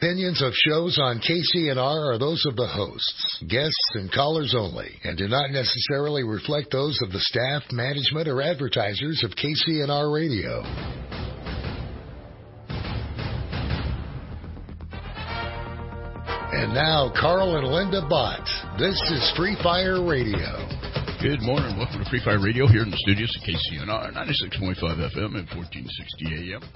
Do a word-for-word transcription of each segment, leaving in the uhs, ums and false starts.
opinions of shows on K C N R are those of the hosts, guests, and callers only, and do not necessarily reflect those of the staff, management, or advertisers of K C N R Radio. And now, Carl and Linda Bott. This is Free Fire Radio. Good morning. Welcome to Free Fire Radio here in the studios of K C N R, ninety-six point five F M and fourteen sixty A M.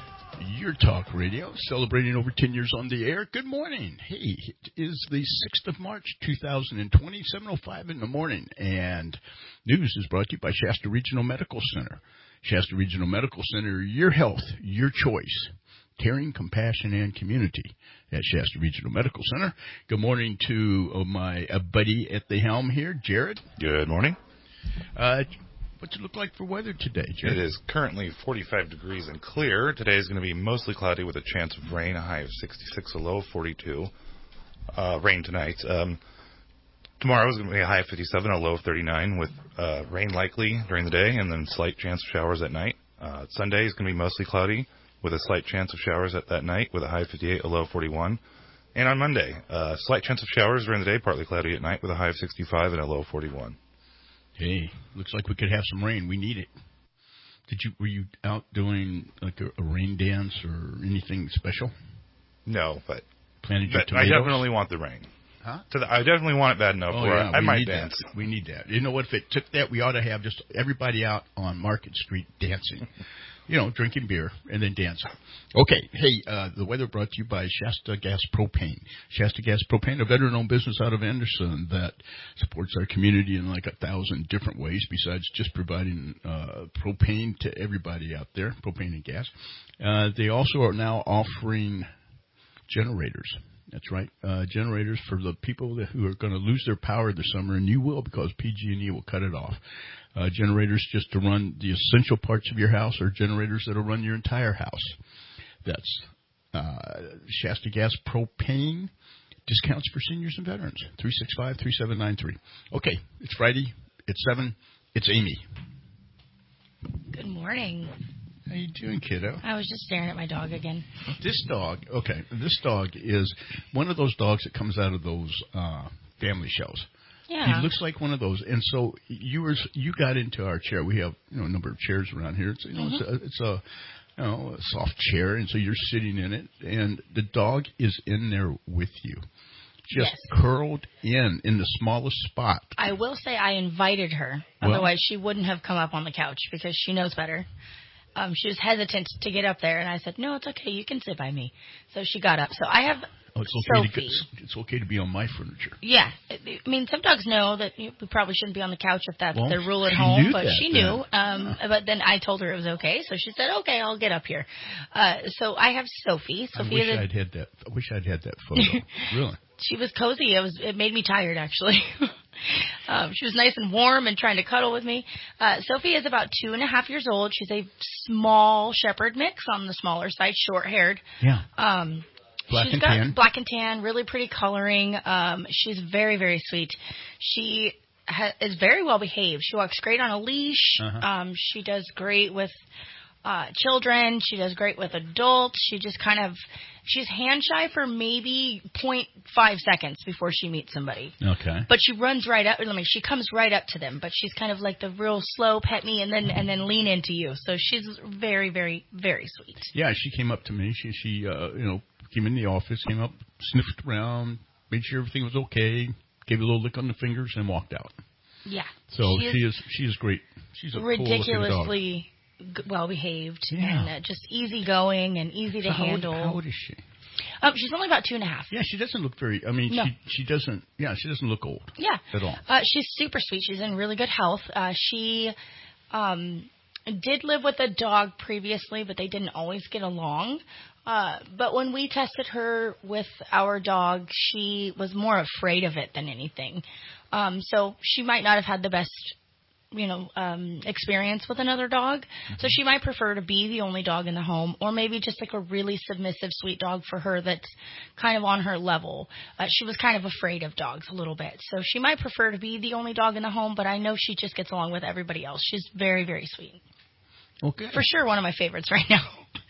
Your talk radio, celebrating over ten years on the air. Good morning. Hey, it is the sixth of March, two thousand twenty, seven oh five in the morning, and news is brought to you by Shasta Regional Medical Center. Shasta Regional Medical Center, your health, your choice. Caring, compassion, and community at Shasta Regional Medical Center. Good morning to uh, my uh, buddy at the helm here, Jared. Good morning. Uh, what's it look like for weather today, Jared? It is currently forty-five degrees and clear. Today is going to be mostly cloudy with a chance of rain, a high of sixty-six, a low of forty-two. Uh, rain tonight. Um, tomorrow is going to be a high of fifty-seven, a low of thirty-nine, with uh, rain likely during the day and then slight chance of showers at night. Uh, Sunday is going to be mostly cloudy with a slight chance of showers at that night, with a high of fifty-eight, a low of forty-one. And on Monday, uh, slight chance of showers during the day, partly cloudy at night, with a high of sixty-five and a low of forty-one. Hey, looks like we could have some rain. We need it. Did you were you out doing like a, a rain dance or anything special? No, but, Planted your but I tomatoes? definitely want the rain. Huh? To the, I definitely want it bad enough Oh, where yeah, I, I we might need dance. That. We need that. You know what? If it took that, we ought to have just everybody out on Market Street dancing. You know, drinking beer and then dancing. Okay, hey, uh, the weather brought to you by Shasta Gas Propane. Shasta Gas Propane, a veteran-owned business out of Anderson that supports our community in like a thousand different ways besides just providing uh, propane to everybody out there, propane and gas. Uh, they also are now offering generators. That's right, uh, generators for the people that, who are going to lose their power this summer, and you will because P G and E will cut it off. Uh, generators just to run the essential parts of your house, or generators that will run your entire house. That's uh, Shasta Gas Propane. Discounts for seniors and veterans. three six five, three seven nine three. Okay, it's Friday. It's seven. It's Amy. Good morning. How you doing, kiddo? I was just staring at my dog again. This dog, okay, this dog is one of those dogs that comes out of those uh, family shows. Yeah. He looks like one of those. And so you were you got into our chair. We have you know a number of chairs around here. It's you know mm-hmm. it's, a, it's a you know a soft chair, and so you're sitting in it, and the dog is in there with you. Just yes. curled in, in the smallest spot. I will say I invited her. Well, otherwise, she wouldn't have come up on the couch because she knows better. Um, she was hesitant to get up there, and I said, no, it's okay. You can sit by me. So she got up. So I have oh, it's okay Sophie. To, it's okay to be on my furniture. Yeah. I mean, some dogs know that you, we probably shouldn't be on the couch if that's well, their rule at home, but that, she then. knew. Um, yeah. But then I told her it was okay, so she said, okay, I'll get up here. Uh, so I have Sophie. Sophie I wish is a, I'd had that. I wish I'd had that photo. Really. She was cozy. It was. It made me tired, actually. um, she was nice and warm and trying to cuddle with me. Uh, Sophie is about two and a half years old. She's a small shepherd mix on the smaller side, short-haired. Yeah. Um, black she's and got tan. Black and tan, really pretty coloring. Um, she's very, very sweet. She ha- is very well behaved. She walks great on a leash. Uh-huh. Um, she does great with uh, children. She does great with adults. She just kind of... She's hand shy for maybe zero point five seconds before she meets somebody. Okay. But she runs right up. I mean, she comes right up to them. But she's kind of like the real slow pet me and then and then lean into you. So she's very, very, very sweet. Yeah, she came up to me. She she uh, you know came in the office, came up, sniffed around, made sure everything was okay, gave a little lick on the fingers, and walked out. Yeah. So she is, she is she is great. She's a ridiculously well behaved yeah. and uh, just easygoing and easy so to how handle. Old, how old is she? Um, she's only about two and a half. Yeah, she doesn't look very. I mean, no. she she doesn't. Yeah, she doesn't look old. Yeah, at all. Uh, she's super sweet. She's in really good health. Uh, she um, did live with a dog previously, but they didn't always get along. Uh, but when we tested her with our dog, she was more afraid of it than anything. Um, so she might not have had the best, you know, um, experience with another dog. Mm-hmm. So she might prefer to be the only dog in the home, or maybe just like a really submissive, sweet dog for her that's kind of on her level. Uh, she was kind of afraid of dogs a little bit. So she might prefer to be the only dog in the home, but I know she just gets along with everybody else. She's very, very sweet. Okay. For sure one of my favorites right now.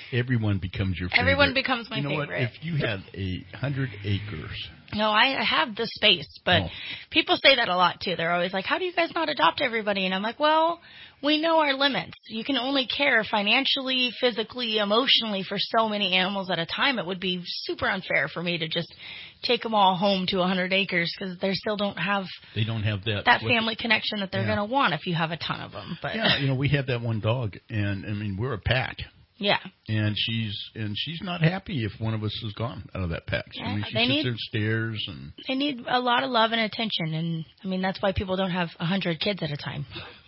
everyone becomes your favorite. Everyone becomes my you know favorite. What? If you had a hundred acres. No, I have the space, but oh. people say that a lot too. They're always like, "How do you guys not adopt everybody?" And I'm like, "Well, we know our limits. You can only care financially, physically, emotionally for so many animals at a time. It would be super unfair for me to just take them all home to one hundred acres because they still don't have they don't have that that family the, connection that they're yeah. going to want if you have a ton of them." But yeah, you know, we have that one dog, and I mean, we're a pack. Yeah. And she's and she's not happy if one of us is gone out of that pack. Yeah, I mean, she they sits need, there and stares. And they need a lot of love and attention. And, I mean, that's why people don't have one hundred kids at a time.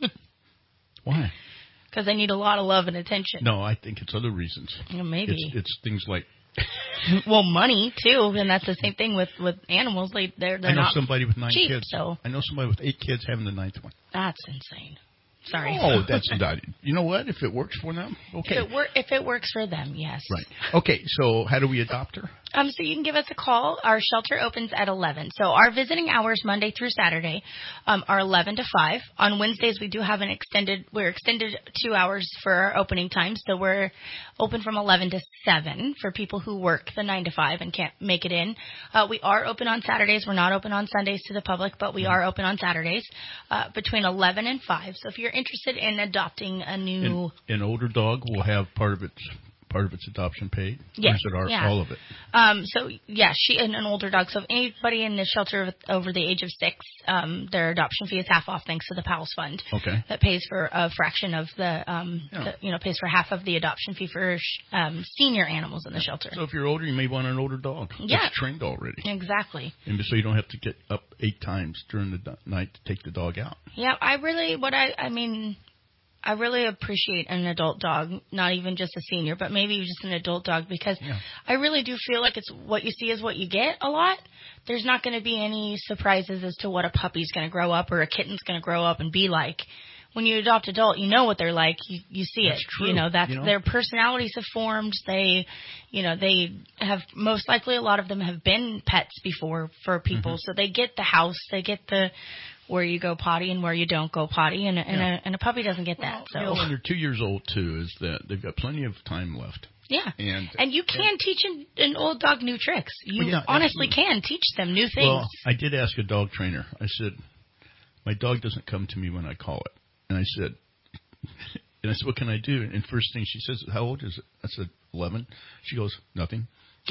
Why? Because they need a lot of love and attention. No, I think it's other reasons. Well, maybe. It's, it's things like... well, money, too. And that's the same thing with, with animals. They, they're, they're I know not somebody with nine cheap, kids. So. I know somebody with eight kids having the ninth one. That's insane. Sorry. Oh, that's not. You know what? If it works for them, okay. If it, wor- if it works for them, yes. Right. Okay. So, how do we adopt her? Um, so you can give us a call. Our shelter opens at eleven. So our visiting hours Monday through Saturday um, are eleven to five. On Wednesdays we do have an extended. We're extended two hours for our opening time. So we're open from eleven to seven for people who work the nine to five and can't make it in. Uh, we are open on Saturdays. We're not open on Sundays to the public, but we are open on Saturdays uh, between eleven and five. So if you're interested in adopting a new an, an older dog, will have part of its part of its adoption paid. Yes, or is it our, yeah. all of it? Um, so yeah, she and an older dog. So if anybody in the shelter over the age of six, um, their adoption fee is half off thanks to the PALS Fund. Okay. That pays for a fraction of the, um, yeah. the you know, pays for half of the adoption fee for um, senior animals in the shelter. So if you're older, you may want an older dog. Yeah. That's trained already. Exactly. And so you don't have to get up eight times during the do- night to take the dog out. Yeah, I really, what I, I mean. I really appreciate an adult dog, not even just a senior, but maybe just an adult dog, because yeah. I really do feel like it's what you see is what you get a lot. There's not going to be any surprises as to what a puppy's going to grow up or a kitten's going to grow up and be like. When you adopt adult, you know what they're like. You, you see that's it. True. You know, that's you know? their personalities have formed. They, you know, they have most likely a lot of them have been pets before for people, mm-hmm. so they get the house, they get the where you go potty and where you don't go potty, and, and, yeah. a, and a puppy doesn't get that. Well, So you know, when they're two years old too, is that they've got plenty of time left. Yeah, and and you can and, teach an, an old dog new tricks. You well, yeah, honestly absolutely. can teach them new things. Well, I did ask a dog trainer. I said, my dog doesn't come to me when I call it, and I said. And I said, what can I do? And first thing she says, how old is it? I said, eleven. She goes, nothing.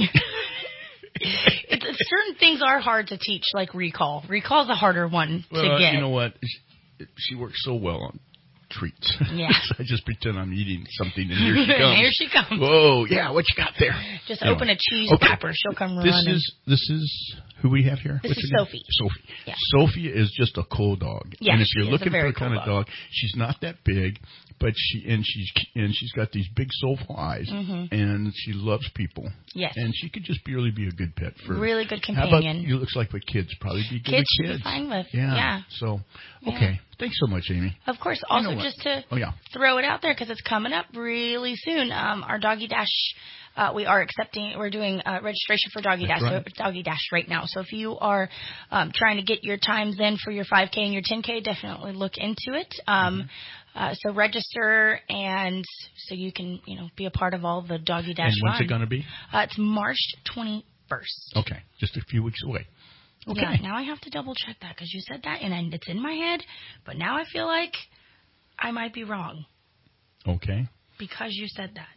it's, certain things are hard to teach, like recall. Recall's a harder one well, to get. You know what? She, she works so well on treats. Yeah. So I just pretend I'm eating something, and here she comes. Here she comes. Whoa, yeah, what you got there? Just anyway. open a cheese okay. wrapper. She'll come this running. Is, this is who we have here? This What's is her name? Sophie. Sophie. Yeah. Sophie is just a cool dog. Yeah, and if she you're is looking a very for a kind cool of dog, she's not that big, but she and she's and she's got these big soulful eyes, mm-hmm. and she loves people. Yes. And she could just barely be a good pet for really good companion. How about you? Looks like with kids, probably be good kids with kids. Kids fine with. Yeah. yeah. So okay, yeah. Thanks so much, Amy. Of course. You Also, know just to oh, yeah. throw it out there because it's coming up really soon. Um, our Doggy Dash. Uh, we are accepting, we're doing uh, registration for Doggy Dash, right. so, Doggy Dash right now. So if you are um, trying to get your times in for your five K and your ten K, definitely look into it. Um, mm-hmm. uh, so register, and so you can, you know, be a part of all the Doggy Dash. And when's fun. it going to be? Uh, it's March twenty-first. Okay, just a few weeks away. Okay. Yeah, now I have to double check that because you said that, and I, it's in my head, but now I feel like I might be wrong. Okay. Because you said that.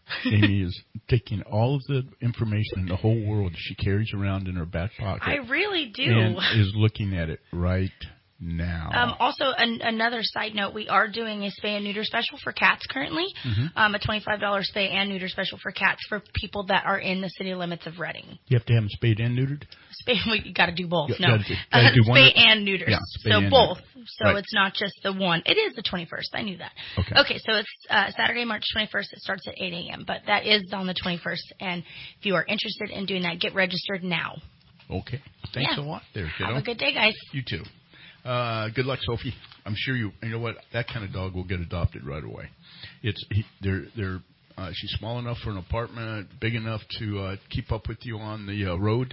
Amy is taking all of the information in the whole world she carries around in her back pocket. I really do. And is looking at it right now. Um, also, an, another side note, we are doing a spay and neuter special for cats currently. Mm-hmm. Um, a twenty-five dollars spay and neuter special for cats for people that are in the city limits of Reading. You have to have them spayed and neutered? Spay, we got to do both. You no, gotta do, gotta do spay one and neuter. Yeah, spay so and both. Neuter. So right. it's not just the one. It is the twenty-first. I knew that. Okay. Okay, so it's uh, Saturday, March twenty-first. It starts at eight a.m., but that is on the twenty-first. And if you are interested in doing that, get registered now. Okay. Thanks yeah. a lot there, kiddo. Have a good day, guys. You too. Uh, good luck, Sophie. I'm sure you. You know what? That kind of dog will get adopted right away. It's he, they're they're. Uh, she's small enough for an apartment, big enough to uh, keep up with you on the uh, road,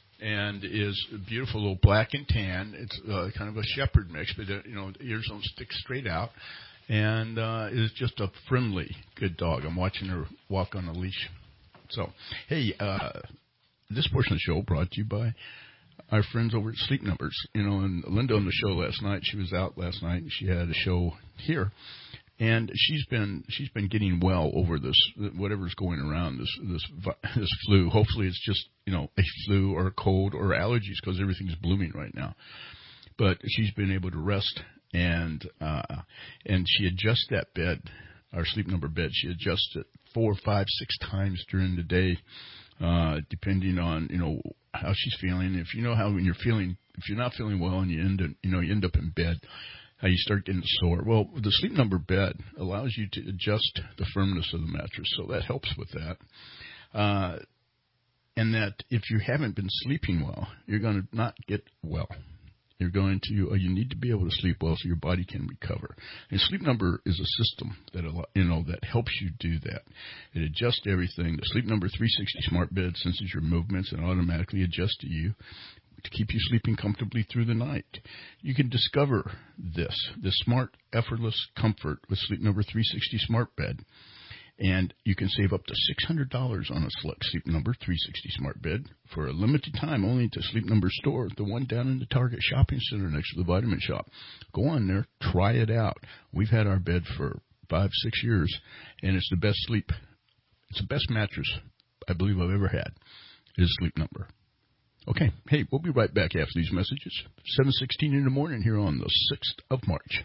and is a beautiful little black and tan. It's uh, kind of a shepherd mix, but uh, you know, the ears don't stick straight out. and uh, is just a friendly, good dog. I'm watching her walk on a leash. So, hey, uh, this portion of the show brought to you by our friends over at Sleep Numbers. You know, and Linda on the show last night, she was out last night, and she had a show here. And she's been she's been getting well over this, whatever's going around, this this this flu. Hopefully it's just, you know, a flu or a cold or allergies, because everything's blooming right now. But she's been able to rest, and uh, and she adjusts that bed, our Sleep Number bed. She adjusts it four, five, six times during the day, uh, depending on, you know, how she's feeling. If you know how when you're feeling, if you're not feeling well and you end up, you know, you end up in bed, how you start getting sore. Well, the Sleep Number bed allows you to adjust the firmness of the mattress, so that helps with that. Uh, and that if you haven't been sleeping well, you're going to not get well. You're going to, uh, you need to be able to sleep well so your body can recover. And Sleep Number is a system that, you know, that helps you do that. It adjusts everything. The Sleep Number three sixty smart bed senses your movements and automatically adjusts to you to keep you sleeping comfortably through the night. You can discover this, this smart, effortless comfort with Sleep Number three sixty smart bed. And you can save up to six hundred dollars on a select Sleep Number three sixty smart bed for a limited time only at the Sleep Number store, the one down in the Target Shopping Center next to the Vitamin Shop. Go on there, try it out. We've had our bed for five, six years, and it's the best sleep. It's the best mattress I believe I've ever had. It is Sleep Number. Okay, hey, we'll be right back after these messages. seven sixteen in the morning here on the sixth of March.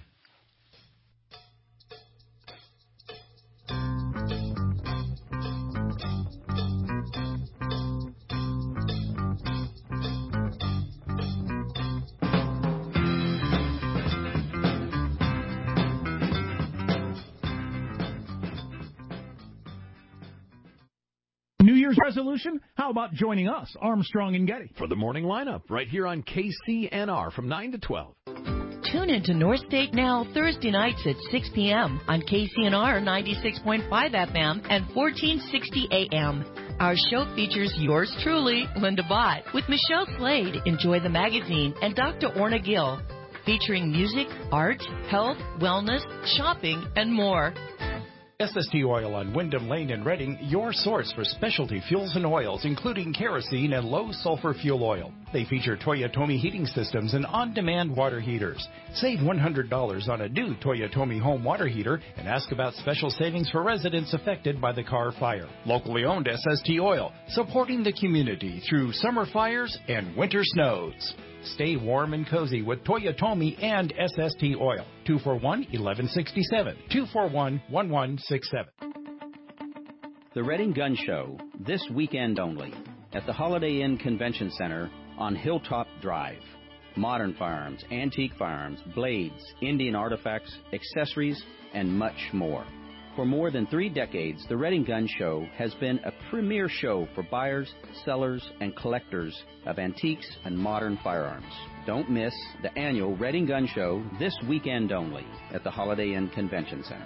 New Year's resolution? How about joining us, Armstrong and Getty, for the morning lineup right here on K C N R from nine to twelve. Tune into North State Now Thursday nights at six p.m. on K C N R ninety-six point five F M and fourteen sixty A M. Our show features yours truly, Linda Bott, with Michelle Slade, Enjoy the Magazine, and Doctor Orna Gill, featuring music, art, health, wellness, shopping, and more. S S T Oil on Wyndham Lane in Reading, your source for specialty fuels and oils, including kerosene and low-sulfur fuel oil. They feature Toyotomi heating systems and on-demand water heaters. Save one hundred dollars on a new Toyotomi home water heater and ask about special savings for residents affected by the Carr fire. Locally owned S S T Oil, supporting the community through summer fires and winter snows. Stay warm and cozy with Toyotomi and S S T Oil. two four one, one one six seven. two four one, one one six seven. The Reading Gun Show, this weekend only, at the Holiday Inn Convention Center on Hilltop Drive. Modern firearms, antique firearms, blades, Indian artifacts, accessories, and much more. For more than three decades, the Reading Gun Show has been a premier show for buyers, sellers, and collectors of antiques and modern firearms. Don't miss the annual Reading Gun Show this weekend only at the Holiday Inn Convention Center.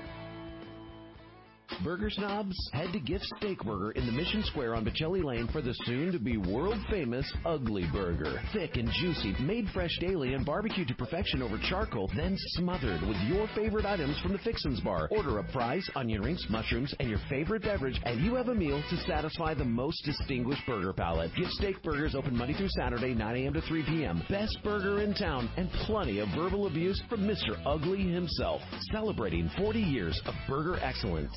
Burger snobs, head to Gift Steak Burger in the Mission Square on Pacelli Lane for the soon-to-be world-famous Ugly Burger. Thick and juicy, made fresh daily and barbecued to perfection over charcoal, then smothered with your favorite items from the Fixins Bar. Order up fries, onion rings, mushrooms, and your favorite beverage, and you have a meal to satisfy the most distinguished burger palate. Gift Steak Burgers open Monday through Saturday, nine a.m. to three p.m. Best burger in town, and plenty of verbal abuse from Mister Ugly himself. Celebrating forty years of burger excellence.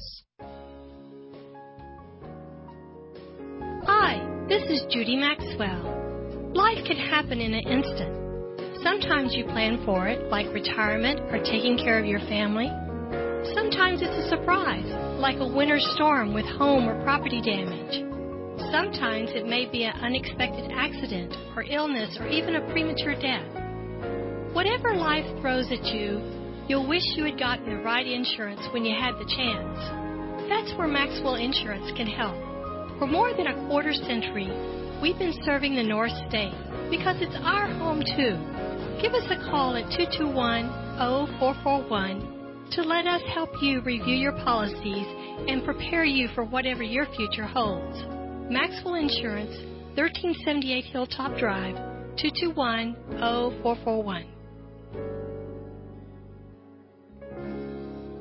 Hi, this is Judy Maxwell. Life can happen in an instant. Sometimes you plan for it, like retirement or taking care of your family. Sometimes it's a surprise, like a winter storm with home or property damage. Sometimes it may be an unexpected accident or illness or even a premature death. Whatever life throws at you, you'll wish you had gotten the right insurance when you had the chance. That's where Maxwell Insurance can help. For more than a quarter century, we've been serving the North State because it's our home too. Give us a call at two two one, zero four four one to let us help you review your policies and prepare you for whatever your future holds. Maxwell Insurance, thirteen seventy-eight Hilltop Drive, two two one, zero four four one.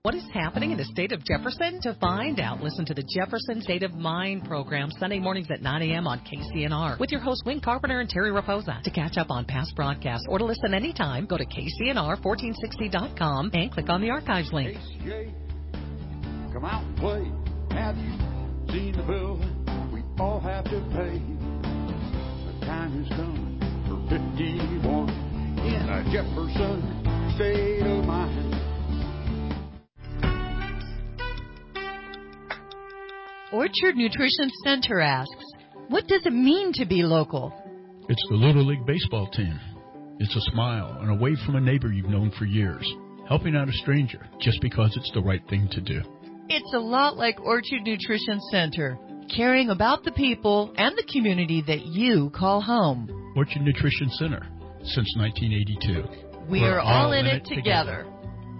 What is happening in the state of Jefferson? To find out, listen to the Jefferson State of Mind program Sunday mornings at nine a.m. on K C N R with your hosts Wayne Carpenter and Terry Raposa. To catch up on past broadcasts or to listen anytime, go to K C N R fourteen sixty dot com and click on the archives link. K C A, come out and play. Have you seen the bill we all have to pay? The time has come for fifty-one in a Jefferson State of Mind. Orchard Nutrition Center asks, what does it mean to be local? It's the Little League baseball team. It's a smile and a wave from a neighbor you've known for years. Helping out a stranger just because it's the right thing to do. It's a lot like Orchard Nutrition Center, caring about the people and the community that you call home. Orchard Nutrition Center, since nineteen eighty-two. We We're are all, all in, in it together. together.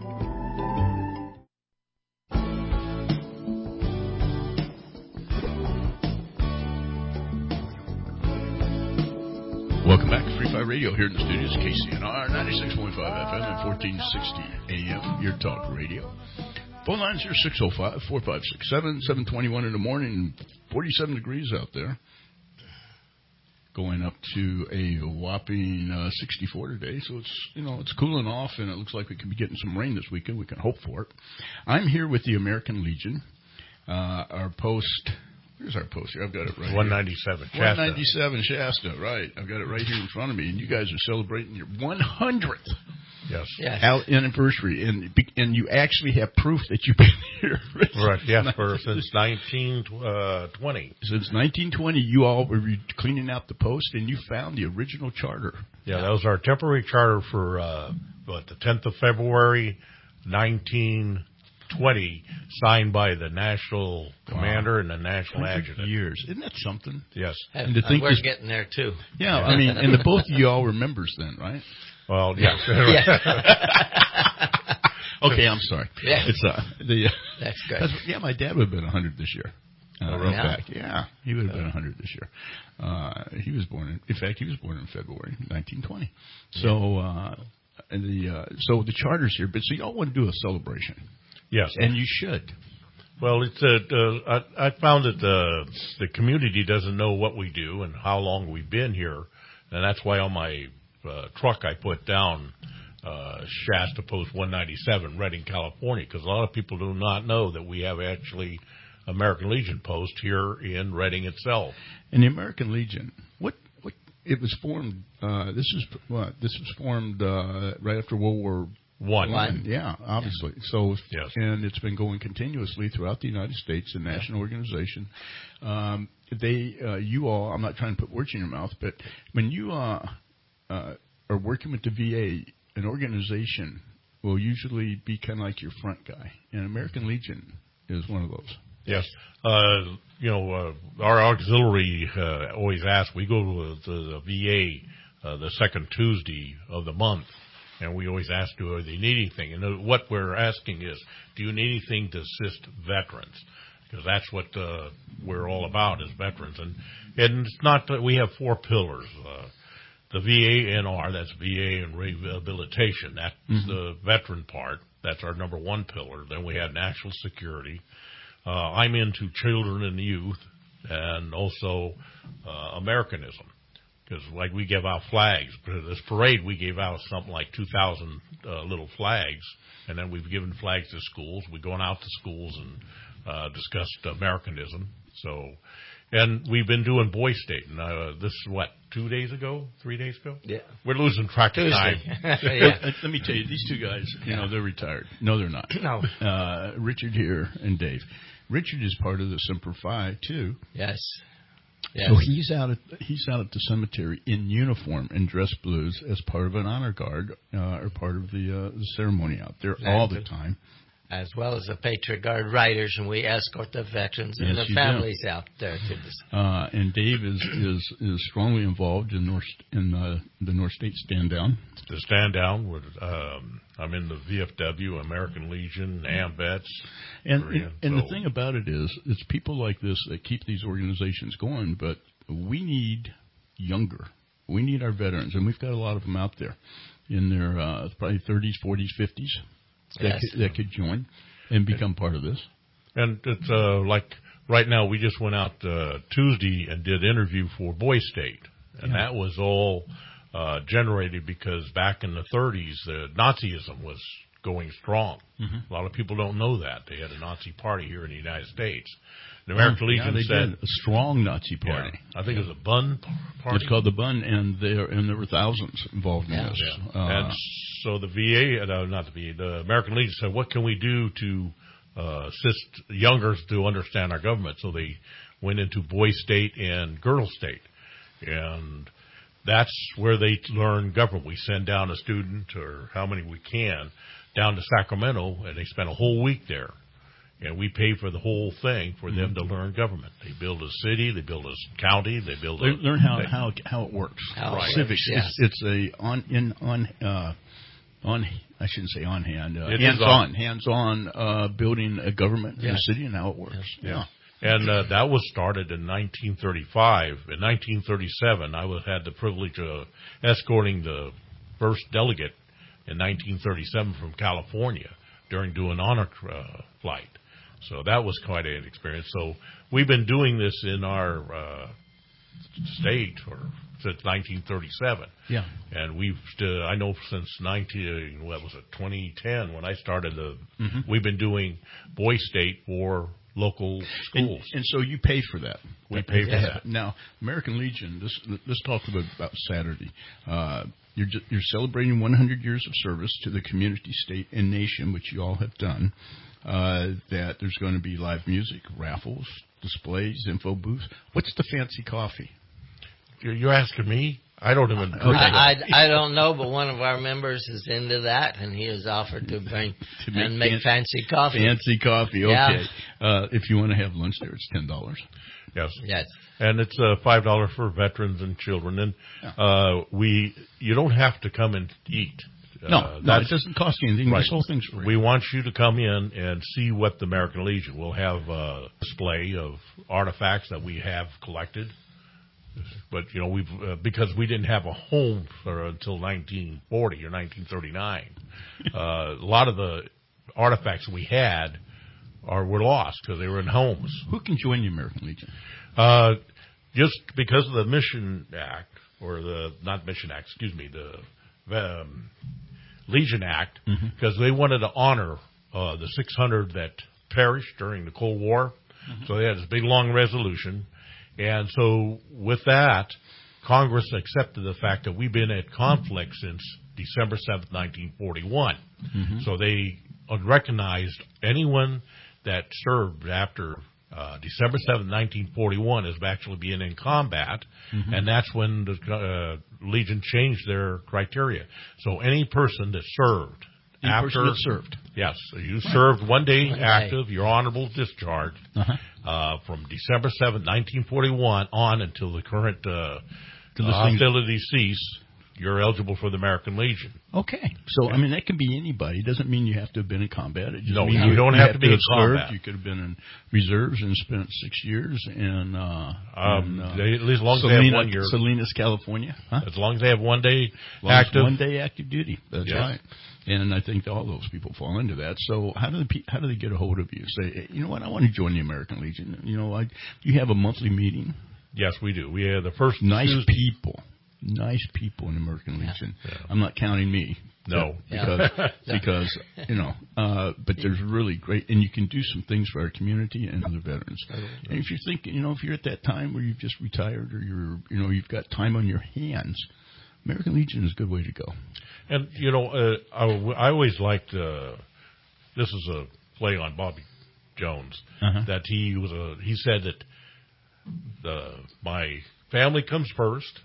Welcome back to Free Fire Radio here in the studios, K C N R ninety-six point five F M and fourteen sixty A M, your talk radio. Phone lines here, six oh five, four five six seven, seven twenty-one in the morning, forty-seven degrees out there. Going up to a whopping uh, sixty-four today, so it's, you know, it's cooling off, and it looks like we could be getting some rain this weekend. We can hope for it. I'm here with the American Legion. Uh, our post... Here's our post here. I've got it right one ninety-seven here. one ninety-seven Shasta. one ninety-seven Shasta, right. I've got it right here in front of me. And you guys are celebrating your one hundredth yes. yes. anniversary. And and you actually have proof that you've been here. Right, yes, for since nineteen twenty. Since nineteen twenty, you all were cleaning out the post, and you found the original charter. Yeah, that was our temporary charter for, uh, what, the tenth of February, nineteen twenty, signed by the national commander wow. and the national adjutant. Years. Isn't that something? Yes. And, and to think we're this, getting there, too. Yeah, I mean, and the both of you all were members then, right? Well, yes. Okay, I'm sorry. Yeah. It's, uh, the, uh, that's good. That's, yeah, my dad would have been one hundred this year. Uh, oh, really? In fact, yeah, he would have been one hundred this year. Uh, he was born in, in fact, he was born in February nineteen twenty. So, uh, and the, uh, so the charter's here, but so y'all want to do a celebration. Yes, and you should. Well, it's uh, uh, I, I found that the the community doesn't know what we do and how long we've been here, and that's why on my uh, truck I put down uh, Shasta Post one ninety-seven, Redding, California, because a lot of people do not know that we have actually American Legion Post here in Redding itself. And the American Legion, what what it was formed? Uh, this is what this was formed uh, right after World War One. One. Yeah, obviously. Yeah. So, yes. And it's been going continuously throughout the United States, a national yeah. organization. Um, they, uh, you all, I'm not trying to put words in your mouth, but when you uh, uh, are working with the V A, an organization will usually be kind of like your front guy. And American Legion is one of those. Yes. Uh, you know, uh, our auxiliary uh, always asks, we go to the, the V A uh, the second Tuesday of the month. And we always ask, do they need anything? And what we're asking is, do you need anything to assist veterans? Because that's what uh, we're all about as veterans. And, and it's not that we have four pillars. Uh, the V A N R, that's V A and rehabilitation. That's mm-hmm. the veteran part. That's our number one pillar. Then we have national security. Uh, I'm into children and youth and also uh, Americanism. Because, like, we give out flags. For this parade, we gave out something like two thousand uh, little flags. And then we've given flags to schools. We're going out to schools and uh, discussed Americanism. So, and we've been doing Boy State. And uh, this is, what, two days ago? Three days ago? Yeah. We're losing track of time. yeah. Let me tell you, these two guys, you yeah. know, they're retired. No, they're not. No. Uh, Richard here and Dave. Richard is part of the Semper Fi, too. Yes. Yes. So he's out at he's out at the cemetery in uniform and dress blues as part of an honor guard uh, or part of the, uh, the ceremony out there and all the time. As well as the Patriot Guard riders, and we escort the veterans yes, and the families do. out there to this. Uh, and Dave is, is, is strongly involved in North in uh, the North State Stand Down. The Stand Down, with, um, I'm in the V F W, American Legion, AMVETS. And, and, and so. the thing about it is, it's people like this that keep these organizations going, but we need younger. We need our veterans, and we've got a lot of them out there in their uh, probably thirties, forties, fifties. That, yes. could, that could join. and become part of this. And it's uh, like right now we just went out uh, Tuesday and did interview for Boy State, and yeah. that was all uh, generated because back in the thirties, the Nazism was going strong. Mm-hmm. A lot of people don't know that. They had a Nazi party here in the United States. The American oh, Legion yeah, they said did. A strong Nazi party. Yeah, I think yeah. it was a Bun party. It's called the Bun, and there and there were thousands involved in yeah. this. Yeah. Uh, and so the V A, uh, not the V A, the American Legion said, "What can we do to uh, assist youngers to understand our government?" So they went into Boy State and Girl State, and that's where they learn government. We send down a student, or how many we can, down to Sacramento, and they spend a whole week there. And we pay for the whole thing for mm-hmm. them to learn government. They build a city, they build a county, they build. They a, learn how they, how how it works. How right. Civics. Yes. It's, it's a on in on uh, on. I shouldn't say on hand. Uh, it hands on, on, hands on uh, building a government yeah. in a city and how it works. Yeah. yeah. And uh, that was started in nineteen thirty-five. In nineteen thirty-seven, I was, had the privilege of escorting the first delegate in nineteen thirty-seven from California during doing honor uh, flight. So that was quite an experience. So we've been doing this in our uh, state or since nineteen thirty-seven. Yeah. And we've still, I know since nineteen, what was it, twenty ten when I started the, mm-hmm. we've been doing Boy State for local schools. And, and so you pay for that. We pay for yeah. that. Now, American Legion, this, let's talk about, about Saturday. Uh, you're, just, you're celebrating one hundred years of service to the community, state, and nation, which you all have done. Uh, that there's going to be live music, raffles, displays, info booths. What's the fancy coffee? You're asking me? I don't even. Okay. I, I I don't know, but one of our members is into that, and he has offered to bring to make and make fan- fancy coffee. Fancy coffee, okay. Yeah. Uh, if you want to have lunch there, it's ten dollars. Yes. Yes. And it's uh, five dollars for veterans and children. And yeah. uh, we, you don't have to come and eat. No, uh, no, it doesn't cost you anything. Right. This whole thing's free. We want you to come in and see what the American Legion. We'll have a display of artifacts that we have collected. But, you know, we've uh, because we didn't have a home for until nineteen forty or nineteen thirty-nine. uh, a lot of the artifacts we had are were lost because they were in homes. Who can join the American Legion? Uh, just because of the Mission Act, or the, not Mission Act, excuse me, the um, Legion Act, because mm-hmm. they wanted to honor uh, the six hundred that perished during the Cold War. Mm-hmm. So they had this big, long resolution. And so with that, Congress accepted the fact that we've been at conflict since December seventh, nineteen forty-one. Mm-hmm. So they recognized anyone that served after uh, December seventh, nineteen forty-one as actually being in combat, mm-hmm. and that's when the uh, Legion changed their criteria. So any person that served any after person that served, yes, so you served one day active, your honorable discharge uh-huh. uh, from December seventh, nineteen forty-one on until the current uh, the hostilities cease. You're eligible for the American Legion. Okay. So, I mean, that can be anybody. It doesn't mean you have to have been in combat. It just no, means you don't have, have to be in served. combat. You could have been in reserves and spent six years in, uh, um, in uh, they, at least as long as Salina, they have one year. Salinas, California. Huh? As long as they have one day active. One day active duty. That's yes. right. And I think all those people fall into that. So how do they, how do they get a hold of you? Say, you know what, I want to join the American Legion. You know, I, you have a monthly meeting? Yes, we do. We have the first nice Tuesday. people. Nice people in the American Legion. Yeah. Yeah. I'm not counting me. No. Because, because you know, uh, but there's really great, and you can do some things for our community and other veterans. And if you're thinking, you know, if you're at that time where you've just retired or you're, you know, you've got time on your hands, American Legion is a good way to go. And, you know, uh, I, I always liked, uh, this is a play on Bobby Jones, uh-huh. that he was a, he said that the, my family comes first.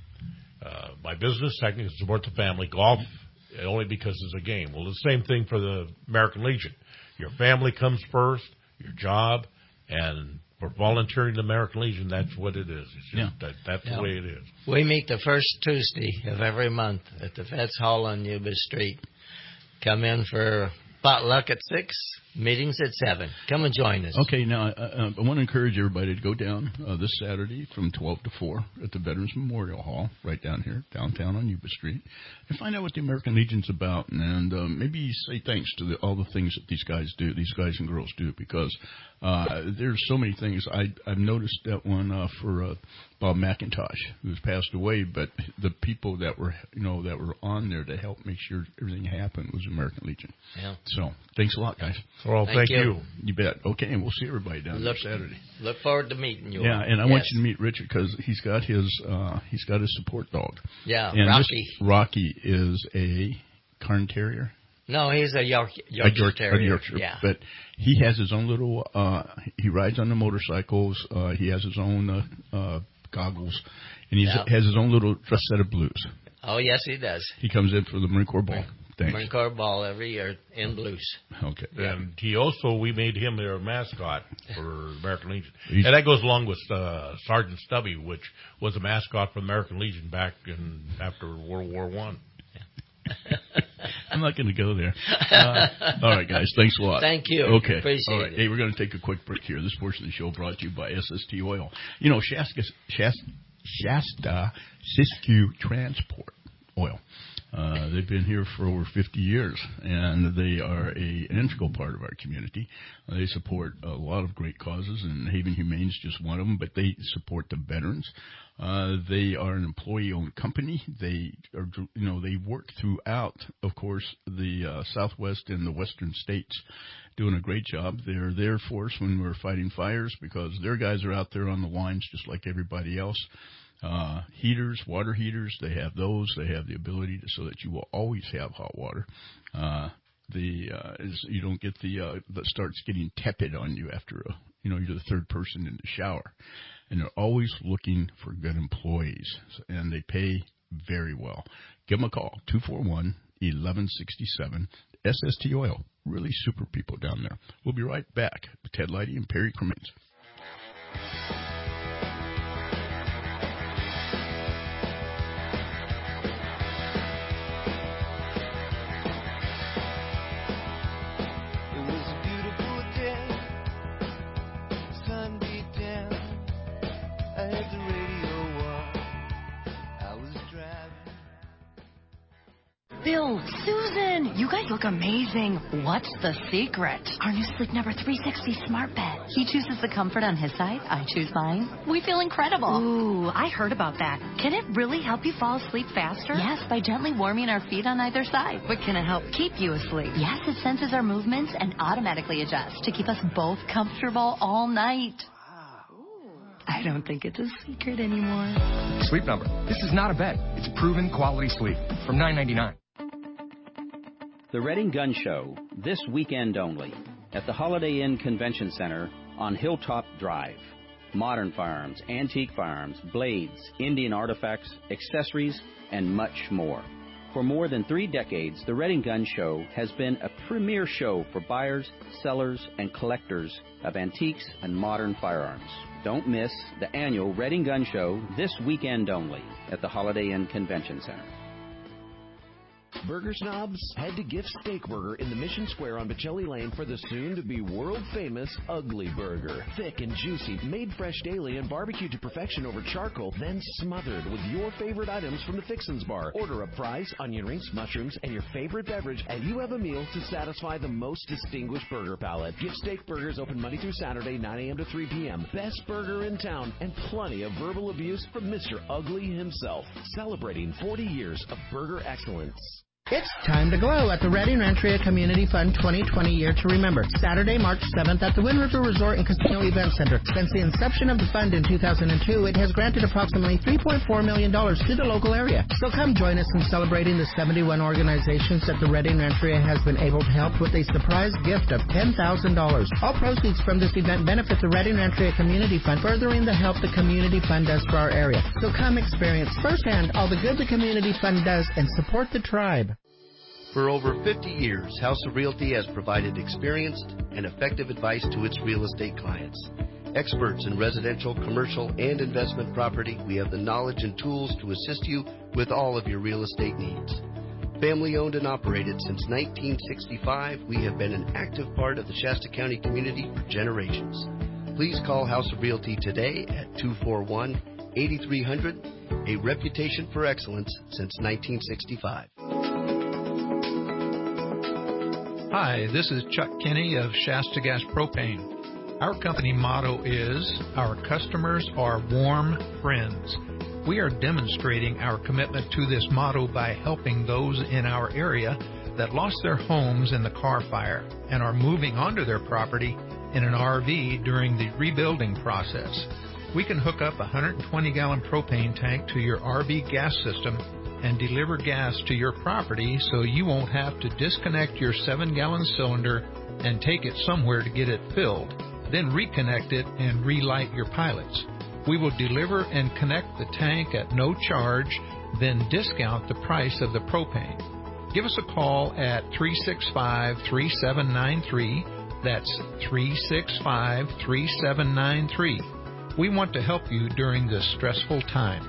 Uh, my business, technically, support the family. Golf, only because it's a game. Well, the same thing for the American Legion. Your family comes first, your job, and for volunteering the American Legion, that's what it is. It's just yeah. that, that's yeah. the way it is. We meet the first Tuesday of every month at the Feds Hall on Yuba Street. Come in for potluck at six, Meetings at seven. Come and join us. Okay, now uh, I want to encourage everybody to go down uh, this Saturday from twelve to four at the Veterans Memorial Hall right down here, downtown on Yuba Street, and find out what the American Legion's about, and uh, maybe say thanks to the, all the things that these guys do, these guys and girls do, because uh, there's so many things. I, I've noticed that one uh, for uh, Bob McIntosh, who's passed away, but the people that were, you know, that were on there to help make sure everything happened was American Legion. Yeah. So thanks a lot, guys. Well, thank, thank you. you. You bet. Okay, and we'll see everybody down look, there Saturday. Look forward to meeting you. Yeah, all. and I yes. want you to meet Richard because he's got his uh, he's got his support dog. Yeah, and Rocky. This Rocky is a Cairn Terrier. No, he's a York, Yorkshire a York, Terrier. A Yorkshire. Yeah. But he has his own little. Uh, he rides on the motorcycles. Uh, he has his own uh, uh, goggles, and he Yep. has his own little dress set of blues. Oh yes, he does. He comes in for the Marine Corps ball. Thanks. Marine Corps ball every year in blues. Okay. And he also, we made him their mascot for American Legion. He's, and that goes along with uh, Sergeant Stubby, which was a mascot for American Legion back in after World War One. I'm not going to go there. Uh, all right, guys. Thanks a lot. Thank you. Okay. Appreciate all right. it. Hey, we're going to take a quick break here. This portion of the show brought to you by S S T Oil. You know, Shasta, Shasta, Shasta Siskiyou Transport Oil. Uh, they've been here for over fifty years, and they are a, an integral part of our community. Uh, they support a lot of great causes, and Haven Humane is just one of them, but they support the veterans. Uh, they are an employee-owned company. They are, you know, they work throughout, of course, the uh, Southwest and the Western states, doing a great job. They're there for us when we're fighting fires because their guys are out there on the lines just like everybody else. Uh, heaters, water heaters, they have those. They have the ability to, so that you will always have hot water. Uh, the uh, is, you don't get the uh, that starts getting tepid on you after a, you know you're the third person in the shower. And they're always looking for good employees, and they pay very well. Give them a call, two four one, one one six seven, S S T Oil. Really super people down there. We'll be right back with Ted Leidy and Perry Crimmins. Bill, Susan, you guys look amazing. What's the secret? Our new Sleep Number three sixty smart bed. He chooses the comfort on his side. I choose mine. We feel incredible. Ooh, I heard about that. Can it really help you fall asleep faster? Yes, by gently warming our feet on either side. But can it help keep you asleep? Yes, it senses our movements and automatically adjusts to keep us both comfortable all night. I don't think it's a secret anymore. Sleep Number. This is not a bet. It's proven quality sleep. From nine ninety-nine. The Reading Gun Show, this weekend only, at the Holiday Inn Convention Center on Hilltop Drive. Modern firearms, antique firearms, blades, Indian artifacts, accessories, and much more. For more than three decades, the Reading Gun Show has been a premier show for buyers, sellers, and collectors of antiques and modern firearms. Don't miss the annual Reading Gun Show this weekend only at the Holiday Inn Convention Center. Burger snobs, head to Gift Steakburger in the Mission Square on Bocelli Lane for the soon-to-be world-famous Ugly Burger. Thick and juicy, made fresh daily and barbecued to perfection over charcoal, then smothered with your favorite items from the Fixins Bar. Order a fries, onion rings, mushrooms, and your favorite beverage, and you have a meal to satisfy the most distinguished burger palate. Gift Steakburger is open Monday through Saturday, nine a.m. to three p.m. Best burger in town, and plenty of verbal abuse from Mister Ugly himself. Celebrating forty years of burger excellence. It's time to glow at the Reading Rancheria Community Fund twenty twenty Year to Remember, Saturday, March seventh at the Wind River Resort and Casino Event Center. Since the inception of the fund in two thousand two, it has granted approximately three point four million dollars to the local area. So come join us in celebrating the seventy-one organizations that the Reading Rancheria has been able to help with a surprise gift of ten thousand dollars. All proceeds from this event benefit the Reading Rancheria Community Fund, furthering the help the Community Fund does for our area. So come experience firsthand all the good the Community Fund does and support the tribe. For over fifty years, House of Realty has provided experienced and effective advice to its real estate clients. Experts in residential, commercial, and investment property, we have the knowledge and tools to assist you with all of your real estate needs. Family owned and operated since nineteen sixty-five, we have been an active part of the Shasta County community for generations. Please call House of Realty today at two four one, eight three zero zero, a reputation for excellence since nineteen sixty-five. Hi, this is Chuck Kinney of Shasta Gas Propane. Our company motto is, our customers are warm friends. We are demonstrating our commitment to this motto by helping those in our area that lost their homes in the Carr Fire and are moving onto their property in an R V during the rebuilding process. We can hook up a one hundred twenty gallon propane tank to your R V gas system and deliver gas to your property so you won't have to disconnect your seven gallon cylinder and take it somewhere to get it filled, then reconnect it and relight your pilots. We will deliver and connect the tank at no charge, then discount the price of the propane. Give us a call at three six five, three seven nine three. That's three six five, three seven nine three. We want to help you during this stressful time.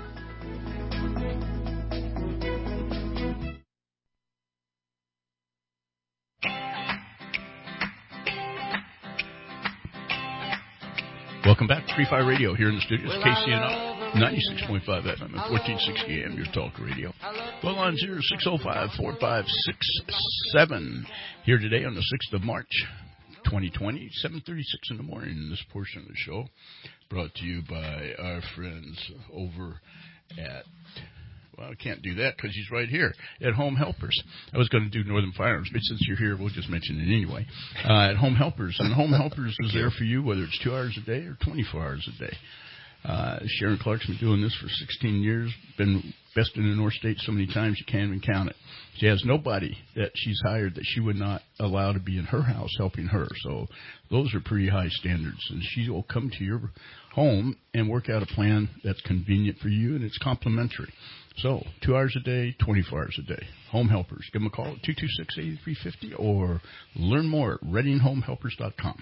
Welcome back to Free Fire Radio here in the studios. K C N R ninety-six point five F M and fourteen sixty A M, your talk radio. Call on zero six zero five, four five six seven. Here today on the sixth of March, twenty twenty, seven thirty-six in the morning. In this portion of the show, brought to you by our friends over at, well, I can't do that because he's right here, at Home Helpers. I was going to do Northern Firearms, but since you're here, we'll just mention it anyway. Uh, at Home Helpers. And Home Helpers is there for you, whether it's two hours a day or twenty-four hours a day. Uh, Sharon Clark's been doing this for sixteen years, been best in the North State so many times you can't even count it. She has nobody that she's hired that she would not allow to be in her house helping her. So those are pretty high standards. And she will come to your home and work out a plan that's convenient for you, and it's complimentary. So, two hours a day, twenty-four hours a day. Home Helpers. Give them a call at two two six, eight three five zero or learn more at reading home helpers dot com.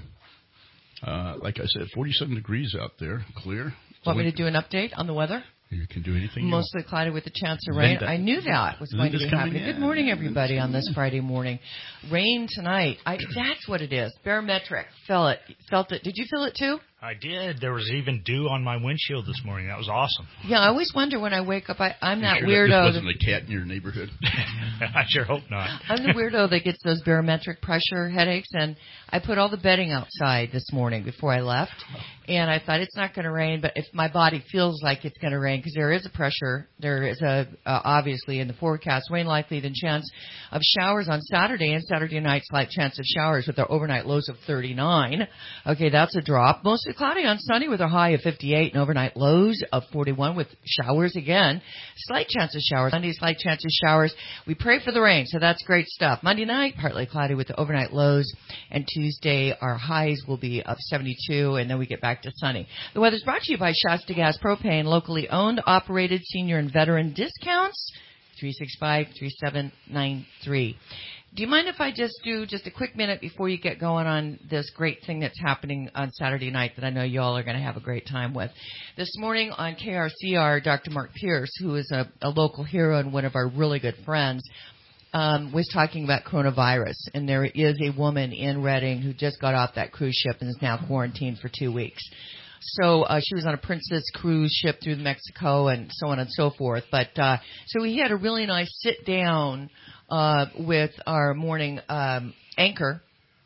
Uh, like I said, forty-seven degrees out there, clear. Want me to do an update on the weather? You can do anything you Mostly want. cloudy with a chance of rain. Linda. I knew that was going Linda's to be happening. in. Good morning, everybody, on this Friday morning. Rain tonight. I, that's what it is. Barometric. Felt it. Felt it. Did you feel it too? I did. There was even dew on my windshield this morning. That was awesome. Yeah, I always wonder when I wake up. I, I'm that sure weirdo. That this wasn't a cat in your neighborhood. I sure hope not. I'm the weirdo that gets those barometric pressure headaches, and I put all the bedding outside this morning before I left, and I thought it's not going to rain, but if my body feels like it's going to rain, because there is a pressure, there is a uh, obviously in the forecast, rain likely, then chance of showers on Saturday and Saturday night, slight chance of showers with our overnight lows of thirty-nine. Okay, that's a drop. Mostly cloudy on Sunday with a high of fifty-eight and overnight lows of forty-one with showers again. Slight chance of showers. Sunday, slight chance of showers. We pray for the rain, so that's great stuff. Monday night, partly cloudy with the overnight lows, and Tuesday, our highs will be of seventy-two, and then we get back to sunny. The weather's brought to you by Shasta Gas Propane, locally owned, operated, senior and veteran discounts, three six five, three seven nine three. Do you mind if I just do just a quick minute before you get going on this great thing that's happening on Saturday night that I know you all are going to have a great time with? This morning on K R C R, Doctor Mark Pierce, who is a, a local hero and one of our really good friends, um, was talking about coronavirus. And there is a woman in Redding who just got off that cruise ship and is now quarantined for two weeks. So uh, she was on a Princess cruise ship through Mexico and so on and so forth. But uh, so we had a really nice sit down uh, with our morning um, anchor,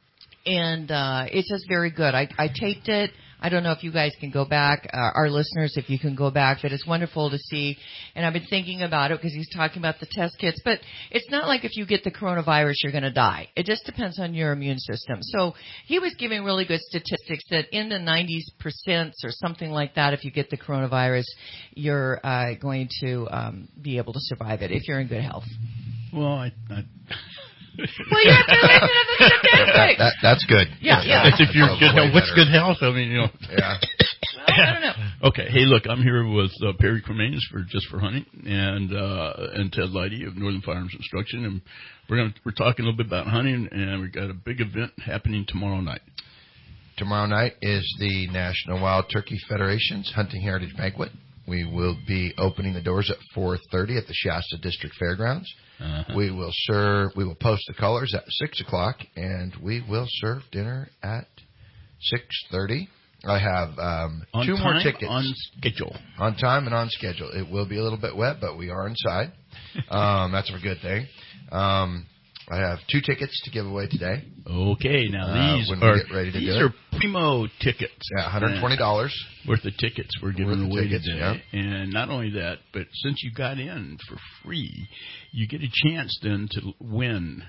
and uh, it's just very good. I, I taped it. I don't know if you guys can go back, uh, our listeners, if you can go back, but it's wonderful to see. And I've been thinking about it because he's talking about the test kits. But it's not like if you get the coronavirus, you're going to die. It just depends on your immune system. So he was giving really good statistics that in the ninety percent or something like that, if you get the coronavirus, you're uh, going to um, be able to survive it if you're in good health. Well, I... I well, you have to listen to the statistics. That, that, that's good. Yeah, yeah. If you're good health, what's good health? I mean, you know. Yeah. Well, I don't know. Okay. Hey, look, I'm here with uh, Perry Cremains for Just for Hunting, and uh, and Ted Leidy of Northern Firearms Instruction, and we're gonna we're talking a little bit about hunting, and we've got a big event happening tomorrow night. Tomorrow night is the National Wild Turkey Federation's Hunting Heritage Banquet. We will be opening the doors at four thirty at the Shasta District Fairgrounds. Uh-huh. We will serve. We will post the colors at six o'clock, and we will serve dinner at six thirty. I have um, on two time, more tickets on schedule. On time and on schedule. It will be a little bit wet, but we are inside. um, that's a good thing. Um, I have two tickets to give away today. Okay, now uh, these when are we get ready to these do are it. primo tickets. Yeah, one hundred twenty dollars worth of tickets we're giving worth away tickets, today. Yeah. And not only that, but since you got in for free, you get a chance then to win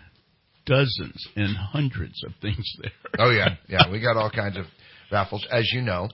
dozens and hundreds of things there. Oh yeah, yeah, we got all kinds of raffles, as you know.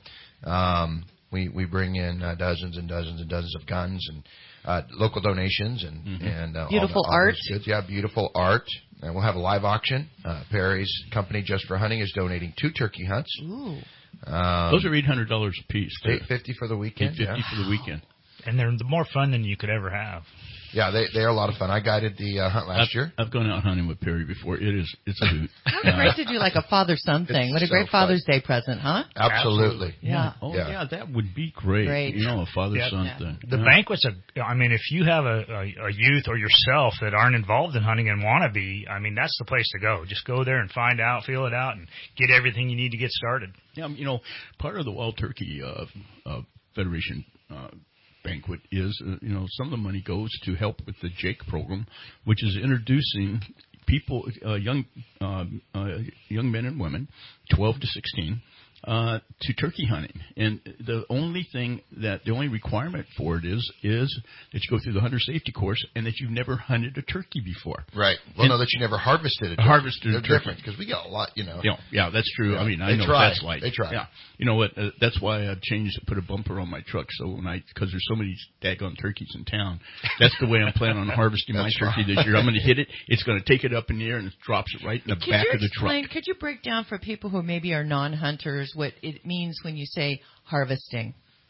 Um, we we bring in uh, dozens and dozens and dozens of guns and uh, local donations and mm-hmm. and uh, beautiful all the, all art. those goods. Yeah, beautiful art. And we'll have a live auction. Uh, Perry's company, Just for Hunting, is donating two turkey hunts. Ooh. Um, Those are eight hundred dollars a piece. Eight fifty for the weekend. Eight fifty yeah. for the weekend. And they're more fun than you could ever have. Yeah, they they are a lot of fun. I guided the uh, hunt last I've, year. I've gone out hunting with Perry before. It is it's a hoot. What a great to do like a father-son thing. What a so great Father's fun. Day present, huh? Absolutely. Yeah. Yeah. Oh Yeah. yeah. that would be great. Great. You know, a father-son Yeah. thing. The yeah. banquets are, I mean, if you have a, a, a youth or yourself that aren't involved in hunting and want to be, I mean, that's the place to go. Just go there and find out, feel it out, and get everything you need to get started. Yeah, you know, part of the Wild Turkey uh, uh, Federation uh, banquet is, uh, you know, some of the money goes to help with the Jake program, which is introducing people, uh, young uh, uh, young men and women, twelve to sixteen, uh, to turkey hunting. And the only thing that, the only requirement for it is, is that you go through the hunter safety course and that you've never hunted a turkey before. Right. Well, and no, that you never harvested a turkey. Harvested They're a turkey. different because we got a lot, you know. Yeah, yeah, that's true. Yeah. I mean, I They know try. what that's like. They try. Yeah. You know what? Uh, that's why I've changed, put a bumper on my truck. So when I, because there's so many daggone turkeys in town, that's the way I'm planning on harvesting my turkey right. this year. I'm going to hit it. It's going to take it up in the air and it drops it right in the Could back you of the explain, truck. Could you break down for people who maybe are non-hunters what it means when you say harvesting?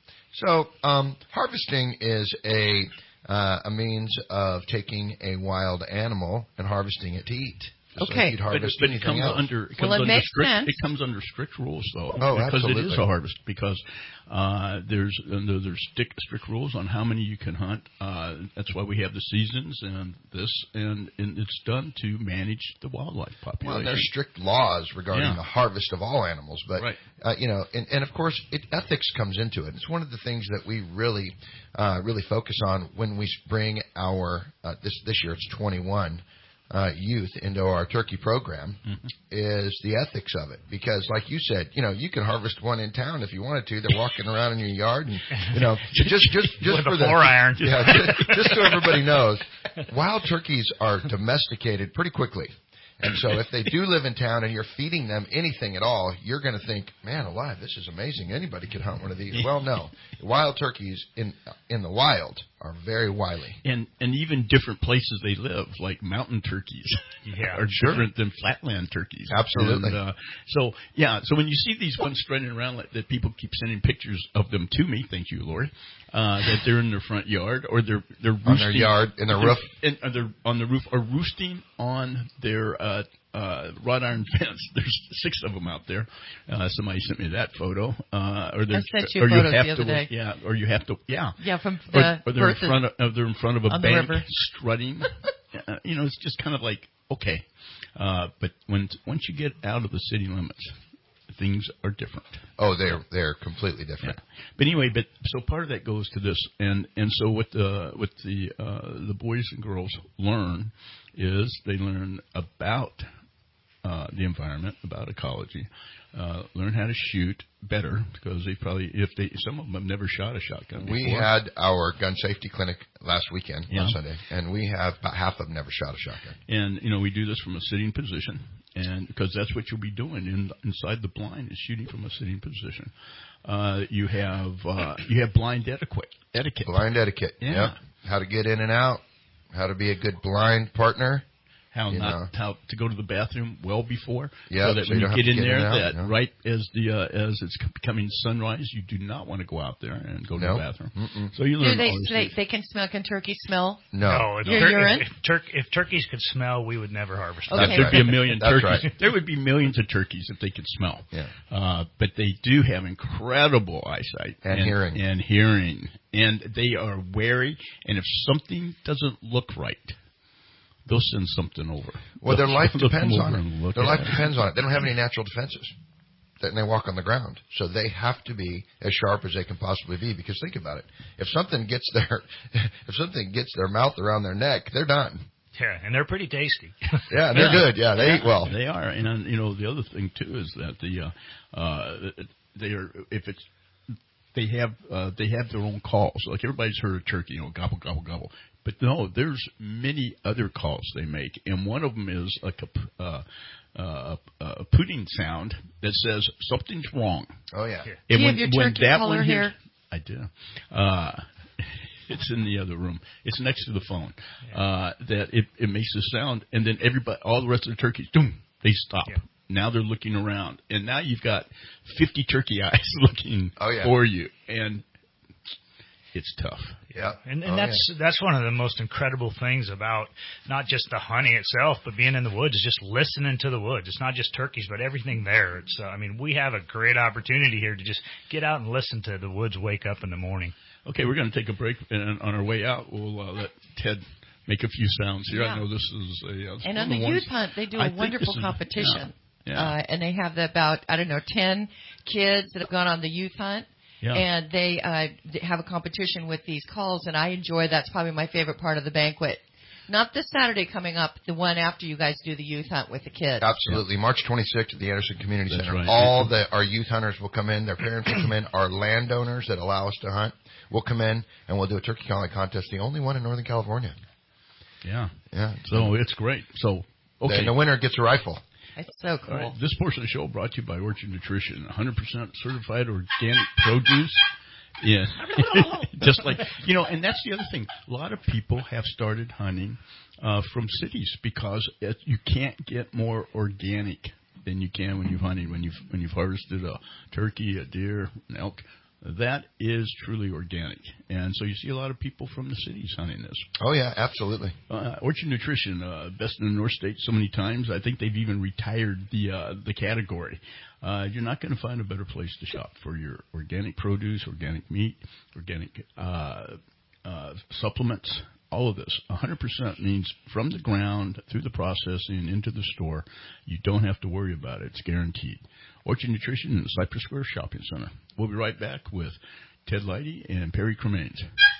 So um, harvesting is a uh, a means of taking a wild animal and harvesting it to eat. Just Okay. like you'd But, harvest but it anything comes else. under it comes Well, it under makes strict sense. it comes under strict rules though Oh, because absolutely. it is a harvest because uh, there's uh, there's strict strict rules on how many you can hunt. Uh, that's why we have the seasons and this and, and it's done to manage the wildlife population. Well, there's strict laws regarding Yeah. the harvest of all animals, but Right. uh, you know, and, and of course, it, ethics comes into it. It's one of the things that we really, uh, really focus on when we bring our uh, this this year it's twenty-one uh, youth into our turkey program Mm-hmm. is the ethics of it. Because, like you said, you know, you can harvest one in town if you wanted to. They're walking around in your yard, and you know, just just just With for a the four iron. yeah, just, just so everybody knows, wild turkeys are domesticated pretty quickly. And so if they do live in town and you're feeding them anything at all, you're going to think, man alive, this is amazing. Anybody could hunt one of these. Well, no. Wild turkeys in in the wild are very wily. And and even different places they live, like mountain turkeys, Yeah, are sure. different than flatland turkeys. Absolutely. And, uh, so yeah, so when you see these ones strutting around like that, people keep sending pictures of them to me. Thank you, Lori. Uh, that they're in their front yard or they're they're roosting On their yard, in their roof. and uh, they're on the roof or roosting on their uh, uh, wrought iron fence. There's six of them out there. Uh, somebody sent me that photo. Uh, or they're, I sent you or photos have the other to, day. Yeah, or you have to. Yeah. Yeah, from Or, the or they're in birth front of, of they're in front of a on the bank river. strutting. uh, you know, it's just kind of like okay, uh, but when once you get out of the city limits, things are different. Oh, they're they're completely different. Yeah. But anyway, but so part of that goes to this, and and so what the what the uh, the boys and girls learn is they learn about uh, the environment, about ecology, uh, learn how to shoot better because they probably if they some of them have never shot a shotgun We before. had our gun safety clinic last weekend Yeah. on Sunday, and we have about half of them never shot a shotgun. And you know we do this from a sitting position, and because that's what you'll be doing in, inside the blind is shooting from a sitting position. Uh, you have uh, you have blind etiquette. Etiquette. Blind etiquette. Yeah. Yep. How to get in and out. How to be a good blind partner. How You not know. how to go to the bathroom well before, Yeah, so that so when you you don't get have in to get there, in and out, that yeah. right as the uh, as it's becoming sunrise, you do not want to go out there and go to No. the bathroom. Mm-mm. So you Do learn they, all these they things. they can smell? Can turkeys smell? No. if, Your tur- urine? if, if, tur- if turkeys could smell, we would never harvest them. Okay. There'd be a million That's turkeys. right. There would be millions of turkeys if they could smell. Yeah. Uh, but they do have incredible eyesight And hearing. and hearing. and they are wary. And if something doesn't look right, they'll send something over. Well, their They'll- life they'll depends come on over and it. look Their at life it. depends on it. They don't have any natural defenses. And they walk on the ground, so they have to be as sharp as they can possibly be. Because think about it: if something gets their, if something gets their mouth around their neck, they're done. Yeah, and they're pretty tasty. Yeah, they're good. Yeah, they eat well. They are, and uh, you know the other thing too is that the uh, uh, they are if it's they have uh, they have their own calls. Like everybody's heard of turkey, you know, gobble gobble gobble. But no, there's many other calls they make, and one of them is like a uh, uh, a pudding sound that says something's wrong. Oh yeah. And Do you when, have your when turkey that color one here? I do. Uh, it's in the other room. It's next to the phone. Uh, that it, it makes a sound, and then everybody, all the rest of the turkeys, boom, they stop. Yeah. Now they're looking around, and now you've got fifty turkey eyes looking Oh, yeah. for you, and it's tough. Yeah. And, and Oh, that's that's one of the most incredible things about not just the hunting itself, but being in the woods is just listening to the woods. It's not just turkeys, but everything there. It's uh, I mean, we have a great opportunity here to just get out and listen to the woods wake up in the morning. Okay, we're going to take a break, and on our way out, we'll uh, let Ted make a few sounds here. Yeah. I know this is a uh, And one on of the ones- youth hunt, they do I a think wonderful this is- competition. Yeah. yeah. Uh, and they have about, I don't know, ten kids that have gone on the youth hunt. Yeah. And they uh, they have a competition with these calls, and I enjoy that's probably my favorite part of the banquet. Not this Saturday coming up, the one after you guys do the youth hunt with the kids. Absolutely. March twenty-sixth at the Anderson Community That's Center. right. All the our youth hunters will come in. Their parents will come in. Our landowners that allow us to hunt will come in, and we'll do a turkey calling contest, the only one in Northern California. Yeah. Yeah. So it's great. So, okay. And the winner gets a rifle. It's so cool. All right. This portion of the show brought to you by Orchard Nutrition, one hundred percent certified organic produce. Yeah. Just like, you know, and that's the other thing. A lot of people have started hunting uh, from cities because it, you can't get more organic than you can when you're hunting, when you've, when you've harvested a turkey, a deer, an elk. That is truly organic. And so you see a lot of people from the cities hunting this. Oh, yeah, absolutely. Uh, Orchard Nutrition, uh, best in the North State so many times. I think they've even retired the uh, the category. Uh, you're not going to find a better place to shop for your organic produce, organic meat, organic uh, uh, supplements, all of this. one hundred percent means from the ground, through the processing, into the store. You don't have to worry about it. It's guaranteed. Orchard Nutrition in the Cypress Square Shopping Center. We'll be right back with Ted Leidy and Perry Cremains.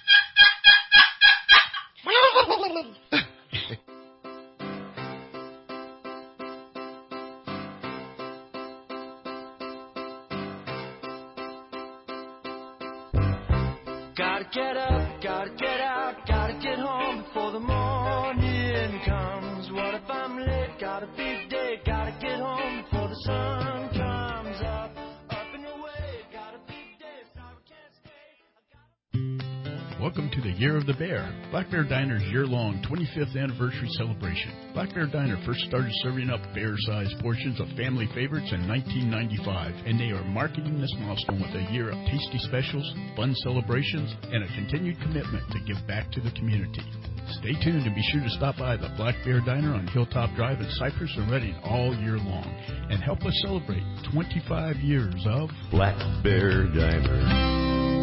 Gotta get up, gotta get out, gotta get home before the morning comes. What if I'm late? Got a big day, gotta get home before the sun comes up. Up and away, got a big day, sorry can't stay. Welcome to the Year of the Bear, Black Bear Diner's year-long twenty-fifth anniversary celebration. Black Bear Diner first started serving up bear-sized portions of family favorites in nineteen ninety-five, and they are marketing this milestone with a year of tasty specials, fun celebrations, and a continued commitment to give back to the community. Stay tuned and be sure to stop by the Black Bear Diner on Hilltop Drive in Cypress and Redding all year long, and help us celebrate twenty-five years of Black Bear Diner.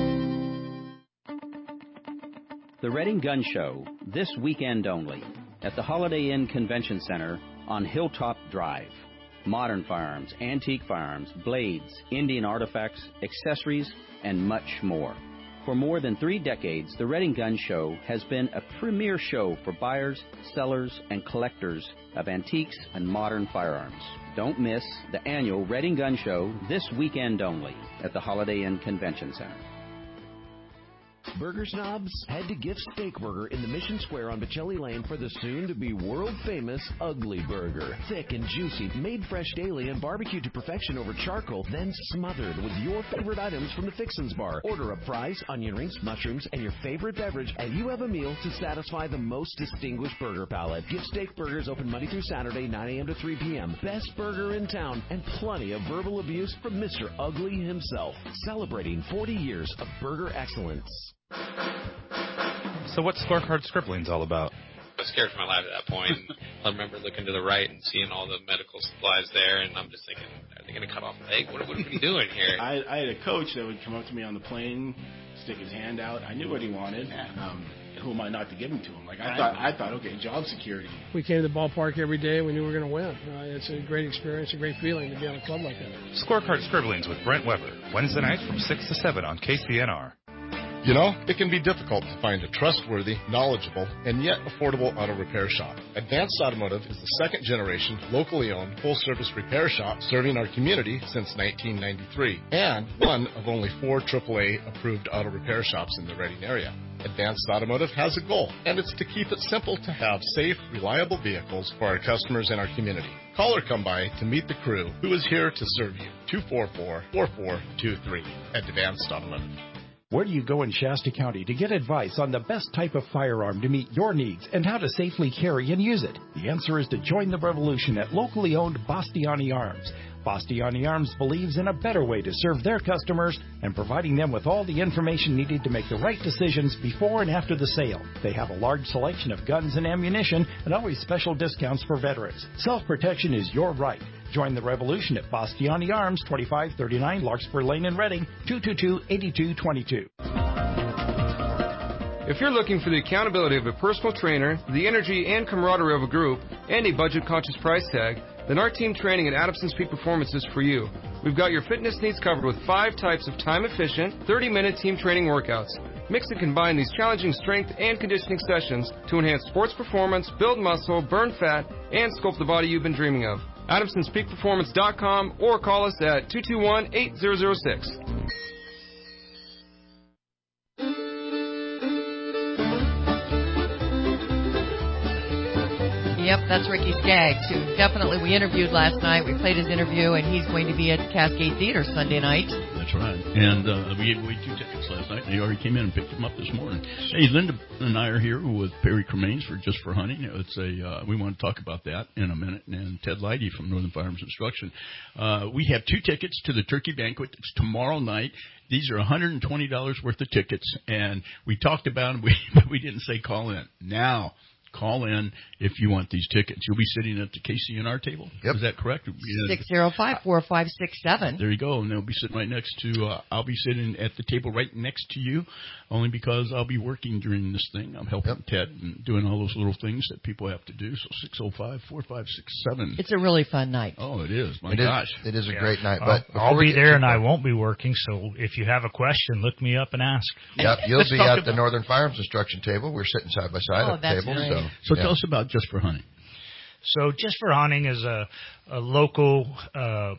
The Redding Gun Show, this weekend only, at the Holiday Inn Convention Center on Hilltop Drive. Modern firearms, antique firearms, blades, Indian artifacts, accessories, and much more. For more than three decades, the Redding Gun Show has been a premier show for buyers, sellers, and collectors of antiques and modern firearms. Don't miss the annual Redding Gun Show this weekend only at the Holiday Inn Convention Center. Burger snobs, head to Gift Steakburger in the Mission Square on Bocelli Lane for the soon-to-be world-famous Ugly Burger. Thick and juicy, made fresh daily and barbecued to perfection over charcoal, then smothered with your favorite items from the Fixins Bar. Order up fries, onion rings, mushrooms, and your favorite beverage, and you have a meal to satisfy the most distinguished burger palate. Gift Steakburger is open Monday through Saturday, nine a.m. to three p.m. Best burger in town, and plenty of verbal abuse from Mister Ugly himself. Celebrating forty years of burger excellence. So what's Scorecard Scribblings all about? was scared for my life at that point. And I remember looking to the right and seeing all the medical supplies there, and I'm just thinking, are they going to cut off a leg? What, what are we doing here? I, I had a coach that would come up to me on the plane, stick his hand out. I knew what he wanted. Um, who am I not to give him to him? Like I thought, I thought, okay, job security. We came to the ballpark every day. We knew we were going to win. Uh, it's a great experience, a great feeling to be on a club like that. Scorecard Scribblings with Brent Weber, Wednesday nights from six to seven on K C N R. You know, it can be difficult to find a trustworthy, knowledgeable, and yet affordable auto repair shop. Advanced Automotive is the second generation, locally owned, full-service repair shop serving our community since nineteen ninety-three, and one of only four triple A approved auto repair shops in the Reading area. Advanced Automotive has a goal, and it's to keep it simple to have safe, reliable vehicles for our customers and our community. Call or come by to meet the crew who is here to serve you. two four four, four four two three. Advanced Automotive. Where do you go in Shasta County to get advice on the best type of firearm to meet your needs and how to safely carry and use it? The answer is to join the revolution at locally owned Bastiani Arms. Bastiani Arms believes in a better way to serve their customers and providing them with all the information needed to make the right decisions before and after the sale. They have a large selection of guns and ammunition and always special discounts for veterans. Self-protection is your right. Join the revolution at Bastiani Arms, twenty-five thirty-nine Larkspur Lane in Reading, two two two, eight two two two. If you're looking for the accountability of a personal trainer, the energy and camaraderie of a group, and a budget-conscious price tag, then our team training at Adamson's Peak Performance is for you. We've got your fitness needs covered with five types of time-efficient, thirty-minute team training workouts. Mix and combine these challenging strength and conditioning sessions to enhance sports performance, build muscle, burn fat, and sculpt the body you've been dreaming of. Adamsons Peak Performance dot com or call us at two two one, eight zero zero six. Yep, that's Ricky Skaggs, who definitely we interviewed last night. We played his interview, and he's going to be at Cascade Theater Sunday night. That's right. And uh, we gave away two tickets last night. They already came in and picked them up this morning. Hey, Linda and I are here with Perry Cremains for Just for Hunting. It's a uh, we want to talk about that in a minute. And Ted Leidy from Northern Firearms Instruction. Uh, we have two tickets to the turkey banquet. It's tomorrow night. These are one hundred twenty dollars worth of tickets, and we talked about them, but we didn't say call in. Now, call in if you want these tickets. You'll be sitting at the K C N R table. Yep. Is that correct? six zero five, four five six seven. There you go. And they'll be sitting right next to, uh, I'll be sitting at the table right next to you, only because I'll be working during this thing. I'm helping yep. Ted and doing all those little things that people have to do. So six oh five, four five six seven. It's a really fun night. Oh, it is. My it gosh. Is, it is a yeah. great night. But I'll, I'll be there and I won't be working. So if you have a question, look me up and ask. Yep. You'll be at the Northern Firearms Instruction table. We're sitting side by side oh, at the table. Great. So, so yeah. tell us about Just for Hunting. So Just for Hunting is a, a local uh,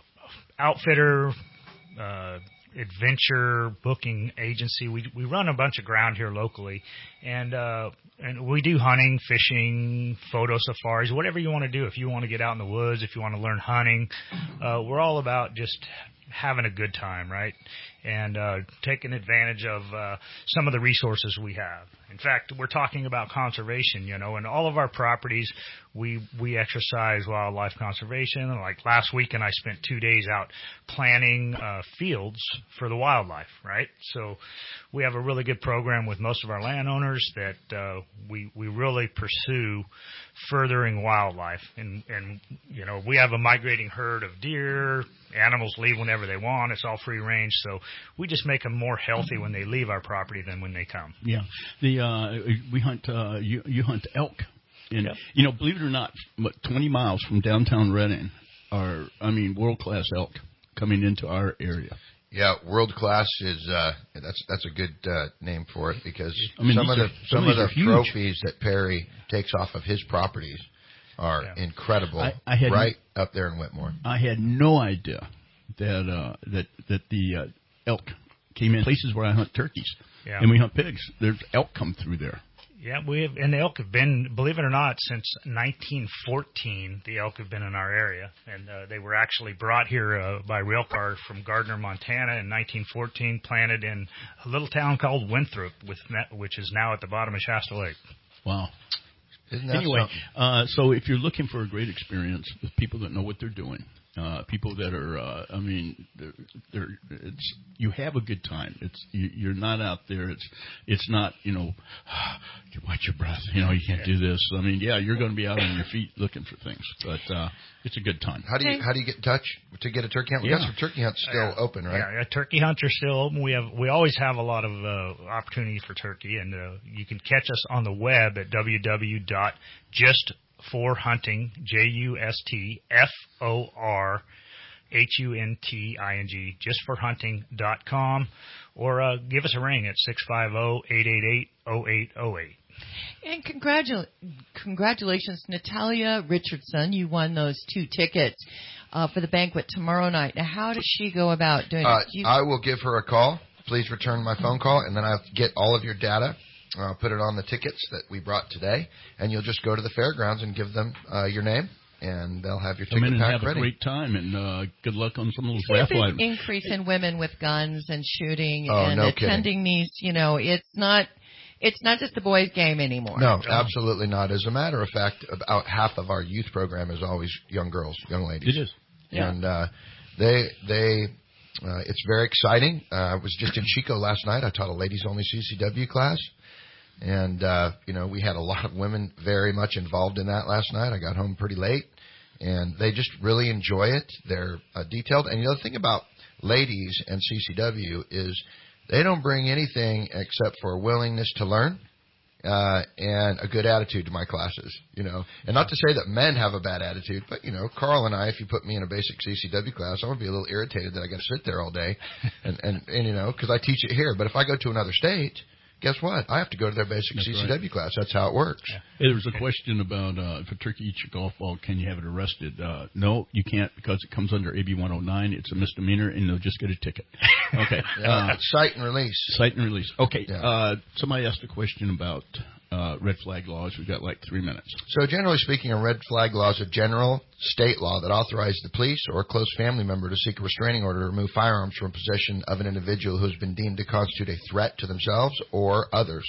outfitter, uh, adventure booking agency. We we run a bunch of ground here locally, and uh, and we do hunting, fishing, photo safaris, whatever you want to do. If you want to get out in the woods, if you want to learn hunting, uh, we're all about just having a good time, right? And uh, taking advantage of uh, some of the resources we have. In fact, we're talking about conservation, you know, and all of our properties, we we exercise wildlife conservation. Like last weekend, I spent two days out planting uh, fields for the wildlife, right? So we have a really good program with most of our landowners that uh, we we really pursue furthering wildlife. And, and, you know, we have a migrating herd of deer. Animals leave whenever they want. It's all free range. So we just make them more healthy when they leave our property than when they come. Yeah. The uh, we hunt, uh, you, you hunt elk. And, yep. you know, believe it or not, what, twenty miles from downtown Reading are, I mean, world-class elk coming into our area. Yeah, world class is uh, that's that's a good uh, name for it because I mean, some of the are, some, some of the huge. trophies that Perry takes off of his properties are yeah. incredible. I, I had right no, up there in Whitmore. I had no idea that uh, that that the uh, elk came in places where I hunt turkeys yeah. and we hunt pigs. There's elk come through there. Yeah, we have, and the elk have been, believe it or not, since nineteen fourteen. The elk have been in our area, and uh, they were actually brought here uh, by rail car from Gardner, Montana, in nineteen fourteen. Planted in a little town called Winthrop, with which is now at the bottom of Shasta Lake. Wow. Isn't that anyway, uh, so if you're looking for a great experience with people that know what they're doing, Uh, people that are, uh, I mean, they're, they're, it's, you have a good time. It's, you, you're not out there. It's, it's not, you know, you watch your breath. You know, you can't do this. I mean, yeah, you're going to be out on your feet looking for things, but uh, it's a good time. How do you how do you get in touch to get a turkey hunt? We Yeah. got some turkey hunts still Yeah. open, right? Yeah, yeah, turkey hunts are still open. We have we always have a lot of uh, opportunity for turkey, and uh, you can catch us on the web at w w w dot just for hunting j u s t f o r h u n t i n g just for hunting dot com, or uh, give us a ring at six five zero, eight eight eight, zero eight zero eight. And congratula- congratulations, Natalia Richardson. You won those two tickets uh, for the banquet tomorrow night. Now, how does she go about doing Uh, it? Do you- I will give her a call. Please return my phone call, and then I'll get all of your data. I'll put it on the tickets that we brought today, and you'll just go to the fairgrounds and give them uh, your name, and they'll have your Come in ticket and pack have ready. a great time, and uh, good luck on some of those There's raffle an items. increase in women with guns and shooting Oh, and no attending these. You know, it's not it's not just a boys' game anymore. No, absolutely not. As a matter of fact, about half of our youth program is always young girls, young ladies. It is. Yeah. And uh, they they uh, it's very exciting. Uh, I was just in Chico last night. I taught a ladies only C C W class, and uh, you know we had a lot of women very much involved in that last night. I got home pretty late, and they just really enjoy it. They're uh, detailed, and the other thing about ladies and C C W is they don't bring anything except for a willingness to learn uh, and a good attitude to my classes, you know. And not to say that men have a bad attitude, but, you know, Carl and I, if you put me in a basic C C W class, I'm going to be a little irritated that I got to sit there all day and, and, and you know, because I teach it here. But if I go to another state, guess what? I have to go to their basic That's C C W right. class. That's how it works. There was a question about uh, if a turkey eats your golf ball, can you have it arrested? Uh, no, you can't, because it comes under A B one oh nine. It's a misdemeanor, and they'll just get a ticket. Okay. Yeah, Uh, cite and release. Cite and release. Okay. Yeah. Uh, somebody asked a question about uh, red flag laws. We've got like three minutes. So generally speaking, a red flag law is a general state law that authorizes the police or a close family member to seek a restraining order to remove firearms from possession of an individual who has been deemed to constitute a threat to themselves or others.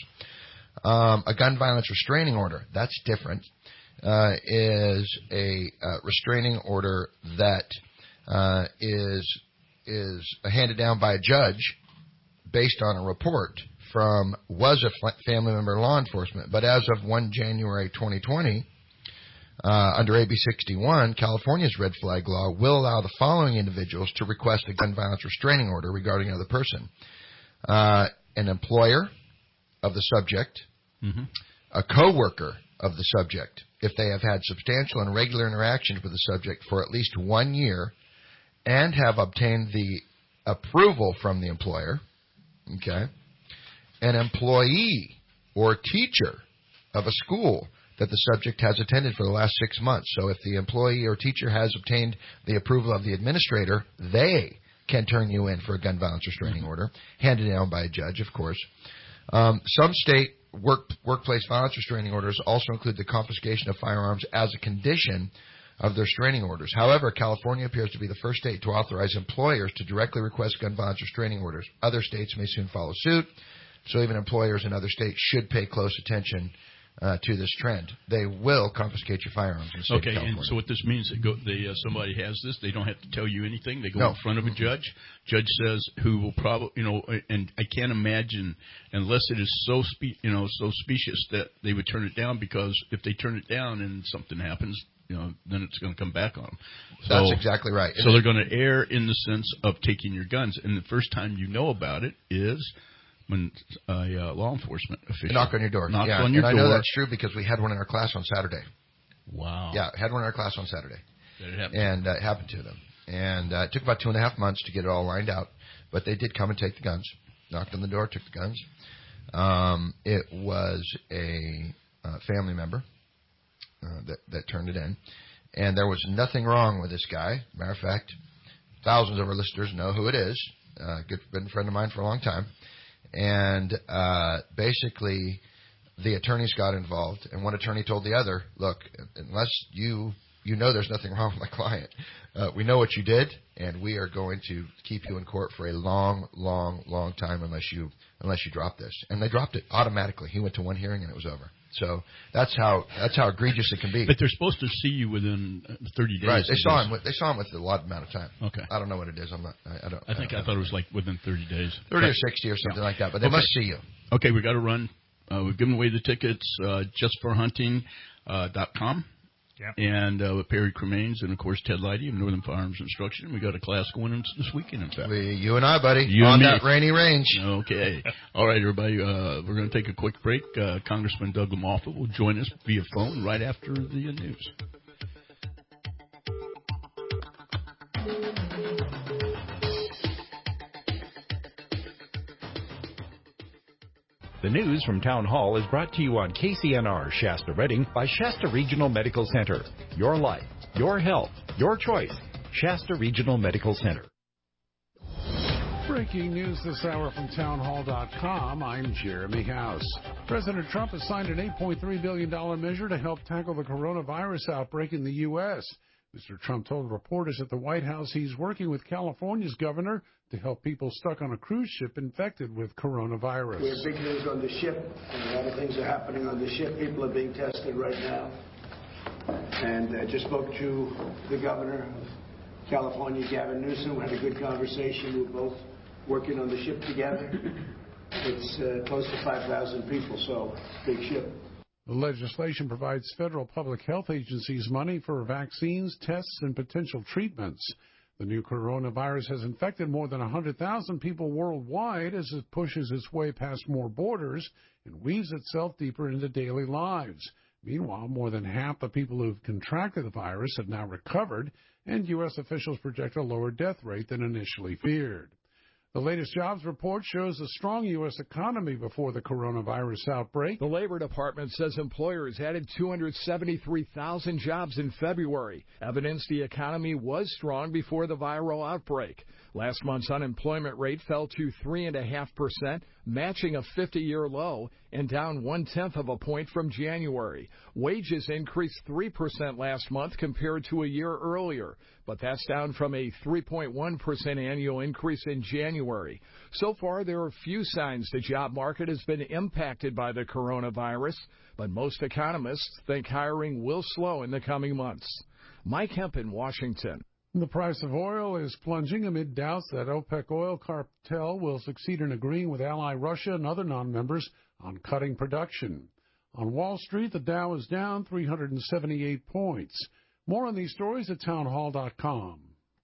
Um, a gun violence restraining order, that's different, uh, is a uh, restraining order that uh, is is handed down by a judge based on a report from was a f- family member law enforcement. But as of the first of January twenty twenty, uh, under A B sixty-one, California's red flag law will allow the following individuals to request a gun violence restraining order regarding another person. Uh, an employer of the subject, mm-hmm. a coworker of the subject, if they have had substantial and regular interactions with the subject for at least one year and have obtained the approval from the employer, okay, an employee or teacher of a school that the subject has attended for the last six months. So if the employee or teacher has obtained the approval of the administrator, they can turn you in for a gun violence restraining order, handed down by a judge, of course. Um, some state work, workplace violence restraining orders also include the confiscation of firearms as a condition of their restraining orders. However, California appears to be the first state to authorize employers to directly request gun violence restraining orders. Other states may soon follow suit, so even employers in other states should pay close attention uh, to this trend. They will confiscate your firearms in the state Okay, of California. and so what this means, they go, they, uh, somebody has this, they don't have to tell you anything. They go No. in front of a judge. Judge says, who will probably, you know, and I can't imagine, unless it is so, spe- you know, so specious that they would turn it down, because if they turn it down and something happens, you know, then it's going to come back on them. So, That's exactly right. So they're going to err in the sense of taking your guns, and the first time you know about it is when a uh, law enforcement official They knock on your door. knocks yeah, on your and door. I know that's true because we had one in our class on Saturday. Wow. Yeah, had one in our class on Saturday. That it happened. And uh, it happened to them. And uh, it took about two and a half months to get it all lined out. But they did come and take the guns. Knocked on the door, took the guns. Um, it was a uh, family member uh, that, that turned it in. And there was nothing wrong with this guy. Matter of fact, thousands of our listeners know who it is. Uh, good, been a friend of mine for a long time. And uh, basically, the attorneys got involved, and one attorney told the other, look, unless you you know there's nothing wrong with my client, uh, we know what you did, and we are going to keep you in court for a long, long, long time unless you unless you drop this. And they dropped it automatically. He went to one hearing, and it was over. So that's how that's how egregious it can be. But they're supposed to see you within thirty days. Right. They saw him. With, they saw him with a lot amount of time. Okay. I don't know what it is. I'm not. I, I don't. I think I, I, I thought it was like within thirty days. Thirty or sixty or something yeah. like that. But they okay. must see you. Okay, we got to run. Uh, we've given away the tickets. Uh, just for hunting dot com. Yep. And uh, with Perry Cremains and, of course, Ted Leidy of Northern Firearms Instruction. We got a class going in this weekend, in fact. We, you and I, buddy, you on and that rainy range. Okay. All right, everybody. Uh, we're going to take a quick break. Uh, Congressman Doug LaMalfa will join us via phone right after the news. The news from Town Hall is brought to you on K C N R Shasta Redding by Shasta Regional Medical Center. Your life, your health, your choice. Shasta Regional Medical Center. Breaking news this hour from town hall dot com. I'm Jeremy House. President Trump has signed an eight point three billion dollars measure to help tackle the coronavirus outbreak in the U S Mister Trump told reporters at the White House he's working with California's governor to help people stuck on a cruise ship infected with coronavirus. We have big news on the ship, and a lot of things are happening on the ship. People are being tested right now. And I just spoke to the governor of California, Gavin Newsom. We had a good conversation. We're both working on the ship together. It's uh, close to five thousand people, so big ship. The legislation provides federal public health agencies money for vaccines, tests, and potential treatments. The new coronavirus has infected more than one hundred thousand people worldwide as it pushes its way past more borders and weaves itself deeper into daily lives. Meanwhile, more than half the people who've contracted the virus have now recovered, and U S officials project a lower death rate than initially feared. The latest jobs report shows a strong U S economy before the coronavirus outbreak. The Labor Department says employers added two hundred seventy-three thousand jobs in February, evidence the economy was strong before the viral outbreak. Last month's unemployment rate fell to three point five percent, matching a fifty-year low, and down one-tenth of a point from January. Wages increased three percent last month compared to a year earlier, but that's down from a three point one percent annual increase in January. So far, there are few signs the job market has been impacted by the coronavirus, but most economists think hiring will slow in the coming months. Mike Hemp in Washington. The price of oil is plunging amid doubts that OPEC oil cartel will succeed in agreeing with ally Russia and other non-members on cutting production. On Wall Street, the Dow is down three hundred seventy-eight points. More on these stories at town hall dot com.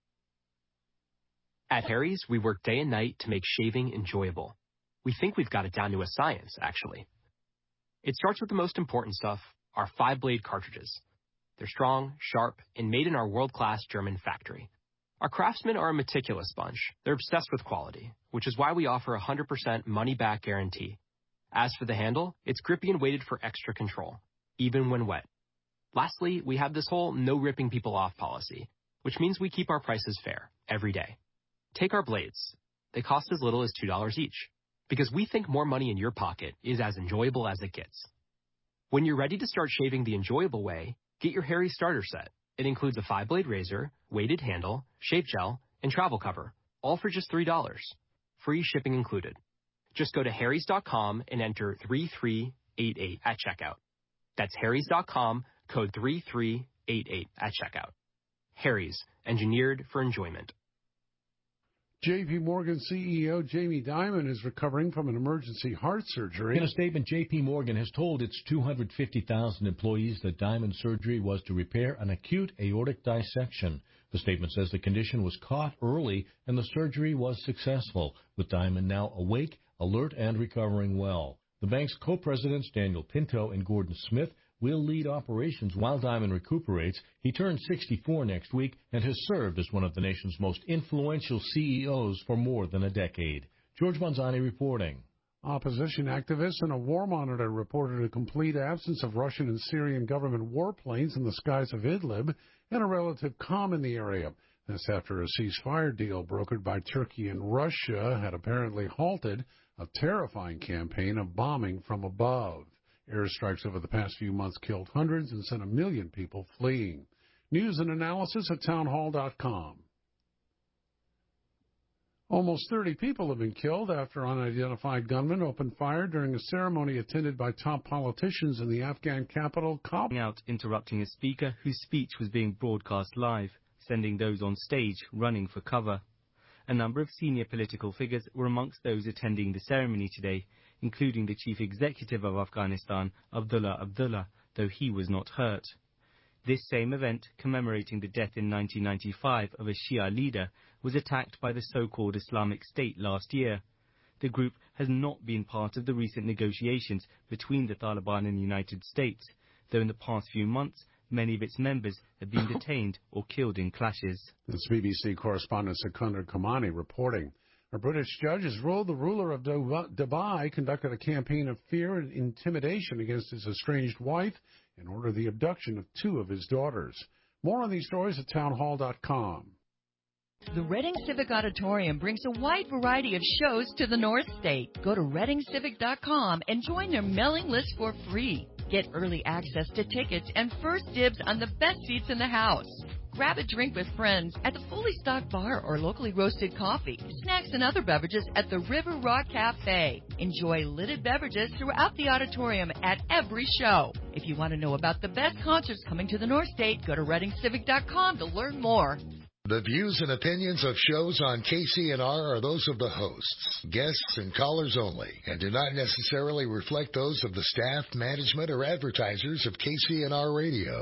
At Harry's, we work day and night to make shaving enjoyable. We think we've got it down to a science, actually. It starts with the most important stuff, our five-blade cartridges. They're strong, sharp, and made in our world-class German factory. Our craftsmen are a meticulous bunch. They're obsessed with quality, which is why we offer a one hundred percent money-back guarantee. As for the handle, it's grippy and weighted for extra control, even when wet. Lastly, we have this whole no ripping people off policy, which means we keep our prices fair every day. Take our blades. They cost as little as two dollars each, because we think more money in your pocket is as enjoyable as it gets. When you're ready to start shaving the enjoyable way, get your Harry's starter set. It includes a five-blade razor, weighted handle, shave gel, and travel cover, all for just three dollars. Free shipping included. Just go to harrys dot com and enter three three eight eight at checkout. That's harrys dot com, code three three eight eight at checkout. Harry's, engineered for enjoyment. J P. Morgan C E O Jamie Dimon is recovering from an emergency heart surgery. In a statement, J P. Morgan has told its two hundred fifty thousand employees that Dimon's surgery was to repair an acute aortic dissection. The statement says the condition was caught early and the surgery was successful, with Dimon now awake, alert, and recovering well. The bank's co-presidents, Daniel Pinto and Gordon Smith, will lead operations while Dimon recuperates. He turns sixty-four next week and has served as one of the nation's most influential C E Os for more than a decade. George Manzani reporting. Opposition activists and a war monitor reported a complete absence of Russian and Syrian government warplanes in the skies of Idlib and a relative calm in the area. This after a ceasefire deal brokered by Turkey and Russia had apparently halted a terrifying campaign of bombing from above. Airstrikes over the past few months killed hundreds and sent a million people fleeing. News and analysis at town hall dot com. Almost thirty people have been killed after unidentified gunmen opened fire during a ceremony attended by top politicians in the Afghan capital, Kabul. Out interrupting a speaker whose speech was being broadcast live, sending those on stage running for cover. A number of senior political figures were amongst those attending the ceremony today, including the chief executive of Afghanistan, Abdullah Abdullah, though he was not hurt. This same event, commemorating the death in nineteen ninety-five of a Shia leader, was attacked by the so-called Islamic State last year. The group has not been part of the recent negotiations between the Taliban and the United States, though in the past few months many of its members have been detained or killed in clashes. This B B C correspondent Sekunder Kamani reporting. A British judge has ruled the ruler of Dubai conducted a campaign of fear and intimidation against his estranged wife and ordered the abduction of two of his daughters. More on these stories at townhall dot com. The Reading Civic Auditorium brings a wide variety of shows to the North State. Go to reading civic dot com and join their mailing list for free. Get early access to tickets and first dibs on the best seats in the house. Grab a drink with friends at the fully stocked bar or locally roasted coffee, snacks and other beverages at the River Rock Cafe. Enjoy lidded beverages throughout the auditorium at every show. If you want to know about the best concerts coming to the North State, go to reading civic dot com to learn more. The views and opinions of shows on K C N R are those of the hosts, guests, and callers only, and do not necessarily reflect those of the staff, management, or advertisers of K C N R Radio.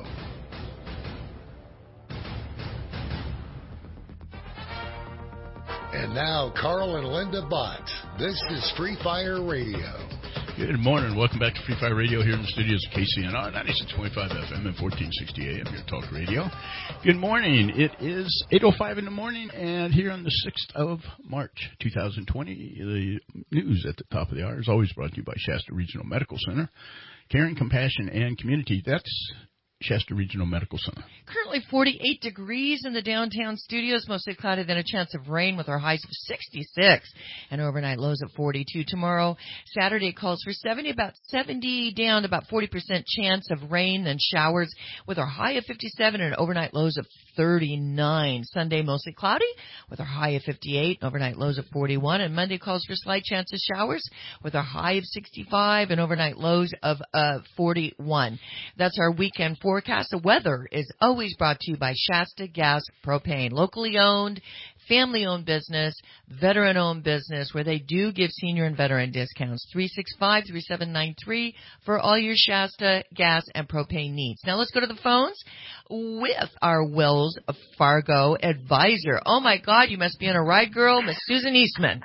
And now, Carl and Linda Bott. This is Free Fire Radio. Good morning. Welcome back to Free Fire Radio here in the studios of K C N R, ninety-six point five F M and fourteen sixty A M, your talk radio. Good morning. It is eight oh five in the morning, and here on the sixth of March, two thousand twenty, the news at the top of the hour is always brought to you by Shasta Regional Medical Center. Caring, compassion, and community. That's Shasta Regional Medical Center. Currently forty-eight degrees in the downtown studios, mostly cloudy, then a chance of rain with our highs of sixty-six and overnight lows of forty-two. Tomorrow, Saturday, calls for seventy, about seventy down to about forty percent chance of rain, then showers with our high of fifty-seven and overnight lows of thirty-nine. Sunday, mostly cloudy with our high of fifty-eight, overnight lows of forty-one. And Monday calls for slight chance of showers with our high of sixty-five and overnight lows of uh, forty-one. That's our weekend forecast. The weather is always brought to you by Shasta Gas Propane, locally owned, family-owned business, veteran-owned business, where they do give senior and veteran discounts. three six five, three seven nine three for all your Shasta gas and propane needs. Now let's go to the phones with our Wells Fargo advisor. Oh, my God, you must be on a ride, girl, Miss Susan Eastman.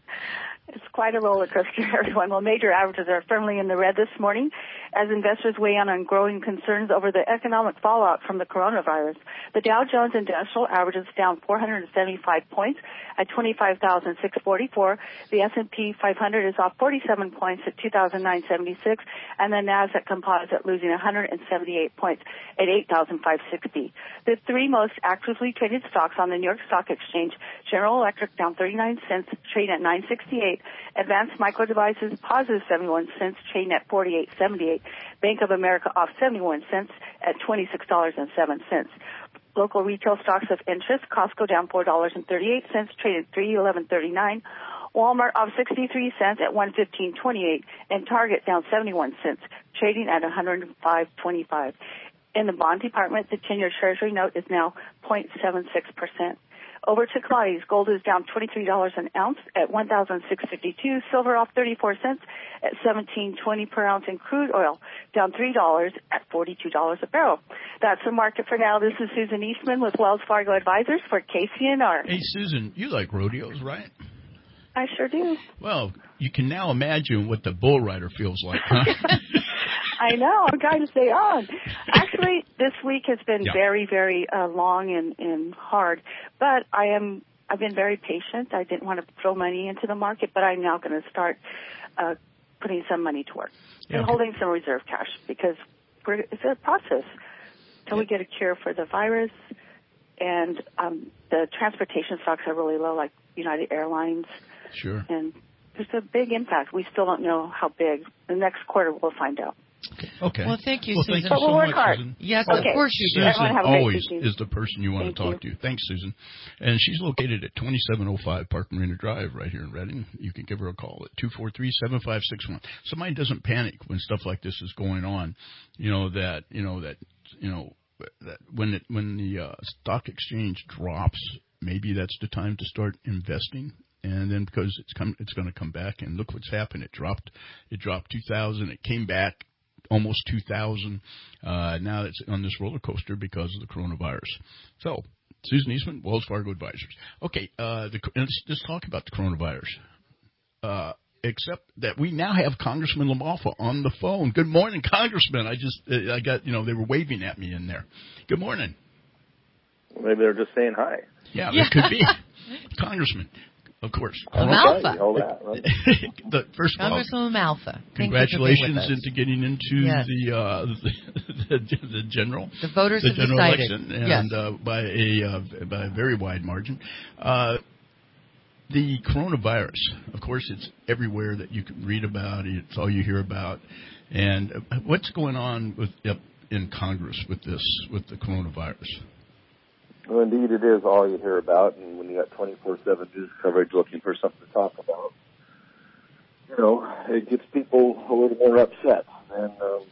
It's quite a roller coaster, everyone. Well, major averages are firmly in the red this morning as investors weigh in on growing concerns over the economic fallout from the coronavirus. The Dow Jones Industrial Average is down four hundred seventy-five points at twenty-five thousand six hundred forty-four. The S and P five hundred is off forty-seven points at two thousand nine hundred seventy-six, and the Nasdaq Composite losing one hundred seventy-eight points at eight thousand five hundred sixty. The three most actively traded stocks on the New York Stock Exchange: General Electric down thirty-nine cents, trading at nine sixty-eight. Advanced Micro Devices positive seventy-one cents, trading at forty-eight seventy-eight. Bank of America off seventy-one cents at twenty-six dollars and seven cents. Local retail stocks of interest: Costco down four dollars and thirty-eight cents, traded three eleven thirty-nine. Walmart off sixty-three cents at one fifteen twenty-eight, and Target down seventy-one cents, trading at one hundred five twenty-five. In the bond department, the ten-year Treasury note is now zero point seven six percent. Over to commodities. Gold is down twenty-three dollars an ounce at one thousand six hundred fifty-two. Silver off thirty-four cents at seventeen twenty per ounce. And crude oil down three dollars at forty-two dollars a barrel. That's the market for now. This is Susan Eastman with Wells Fargo Advisors for K C N R. Hey, Susan, you like rodeos, right? I sure do. Well, you can now imagine what the bull rider feels like, huh? I know. I'm trying to stay on. Actually, this week has been yeah. very, very uh, long and, and hard. But I am, I've been very patient. I didn't want to throw money into the market, but I'm now going to start uh, putting some money to work yeah. and holding some reserve cash because we're, it's a process until yeah. we get a cure for the virus. And um, the transportation stocks are really low, like United Airlines. Sure. And there's a big impact. We still don't know how big. The next quarter we'll find out. Okay. Well, thank you, well, Susan. Thank But you we'll so work much, hard. Susan. Yes, Okay. of course you do. Susan Everyone have a great always weekend. is the person you want Thank to talk you. to. Thanks, Susan. And she's located at twenty-seven oh five Park Marina Drive right here in Redding. You can give her a call at two four three, seven five six one. Somebody doesn't panic when stuff like this is going on. You know, that, you know, that, you know, that when it, when the uh, stock exchange drops, maybe that's the time to start investing. And then because it's come, it's going to come back. And look what's happened. It dropped, it dropped two thousand. It came back almost two thousand. Uh, now it's on this roller coaster because of the coronavirus. So, Susan Eastman, Wells Fargo Advisors. Okay, uh, the, let's just talk about the coronavirus. Uh, except that we now have Congressman LaMalfa on the phone. Good morning, Congressman. I just, uh, I got, you know, they were waving at me in there. Good morning. Maybe they're just saying hi. Yeah, yeah. It could be. Congressman. Of course. LaMalfa. All that, right? the, first of all, Congressman LaMalfa. Congratulations into getting into yes. the, uh, the, the the general the voters the have general decided. election, and yes. uh, by a uh, by a very wide margin. Uh, the coronavirus, of course, it's everywhere that you can read about. It's all you hear about. And uh, what's going on with up in Congress with this with the coronavirus? Well, indeed, it is all you hear about, and when you got twenty-four seven news coverage looking for something to talk about, you know, it gets people a little more upset than um,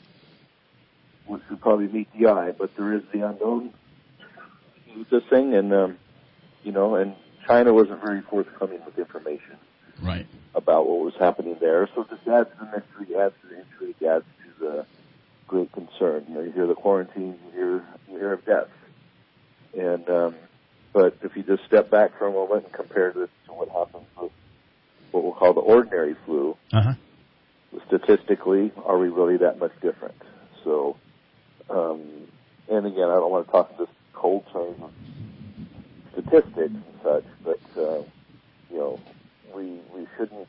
which would probably meet the eye. But there is the unknown with this thing, and um, you know, and China wasn't very forthcoming with information right about what was happening there. So this adds to the mystery, adds to the intrigue, adds to the great concern. You know, you hear the quarantines, you hear you hear of deaths. And um, but if you just step back for a moment and compare this to what happens with what we'll call the ordinary flu, uh-huh. statistically, are we really that much different? So, um, and again, I don't want to talk in this cold terms of statistics and such, but uh, you know, we we shouldn't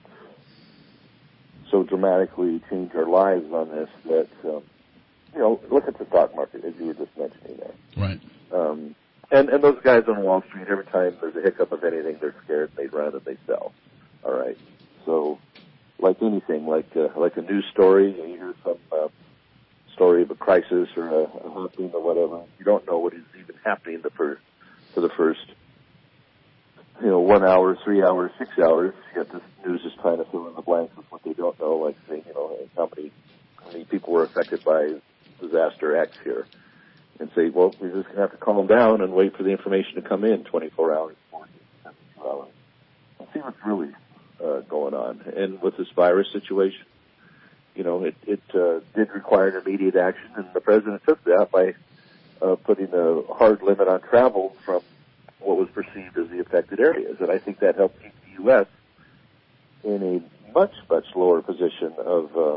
so dramatically change our lives on this that um, you know, look at the stock market as you were just mentioning there. Right. Um, And, and those guys on Wall Street, every time there's a hiccup of anything, they're scared, they run and they sell. All right. So, like anything, like uh, like a news story, you hear some uh, story of a crisis or a, a happening or whatever. You don't know what is even happening the first, for the first, you know, one hour, three hours, six hours. Yet this news is trying to fill in the blanks with what they don't know, like saying, you know, how many, how many people were affected by disaster X here. And say, well, we're just going to have to calm down and wait for the information to come in twenty-four hours, forty, seventy-two hours, and see what's really uh, going on. And with this virus situation, you know, it, it uh, did require an immediate action, and the president took that by uh, putting a hard limit on travel from what was perceived as the affected areas. And I think that helped keep the U S in a much, much lower position of uh,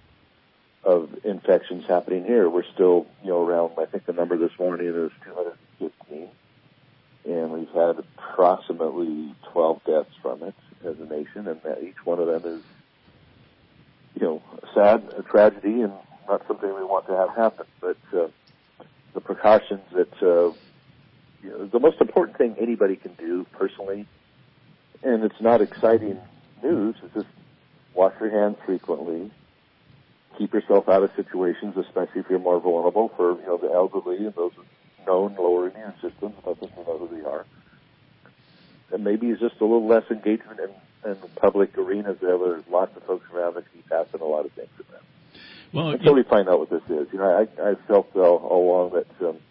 of infections happening here. We're still, you know, around, I think the number this morning is two hundred fifteen, and we've had approximately twelve deaths from it as a nation, and that each one of them is, you know, sad, a tragedy, and not something we want to have happen. But uh, the precautions that, uh, you know, the most important thing anybody can do personally, and it's not exciting news, is just wash your hands frequently. Keep yourself out of situations, especially if you're more vulnerable, for, you know, the elderly and those with known lower immune systems. I think we know who they are. And maybe it's just a little less engagement in, in public arenas there where there's lots of folks around that keep asking a lot of things of them. Well, until we find out what this is. You know, I, I felt uh, all along that, um,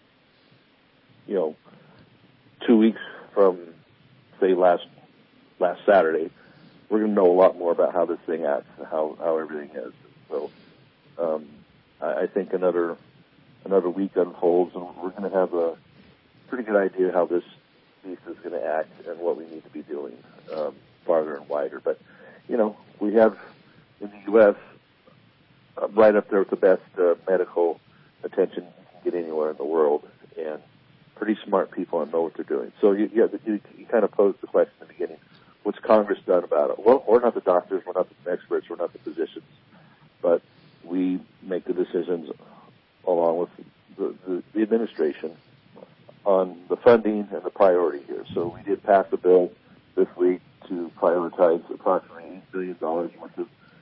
you know, two weeks from, say, last last Saturday, we're going to know a lot more about how this thing acts and how, how everything is. So um, I, I think another another week unfolds, and we're going to have a pretty good idea how this beast is going to act and what we need to be doing um, farther and wider. But, you know, we have in the U S uh, right up there with the best uh, medical attention you can get anywhere in the world, and pretty smart people and know what they're doing. So you, you, you, you kind of posed the question in the beginning, what's Congress done about it? Well, we're not the doctors, we're not the experts, we're not the physicians. But we make the decisions along with the, the, the administration on the funding and the priority here. So we did pass a bill this week to prioritize approximately eight billion dollars worth of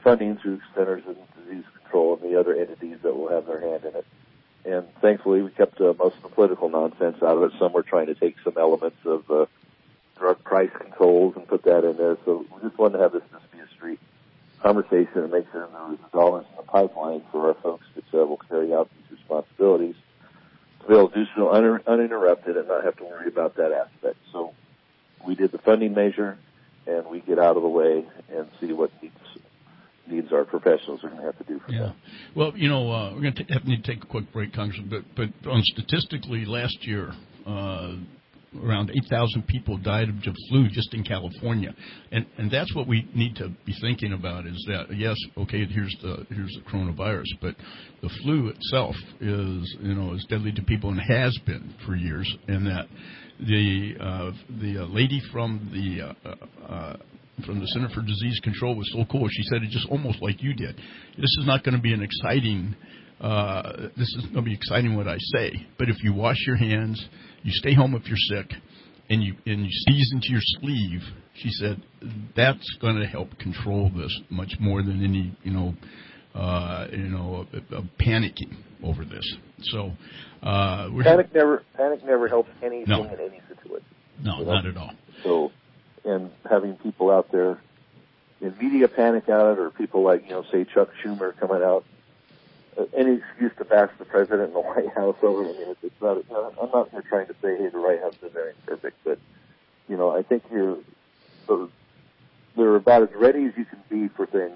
funding through Centers of Disease Control and the other entities that will have their hand in it. And thankfully, we kept uh, most of the political nonsense out of it. Some were trying to take some elements of uh, drug price controls and put that in there. So we just wanted to have this just be a street conversation and make sure there was dollars in the pipeline for our folks that uh, will carry out these responsibilities to be able to do so un- uninterrupted and not have to worry about that aspect. So we did the funding measure, and we get out of the way and see what needs needs our professionals are going to have to do for yeah. that. Well, you know, uh, we're going to have to need to take a quick break, Congressman, but, but on statistically last year, uh, around eight thousand people died of flu just in California. And and that's what we need to be thinking about is that, yes, okay, here's the here's the coronavirus, but the flu itself is, you know, is deadly to people and has been for years, and that the uh, the uh, lady from the uh, uh, from the Center for Disease Control was so cool. She said it just almost like you did. This is not going to be an exciting uh, this is going to be exciting what I say, but if you wash your hands, you stay home if you're sick, and you and you sneeze into your sleeve, she said that's going to help control this much more than any you know uh, you know uh, uh, panicking over this. So uh, we're panic never panic never helps anything no. in any situation. No, you know? not at all. So, and having people out there in media panic out, or people like you know say Chuck Schumer coming out. Uh, any excuse to bash the president in the White House over. I mean, it's, it's not. You know, I'm not here trying to say, hey, the White House is very perfect, but you know, I think you're so they're about as ready as you can be for things,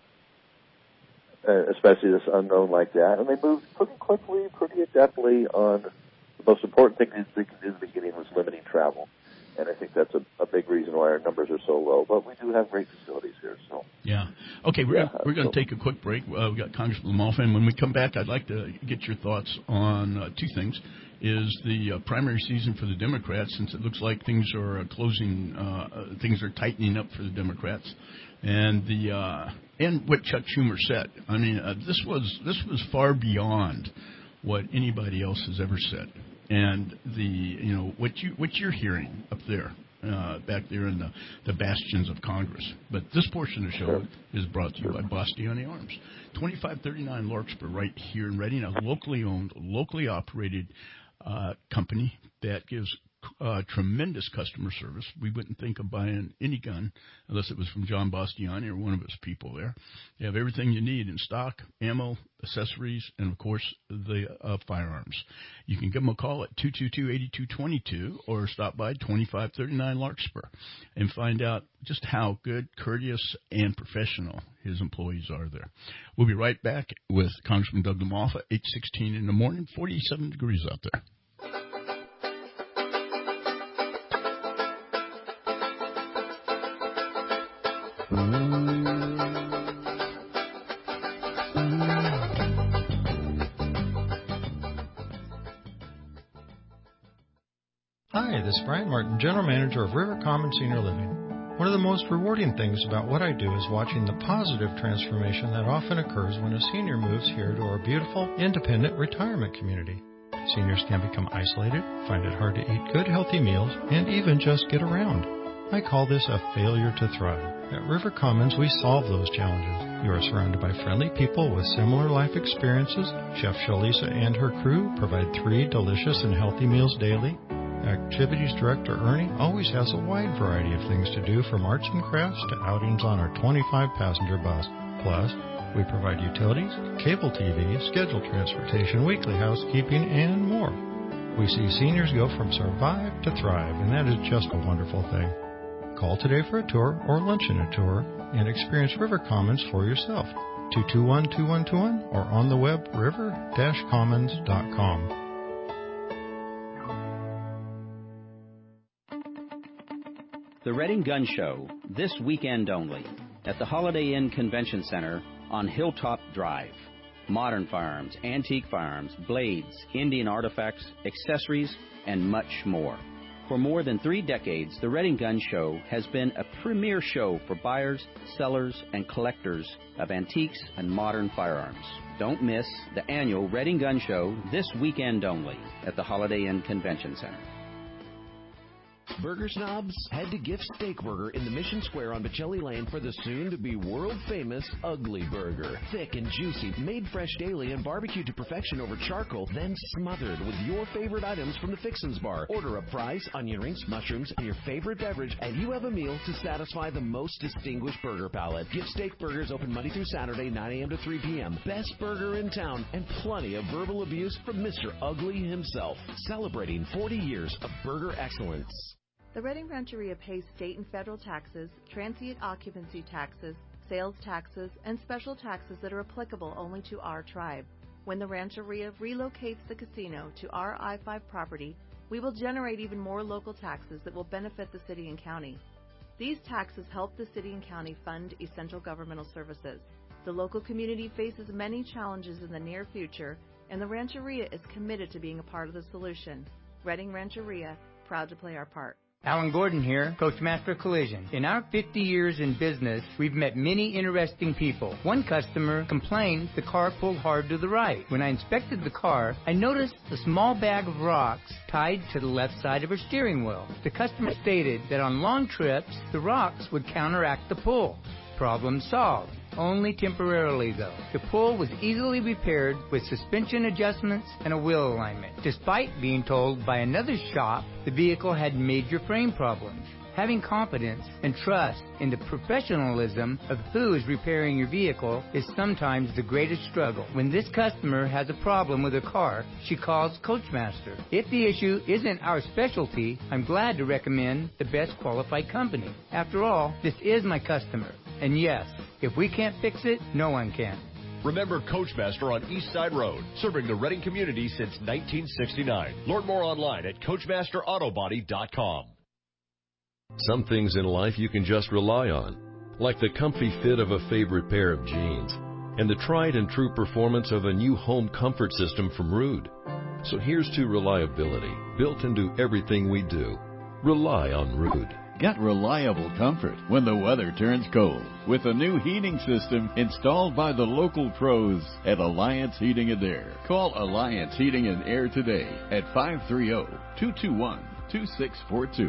uh, especially this unknown like that. And they moved pretty quickly, pretty adeptly on the most important thing they could do in the beginning was limiting travel. And I think that's a, a big reason why our numbers are so low. But we do have great facilities here. So yeah. Okay, we're yeah, we're going to take a quick break. Uh, we got Congressman Lamalfa, and when we come back, I'd like to get your thoughts on uh, two things: is the uh, primary season for the Democrats, since it looks like things are uh, closing, uh, things are tightening up for the Democrats, and the uh, and what Chuck Schumer said. I mean, uh, this was this was far beyond what anybody else has ever said. And the you know what you what you're hearing up there, uh, back there in the, the bastions of Congress. But this portion of the show sure. is brought to you by Bastiani Arms, twenty-five thirty-nine Larkspur, right here in Reading, a locally owned, locally operated uh, company that gives uh, tremendous customer service. We wouldn't think of buying any gun unless it was from John Bastiani or one of his people there. They have everything you need in stock, ammo, accessories, and, of course, the uh, firearms. You can give them a call at two two two, eight two two two or stop by twenty-five thirty-nine Larkspur and find out just how good, courteous, and professional his employees are there. We'll be right back with Congressman Doug Lamalfa, eight sixteen in the morning, forty-seven degrees out there. Hi, this is Brian Martin, General Manager of River Commons Senior Living. One of the most rewarding things about what I do is watching the positive transformation that often occurs when a senior moves here to our beautiful, independent retirement community. Seniors can become isolated, find it hard to eat good, healthy meals, and even just get around. I call this a failure to thrive. At River Commons, we solve those challenges. You are surrounded by friendly people with similar life experiences. Chef Shalisa and her crew provide three delicious and healthy meals daily. Activities Director Ernie always has a wide variety of things to do, from arts and crafts to outings on our twenty-five passenger bus. Plus, we provide utilities, cable T V, scheduled transportation, weekly housekeeping, and more. We see seniors go from survive to thrive, and that is just a wonderful thing. Call today for a tour or lunch in a tour and experience River Commons for yourself. two two one, two one two one or on the web river dash commons dot com. The Reading Gun Show, this weekend only, at the Holiday Inn Convention Center on Hilltop Drive. Modern firearms, antique firearms, blades, Indian artifacts, accessories, and much more. For more than three decades, the Reading Gun Show has been a premier show for buyers, sellers, and collectors of antiques and modern firearms. Don't miss the annual Reading Gun Show this weekend only at the Holiday Inn Convention Center. Burger snobs? Head to Gift Steak Burger in the Mission Square on Bocelli Lane for the soon-to-be world-famous Ugly Burger. Thick and juicy, made fresh daily and barbecued to perfection over charcoal, then smothered with your favorite items from the Fixins Bar. Order up fries, onion rings, mushrooms, and your favorite beverage, and you have a meal to satisfy the most distinguished burger palate. Gift Steak Burgers open Monday through Saturday, nine a.m. to three p.m. Best burger in town, and plenty of verbal abuse from Mister Ugly himself. Celebrating forty years of burger excellence. The Redding Rancheria pays state and federal taxes, transient occupancy taxes, sales taxes, and special taxes that are applicable only to our tribe. When the Rancheria relocates the casino to our I five property, we will generate even more local taxes that will benefit the city and county. These taxes help the city and county fund essential governmental services. The local community faces many challenges in the near future, and the Rancheria is committed to being a part of the solution. Redding Rancheria, proud to play our part. Alan Gordon here, Coachmaster Collision. In our fifty years in business, we've met many interesting people. One customer complained the car pulled hard to the right. When I inspected the car, I noticed a small bag of rocks tied to the left side of her steering wheel. The customer stated that on long trips, the rocks would counteract the pull. Problem solved. Only temporarily, though. The pull was easily repaired with suspension adjustments and a wheel alignment. Despite being told by another shop the vehicle had major frame problems. Having confidence and trust in the professionalism of who is repairing your vehicle is sometimes the greatest struggle. When this customer has a problem with her car, she calls Coachmaster. If the issue isn't our specialty, I'm glad to recommend the best qualified company. After all, this is my customer. And yes, if we can't fix it, no one can. Remember Coachmaster on East Side Road, serving the Redding community since nineteen sixty-nine. Learn more online at Coachmaster Auto Body dot com. Some things in life you can just rely on, like the comfy fit of a favorite pair of jeans and the tried and true performance of a new home comfort system from Ruud. So here's to reliability, built into everything we do. Rely on Ruud. Get reliable comfort when the weather turns cold with a new heating system installed by the local pros at Alliance Heating and Air. Call Alliance Heating and Air today at five three zero, two two one, two six four two.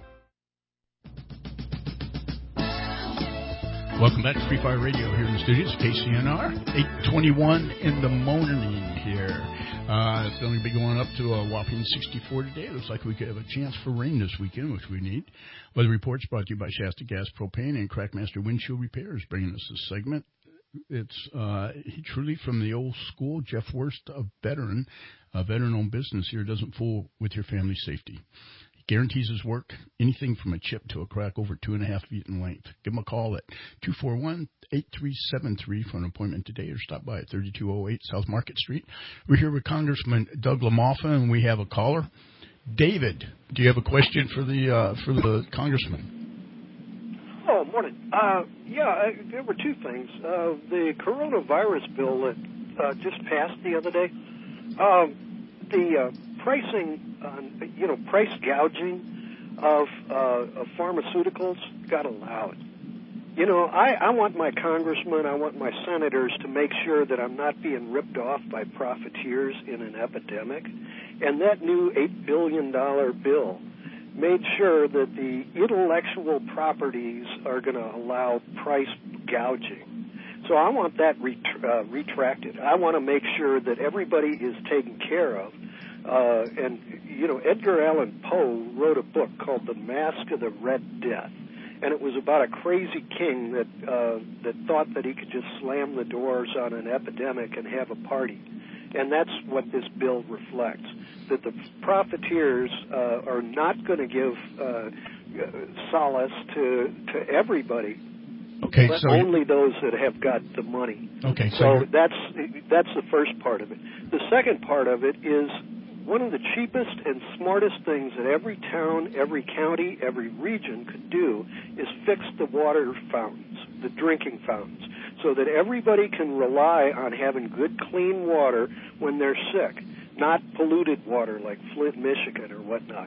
Welcome back to Free Fire Radio here in the studios, K C N R, eight twenty-one in the morning here. Uh, it's going to be going up to a whopping sixty-four today. It looks like we could have a chance for rain this weekend, which we need. Weather reports brought to you by Shasta Gas Propane and Crackmaster Windshield Repairs, bringing us this segment. It's uh, he truly from the old school, Jeff Worst, a veteran, a veteran-owned business here, doesn't fool with your family safety. Guarantees his work, anything from a chip to a crack over two and a half feet in length. Give him a call at two four one, eight three seven three for an appointment today, or stop by at thirty-two oh eight South Market Street. We're here with Congressman Doug LaMalfa, and we have a caller. David, do you have a question for the uh, for the congressman? Oh, morning. Uh, yeah, I, there were two things. Uh, the coronavirus bill that uh, just passed the other day, um, the uh, pricing, uh, you know, price gouging of, uh, of pharmaceuticals got allowed. You know, I, I want my congressmen, I want my senators to make sure that I'm not being ripped off by profiteers in an epidemic. And that new eight billion dollars bill made sure that the intellectual properties are going to allow price gouging. So I want that ret- uh, retracted. I want to make sure that everybody is taken care of. Uh, and, you know, Edgar Allan Poe wrote a book called The Mask of the Red Death. And it was about a crazy king that uh, that thought that he could just slam the doors on an epidemic and have a party. And that's what this bill reflects, that the profiteers uh, are not going to give uh, solace to to everybody, okay, but so only those that have got the money. Okay, so, so that's that's the first part of it. The second part of it is one of the cheapest and smartest things that every town, every county, every region could do is fix the water fountains, the drinking fountains, so that everybody can rely on having good, clean water when they're sick, not polluted water like Flint, Michigan or whatnot.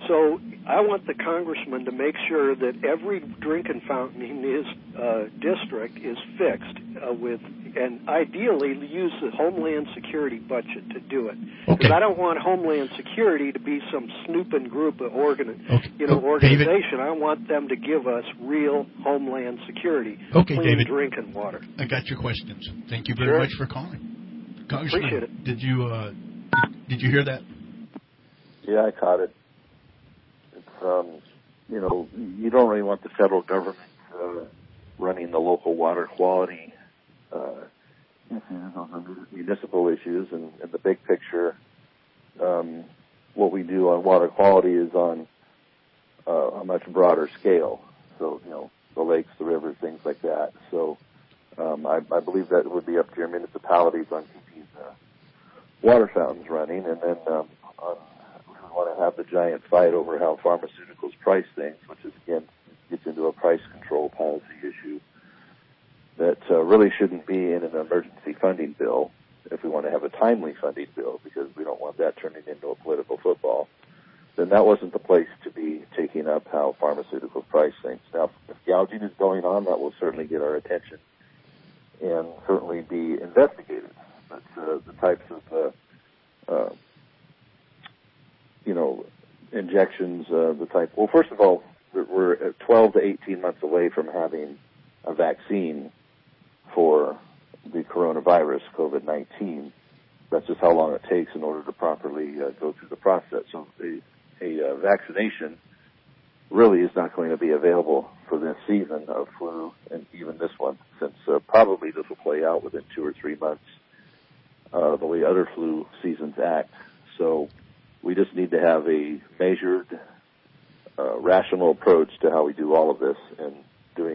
So I want the congressman to make sure that every drinking fountain in his uh, district is fixed uh, with, and ideally use the Homeland Security budget to do it. Because Okay. I don't want Homeland Security to be some snooping group of organ, Okay. you know, Oh, organization. I want them to give us real Homeland Security, Okay, clean David. drinking water. I got your questions. Thank you very Sure. much for calling. Congressman, Appreciate it. did you uh, did, did you hear that? Yeah, I caught it. It's, um, you know, you don't really want the federal government uh, running the local water quality uh, issues, on municipal issues, and, and the big picture. Um, what we do on water quality is on uh, a much broader scale. So, you know, the lakes, the rivers, things like that. So, um, I, I believe that it would be up to your municipalities on keeping uh, water fountains running, and then um, on we want to have the giant fight over how pharmaceuticals price things, which is, again, gets into a price control policy issue that uh, really shouldn't be in an emergency funding bill if we want to have a timely funding bill, because we don't want that turning into a political football. Then that wasn't the place to be taking up how pharmaceuticals price things. Now, if gouging is going on, that will certainly get our attention and certainly be investigated. But uh, the types of uh, uh, you know, injections, uh, the type, well, first of all, we're, we're twelve to eighteen months away from having a vaccine for the coronavirus, COVID nineteen. That's just how long it takes in order to properly uh, go through the process. So a, a uh, vaccination really is not going to be available for this season of flu, and even this one, since uh, probably this will play out within two or three months, uh, the way other flu seasons act. So we just need to have a measured, uh, rational approach to how we do all of this, and doing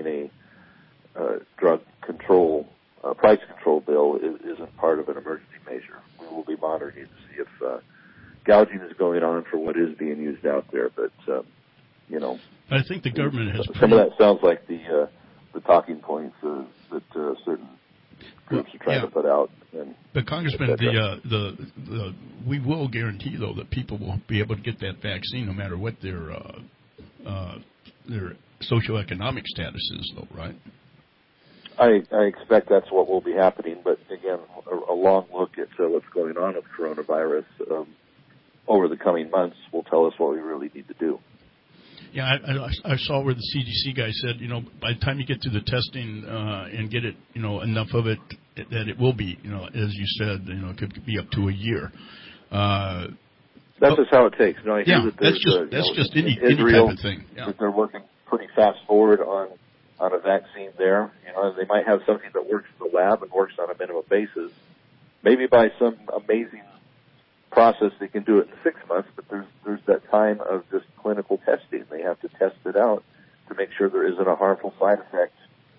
a uh, drug control, uh, price control bill is, isn't part of an emergency measure. We will be monitoring to see if uh, gouging is going on for what is being used out there, but, uh, you know. I think the government has... Some of that sounds like the uh, the talking points uh, that uh, certain groups are trying yeah. to put out. And But Congressman, the, uh, the the we will guarantee though that people will be able to get that vaccine no matter what their uh, uh, their socioeconomic status is, though, right? I, I expect that's what will be happening. But again, a, a long look at uh, what's going on with coronavirus um, over the coming months will tell us what we really need to do. Yeah, I, I, I saw where the C D C guy said, you know, by the time you get through the testing uh, and get it, you know, enough of it that it will be, you know, as you said, you know, it could be up to a year. Uh, that's just how it takes. No, I hear yeah, that that's just uh, that's know, just in any, Israel, any type of thing. Yeah. That they're working pretty fast forward on on a vaccine there. You know, they might have something that works in the lab and works on a minimum basis. Maybe by some amazing process they can do it in six months, but there's there's that time of just clinical testing. They have to test it out to make sure there isn't a harmful side effect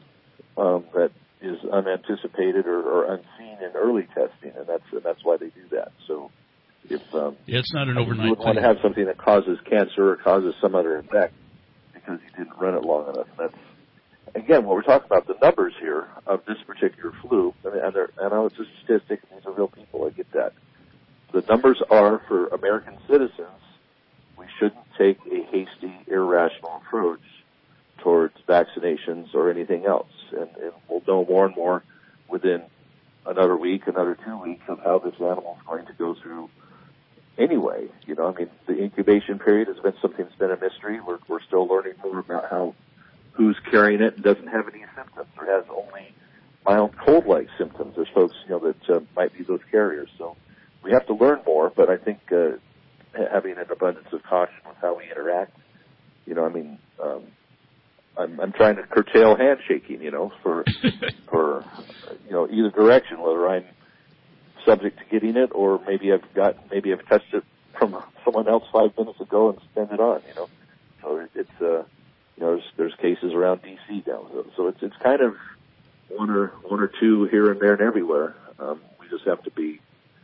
um, that is unanticipated or, or unseen in early testing, and that's and that's why they do that. So if um, yeah, it's not an I overnight you would thing. want to have something that causes cancer or causes some other effect because you didn't run it long enough. And that's again what we're talking about, the numbers here of this particular flu. I mean, and, they're, and I know it's a statistic, and these are real people. I get that. The numbers are for American citizens. We shouldn't take a hasty, irrational approach towards vaccinations or anything else. And, and we'll know more and more within another week, another two weeks of how this animal is going to go through anyway. You know, I mean, the incubation period has been something that's been a mystery. We're, we're still learning more about how who's carrying it and doesn't have any symptoms or has only mild cold-like symptoms. There's folks, you know, that uh, might be those carriers. So we have to learn more, but I think uh, having an abundance of caution with how we interact, you know, I mean, um, I'm, I'm trying to curtail handshaking, you know, for, for, you know, either direction, whether I'm subject to getting it or maybe I've got, maybe I've touched it from someone else five minutes ago and spend it on, you know. So it's, uh, you know, there's, there's cases around D C now. So, so it's, it's kind of one or, one or two here and there and everywhere. Um, we just have to be,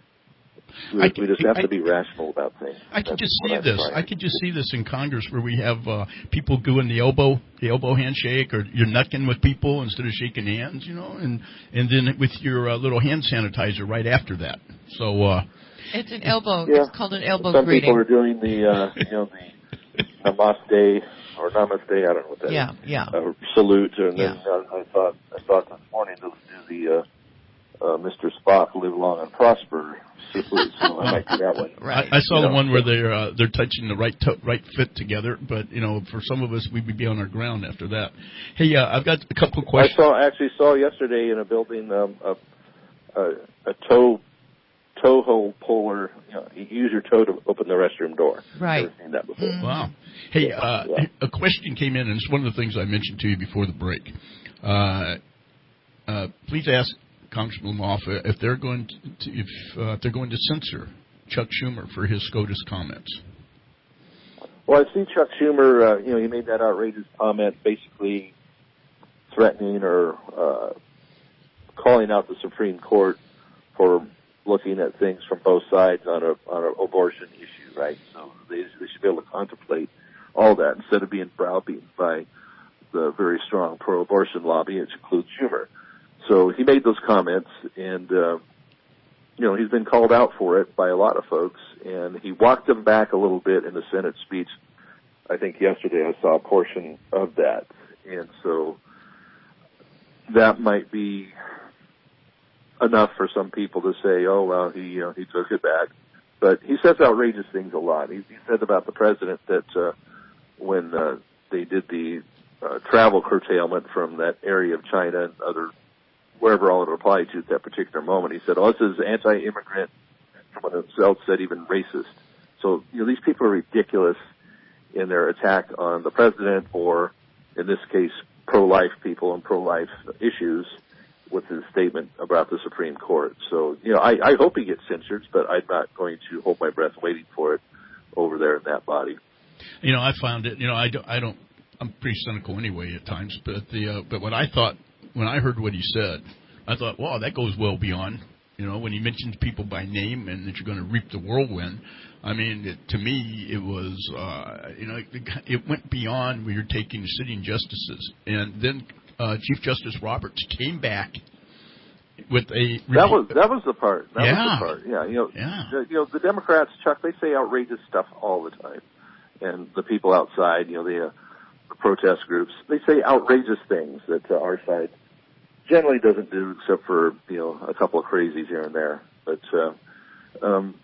We, I, we just have I, to be rational about things. I can That's just what see I'm this. trying. I can just see this in Congress where we have uh, people doing the elbow, the elbow handshake, or you're knucking with people instead of shaking hands, you know, and and then with your uh, little hand sanitizer right after that. So uh, it's an elbow. Yeah. It's called an elbow Some greeting. people are doing the, uh, you know, the namaste or namaste, I don't know what that yeah, is. Yeah, yeah. Uh, salute, and yeah. then uh, I thought I thought this morning to do the uh, uh, Mister Spock live long and prosper salute, so I might do that one. Right. I, I saw you the know, one where they're uh, they're touching the right to- right foot together, but you know, for some of us, we would be on our ground after that. Hey, uh, I've got a couple of questions. I saw actually saw yesterday in a building um, a, a a toe toe hole puller. You know, you use your toe to open the restroom door. Right. Never seen that before. Mm-hmm. Wow. Hey, yeah, uh, yeah. a question came in, and it's one of the things I mentioned to you before the break. Uh, uh, please ask Congressman Moff if they're going to if, uh, if they're going to censor Chuck Schumer for his SCOTUS comments. Well, I see Chuck Schumer. Uh, you know, he made that outrageous comment, basically threatening or uh, calling out the Supreme Court for looking at things from both sides on a on an abortion issue, right? So they, they should be able to contemplate all that instead of being browbeaten by the very strong pro-abortion lobby, which includes Schumer. So he made those comments, and uh, you know, he's been called out for it by a lot of folks, and he walked them back a little bit in the Senate speech. I think yesterday I saw a portion of that, and so that might be enough for some people to say, oh, well, he, you know, he took it back. But he says outrageous things a lot. He, he said about the president that uh, when uh, they did the uh, travel curtailment from that area of China and other, wherever all it applied to at that particular moment, he said, oh, this is anti-immigrant. Someone else said even racist. So, you know, these people are ridiculous in their attack on the president or, in this case, pro-life people and pro-life issues with his statement about the Supreme Court. So, you know, I, I hope he gets censured, but I'm not going to hold my breath waiting for it over there in that body. You know, I found it, you know, I don't, I don't I'm pretty cynical anyway at times, but the uh, but what I thought, when I heard what he said, I thought, wow, that goes well beyond, you know, when he mentioned people by name and that you're going to reap the whirlwind. I mean, it, to me, it was, uh, you know, it, it went beyond where you're taking sitting justices. And then uh, Chief Justice Roberts came back with a... That was that was the part. That yeah. was the part. Yeah, you know, yeah. The, you know, the Democrats, Chuck, they say outrageous stuff all the time. And the people outside, you know, the, uh, the protest groups, they say outrageous things that uh, our side generally doesn't do, except for, you know, a couple of crazies here and there. But uh, um,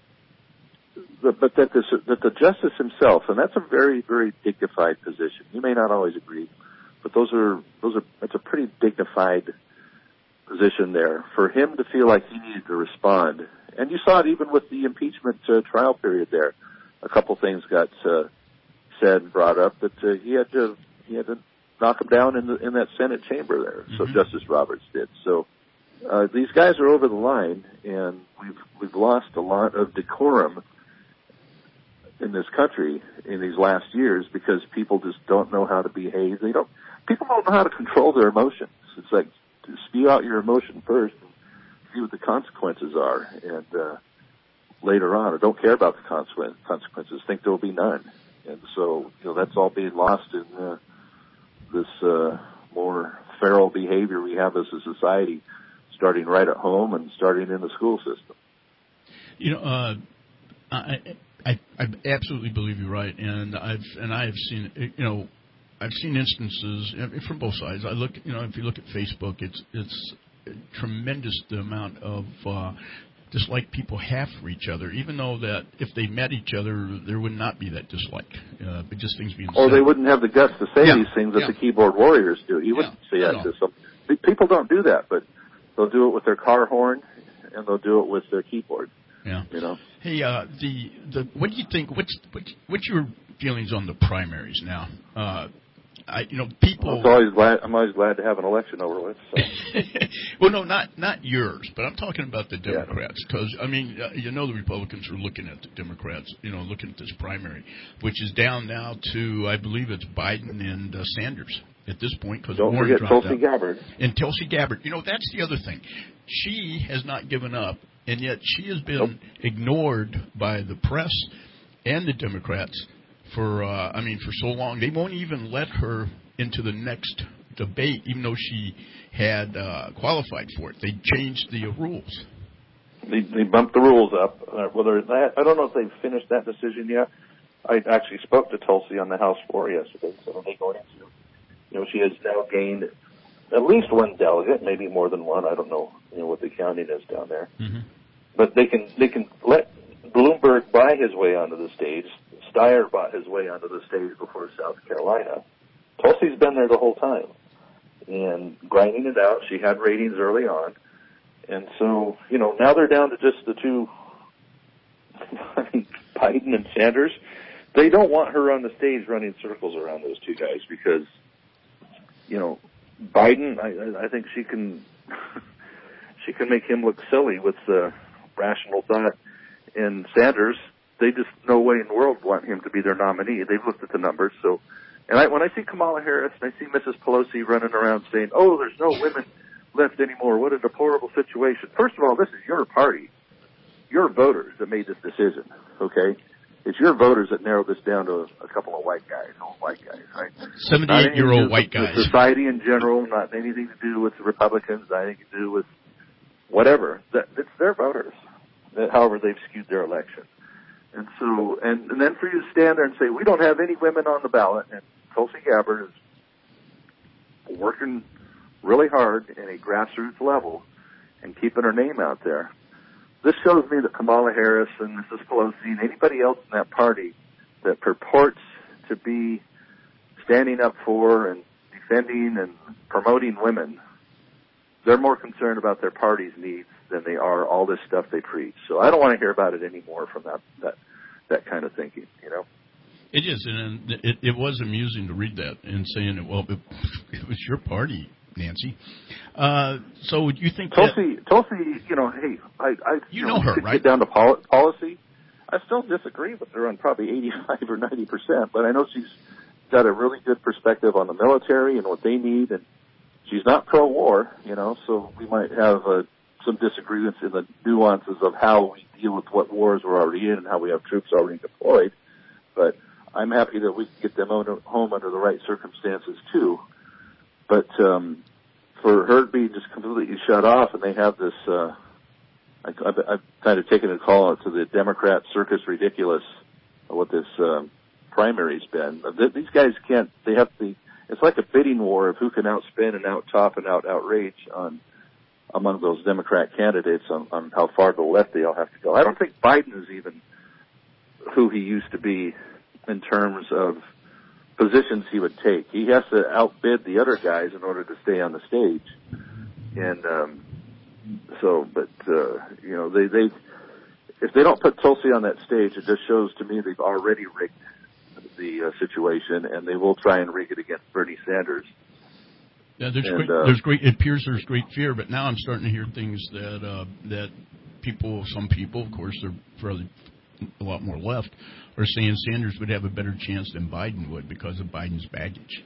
the, but that this, that the justice himself, and that's a very, very dignified position. You may not always agree, but those are those are that's a pretty dignified position there for him to feel like he needed to respond. And you saw it even with the impeachment uh, trial period there. A couple things got uh, said and brought up that uh, he had to he had to knock him down in the in that Senate chamber there. Mm-hmm. So Justice Roberts did. So uh, these guys are over the line, and we've we've lost a lot of decorum in this country in these last years because people just don't know how to behave. They don't. People don't know how to control their emotions. It's like to spew out your emotion first and see what the consequences are, and uh, later on, or don't care about the consequences, think there will be none. And so, you know, that's all being lost in uh, this uh, more feral behavior we have as a society, starting right at home and starting in the school system. You know, uh, I, I I absolutely believe you're right, and I've and I have seen, you know, I've seen instances from both sides. I look, you know, if you look at Facebook, it's it's a tremendous the amount of uh, dislike people have for each other, even though that if they met each other, there would not be that dislike. Uh, but just things being or said. They wouldn't have the guts to say yeah. these things that yeah. the keyboard warriors do. You wouldn't yeah. say that to some people. Don't do that, but they'll do it with their car horn and they'll do it with their keyboard. Yeah. You know. Hey, uh, the the what do you think? What's what's, what's your feelings on the primaries now? Uh, I, you know, people. I'm always glad. I'm always glad to have an election over with. So. Well, no, not not yours, but I'm talking about the Democrats because yeah. I mean, uh, you know, the Republicans are looking at the Democrats. You know, looking at this primary, which is down now to I believe it's Biden and uh, Sanders at this point because don't Warren forget dropped Tulsi out. Gabbard. And Tulsi Gabbard. You know, that's the other thing. She has not given up, and yet she has been nope. ignored by the press and the Democrats. For uh, I mean, for so long, they won't even let her into the next debate, even though she had uh, qualified for it. They changed the rules. They, they bumped the rules up. Uh, whether that, I don't know if they've finished that decision yet. I actually spoke to Tulsi on the House floor yesterday, so they go into, you know, she has now gained at least one delegate, maybe more than one. I don't know, you know, what the counting is down there. Mm-hmm. But they can they can let Bloomberg buy his way onto the stage. Steyer bought his way onto the stage before South Carolina. Tulsi's been there the whole time and grinding it out. She had ratings early on. And so, you know, now they're down to just the two, Biden and Sanders. They don't want her on the stage running circles around those two guys because, you know, Biden, I, I think she can she can make him look silly with uh, rational thought. And Sanders, they just no way in the world want him to be their nominee. They've looked at the numbers. So, and I, when I see Kamala Harris and I see Missus Pelosi running around saying, "Oh, there's no women left anymore. What a deplorable situation." First of all, this is your party, your voters that made this decision. Okay. It's your voters that narrowed this down to a, a couple of white guys, old white guys, right? seventy-eight-year-old white guys. Society in general, not anything to do with the Republicans, not anything to do with whatever. That, it's their voters, that, however they've skewed their election. And so, and, and then for you to stand there and say, we don't have any women on the ballot, and Tulsi Gabbard is working really hard at a grassroots level and keeping her name out there. This shows me that Kamala Harris and Missus Pelosi and anybody else in that party that purports to be standing up for and defending and promoting women, they're more concerned about their party's needs than they are all this stuff they preach. So I don't want to hear about it anymore from that that, that kind of thinking, you know. It is, and it, it was amusing to read that and saying, well, it, it was your party, Nancy. Uh, so you think Tulsi, that... Tulsi, you know, hey, I, I you, you know, know her, right? Get down to pol- policy. I still disagree with her on probably eighty-five or ninety percent, but I know she's got a really good perspective on the military and what they need, and she's not pro-war, you know, so we might have uh, some disagreements in the nuances of how we deal with what wars we're already in and how we have troops already deployed, but I'm happy that we can get them home under the right circumstances, too. But um, for her being just completely shut off, and they have this, uh, I, I've, I've kind of taken a call out to the Democrat circus ridiculous of what this um, primary's been. These guys can't, they have the, it's like a bidding war of who can outspin and out-top and out-outrage on among those Democrat candidates on, on how far to the left they all have to go. I don't think Biden is even who he used to be in terms of positions he would take. He has to outbid the other guys in order to stay on the stage. And um, so, but, uh, you know, they, they, if they don't put Tulsi on that stage, it just shows to me they've already rigged the uh, situation, and they will try and rig it against Bernie Sanders. Yeah, there's and, great, uh, there's great, it appears there's great fear, but now I'm starting to hear things that, uh, that people, some people, of course, they're fairly a lot more left, are saying Sanders would have a better chance than Biden would because of Biden's baggage.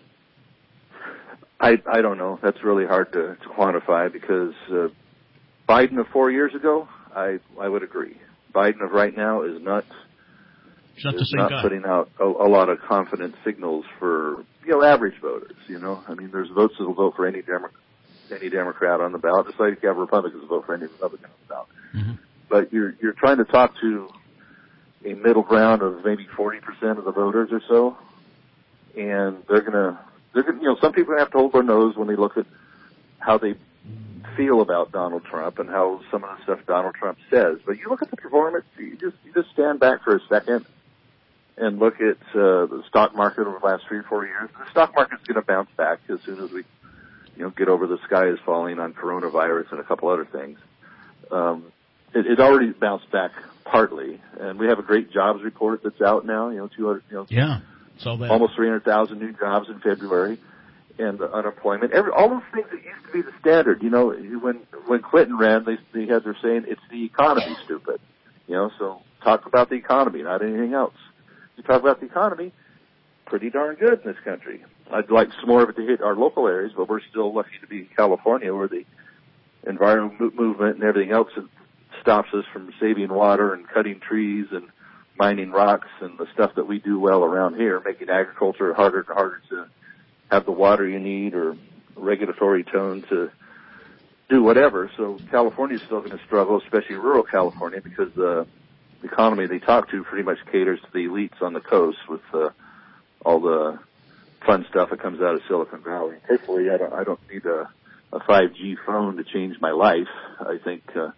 I I don't know. That's really hard to, to quantify because uh, Biden of four years ago, I I would agree. Biden of right now is not It's not, is the same not guy. putting out a, a lot of confident signals for you know average voters. You know, I mean, there's votes that will vote for any Demo- any Democrat on the ballot, just like you have Republicans vote for any Republican on the ballot. Mm-hmm. But you're you're trying to talk to a middle ground of maybe forty percent of the voters or so, and they're gonna, they're gonna, you know, some people have to hold their nose when they look at how they feel about Donald Trump and how some of the stuff Donald Trump says. But you look at the performance, you just, you just stand back for a second and look at uh, the stock market over the last three or four years. The stock market's gonna bounce back as soon as we, you know, get over the sky is falling on coronavirus and a couple other things. Um, it, it already bounced back partly, and we have a great jobs report that's out now. You know, two hundred, you know, yeah, saw that. Almost three hundred thousand new jobs in February, and the unemployment. Every all those things that used to be the standard. You know, when when Clinton ran, they they had their saying, "It's the economy, stupid." You know, so talk about the economy, not anything else. You talk about the economy, pretty darn good in this country. I'd like some more of it to hit our local areas, but we're still lucky to be in California, where the environment movement and everything else stops us from saving water and cutting trees and mining rocks and the stuff that we do well around here, making agriculture harder and harder to have the water you need or regulatory tone to do whatever. So California's still going to struggle, especially rural California, because the economy they talk to pretty much caters to the elites on the coast with uh, all the fun stuff that comes out of Silicon Valley. Hopefully, I don't, I don't need a, a five G phone to change my life. I think uh,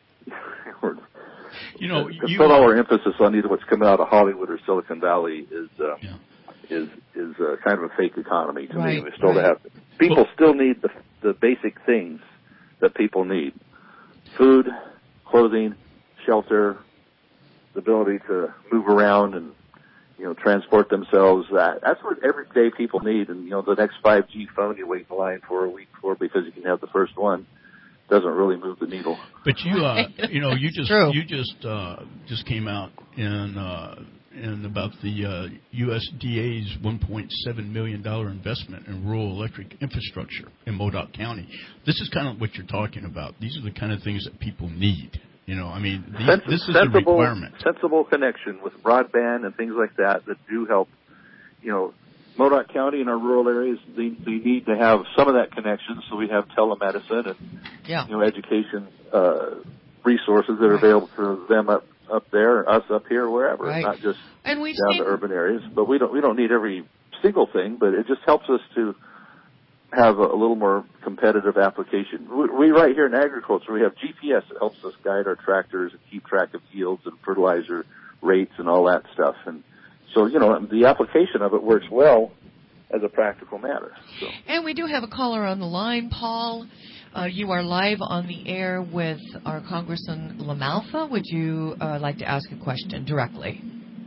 we're, you know, to you, put all our emphasis on either what's coming out of Hollywood or Silicon Valley is uh, yeah. is is uh, kind of a fake economy to right, me. We still right. have people well, still need the the basic things that people need: food, clothing, shelter, the ability to move around and, you know, transport themselves. That that's what everyday people need. And, you know, the next five G phone you wait in line for a week for because you can have the first one doesn't really move the needle. But you, uh, you know, you just True. you just uh, just came out in uh, in about the uh, U S D A's one point seven million dollars investment in rural electric infrastructure in Modoc County. This is kind of what you're talking about. These are the kind of things that people need. You know, I mean, these, Sens- this is sensible, a requirement. Sensible connection with broadband and things like that that do help. You know, Modoc County and our rural areas, they, they need to have some of that connection, so we have telemedicine and yeah. you know education uh, resources that are right. available for them up up there, us up here, wherever, right. not just and we've down seen... to urban areas. But we don't we don't need every single thing, but it just helps us to have a, a little more competitive application. We, we right here in agriculture, we have G P S that helps us guide our tractors and keep track of yields and fertilizer rates and all that stuff. And so, you know, the application of it works well as a practical matter. So. And we do have a caller on the line, Paul. Uh, you are live on the air with our Congressman LaMalfa. Would you uh, like to ask a question directly?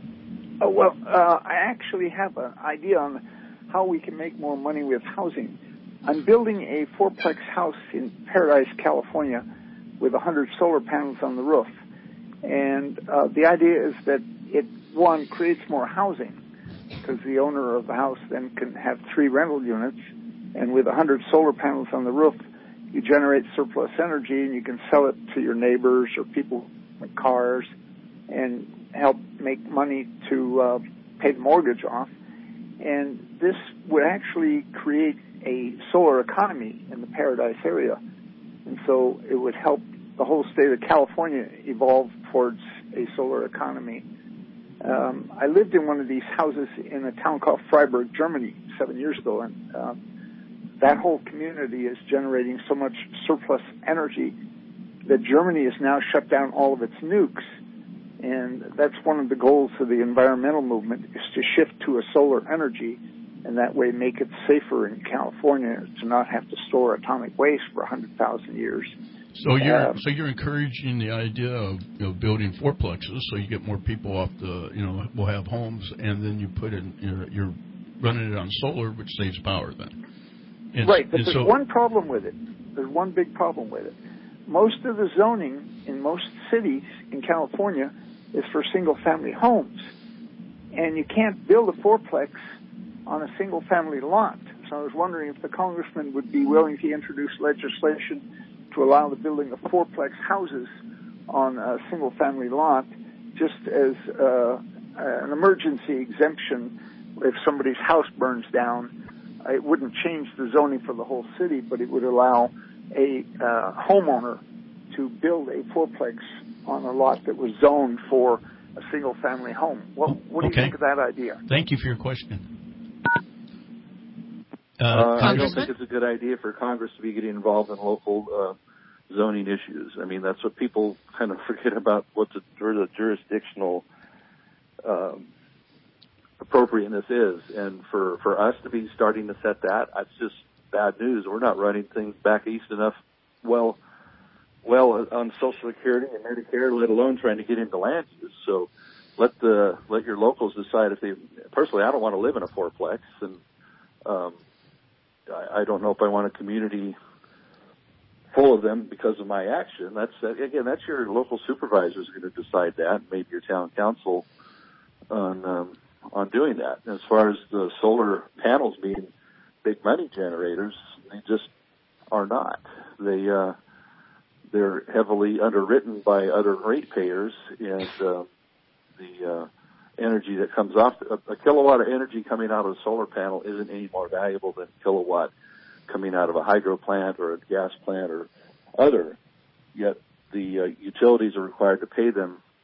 Oh, well, uh, I actually have an idea on how we can make more money with housing. I'm building a fourplex house in Paradise, California, with one hundred solar panels on the roof. And uh, the idea is that it, one, creates more housing, because the owner of the house then can have three rental units. And with one hundred solar panels on the roof, you generate surplus energy, and you can sell it to your neighbors or people with cars and help make money to uh, pay the mortgage off. And this would actually create a solar economy in the Paradise area. And so it would help the whole state of California evolve towards a solar economy. Um, I lived in one of these houses in a town called Freiburg, Germany, seven years ago, and um, that whole community is generating so much surplus energy that Germany has now shut down all of its nukes. And that's one of the goals of the environmental movement, is to shift to a solar energy, and that way make it safer in California to not have to store atomic waste for one hundred thousand years. So you're um, so you're encouraging the idea of, you know, building fourplexes, so you get more people off the, you know, will have homes, and then you put in, you're, you're running it on solar, which saves power then. And, right, but and there's so, one problem with it. There's one big problem with it. Most of the zoning in most cities in California is for single-family homes, and you can't build a fourplex on a single-family lot. So I was wondering if the congressman would be willing to introduce legislation to allow the building of fourplex houses on a single-family lot, just as uh, an emergency exemption if somebody's house burns down. It wouldn't change the zoning for the whole city, but it would allow a uh, homeowner to build a fourplex on a lot that was zoned for a single-family home. What, what do okay. you think of that idea? Thank you for your question. Uh, uh, I don't think it's a good idea for Congress to be getting involved in local uh, zoning issues. I mean, that's what people kind of forget about, what the, the jurisdictional um, appropriateness is. And for, for us to be starting to set that, that's just bad news. We're not running things back east enough well well on Social Security and Medicare, let alone trying to get into land use. So let the let your locals decide if they. Personally, I don't want to live in a fourplex, and um, I, I don't know if I want a community full of them because of my action. That's again, that's your local supervisors are going to decide that, maybe your town council on um, on doing that. And as far as the solar panels being big money generators, they just are not. They uh, they're heavily underwritten by other ratepayers, and uh, the uh, energy that comes off a, a kilowatt of energy coming out of a solar panel isn't any more valuable than a kilowatt coming out of a hydro plant or a gas plant or other. Yet the uh, utilities are required to pay them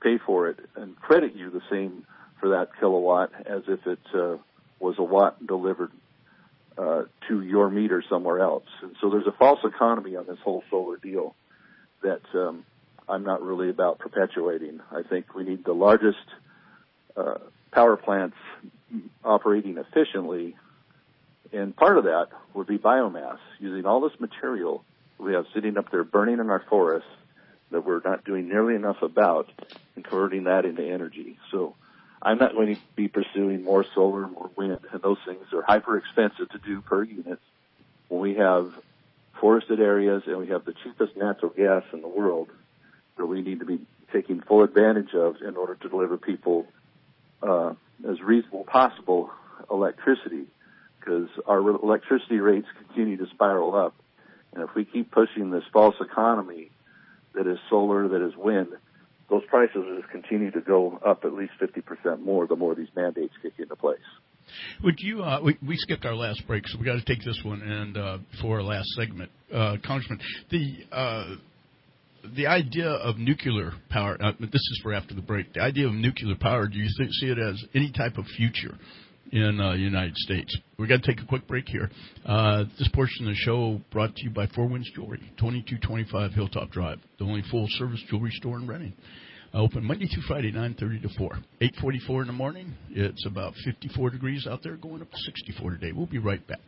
pay for it and credit you the same for that kilowatt as if it uh, was a watt delivered uh, to your meter somewhere else. And so there's a false economy on this whole solar deal that um, I'm not really about perpetuating. I think we need the largest uh, power plants operating efficiently, and part of that would be biomass, using all this material we have sitting up there burning in our forests that we're not doing nearly enough about, and converting that into energy. So I'm not going to be pursuing more solar, more wind, and those things are hyper expensive to do per unit when we have forested areas and we have the cheapest natural gas in the world that we need to be taking full advantage of in order to deliver people uh, as reasonable possible electricity, because our electricity rates continue to spiral up. And if we keep pushing this false economy that is solar, that is wind, those prices will just continue to go up at least fifty percent more the more these mandates kick into place. Would you, uh, we, we skipped our last break, so we got to take this one and uh, for our last segment. Uh, Congressman, the, uh, the idea of nuclear power, uh, this is for after the break, the idea of nuclear power, do you th- see it as any type of future in uh, the United States? We've got to take a quick break here. Uh, this portion of the show brought to you by Four Winds Jewelry, twenty-two twenty-five Hilltop Drive, the only full-service jewelry store in Reading. Uh, open Monday through Friday, nine thirty to four. eight forty-four in the morning. It's about fifty-four degrees out there, going up to sixty-four today. We'll be right back.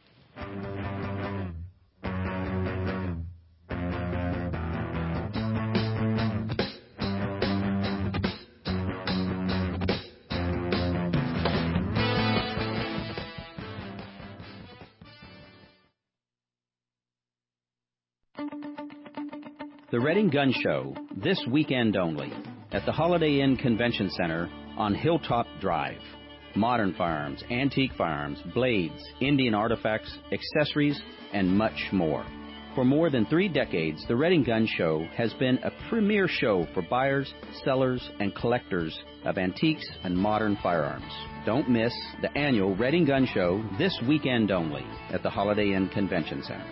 The Reading Gun Show, this weekend only, at the Holiday Inn Convention Center on Hilltop Drive. Modern firearms, antique firearms, blades, Indian artifacts, accessories, and much more. For more than three decades, the Reading Gun Show has been a premier show for buyers, sellers, and collectors of antiques and modern firearms. Don't miss the annual Reading Gun Show, this weekend only, at the Holiday Inn Convention Center.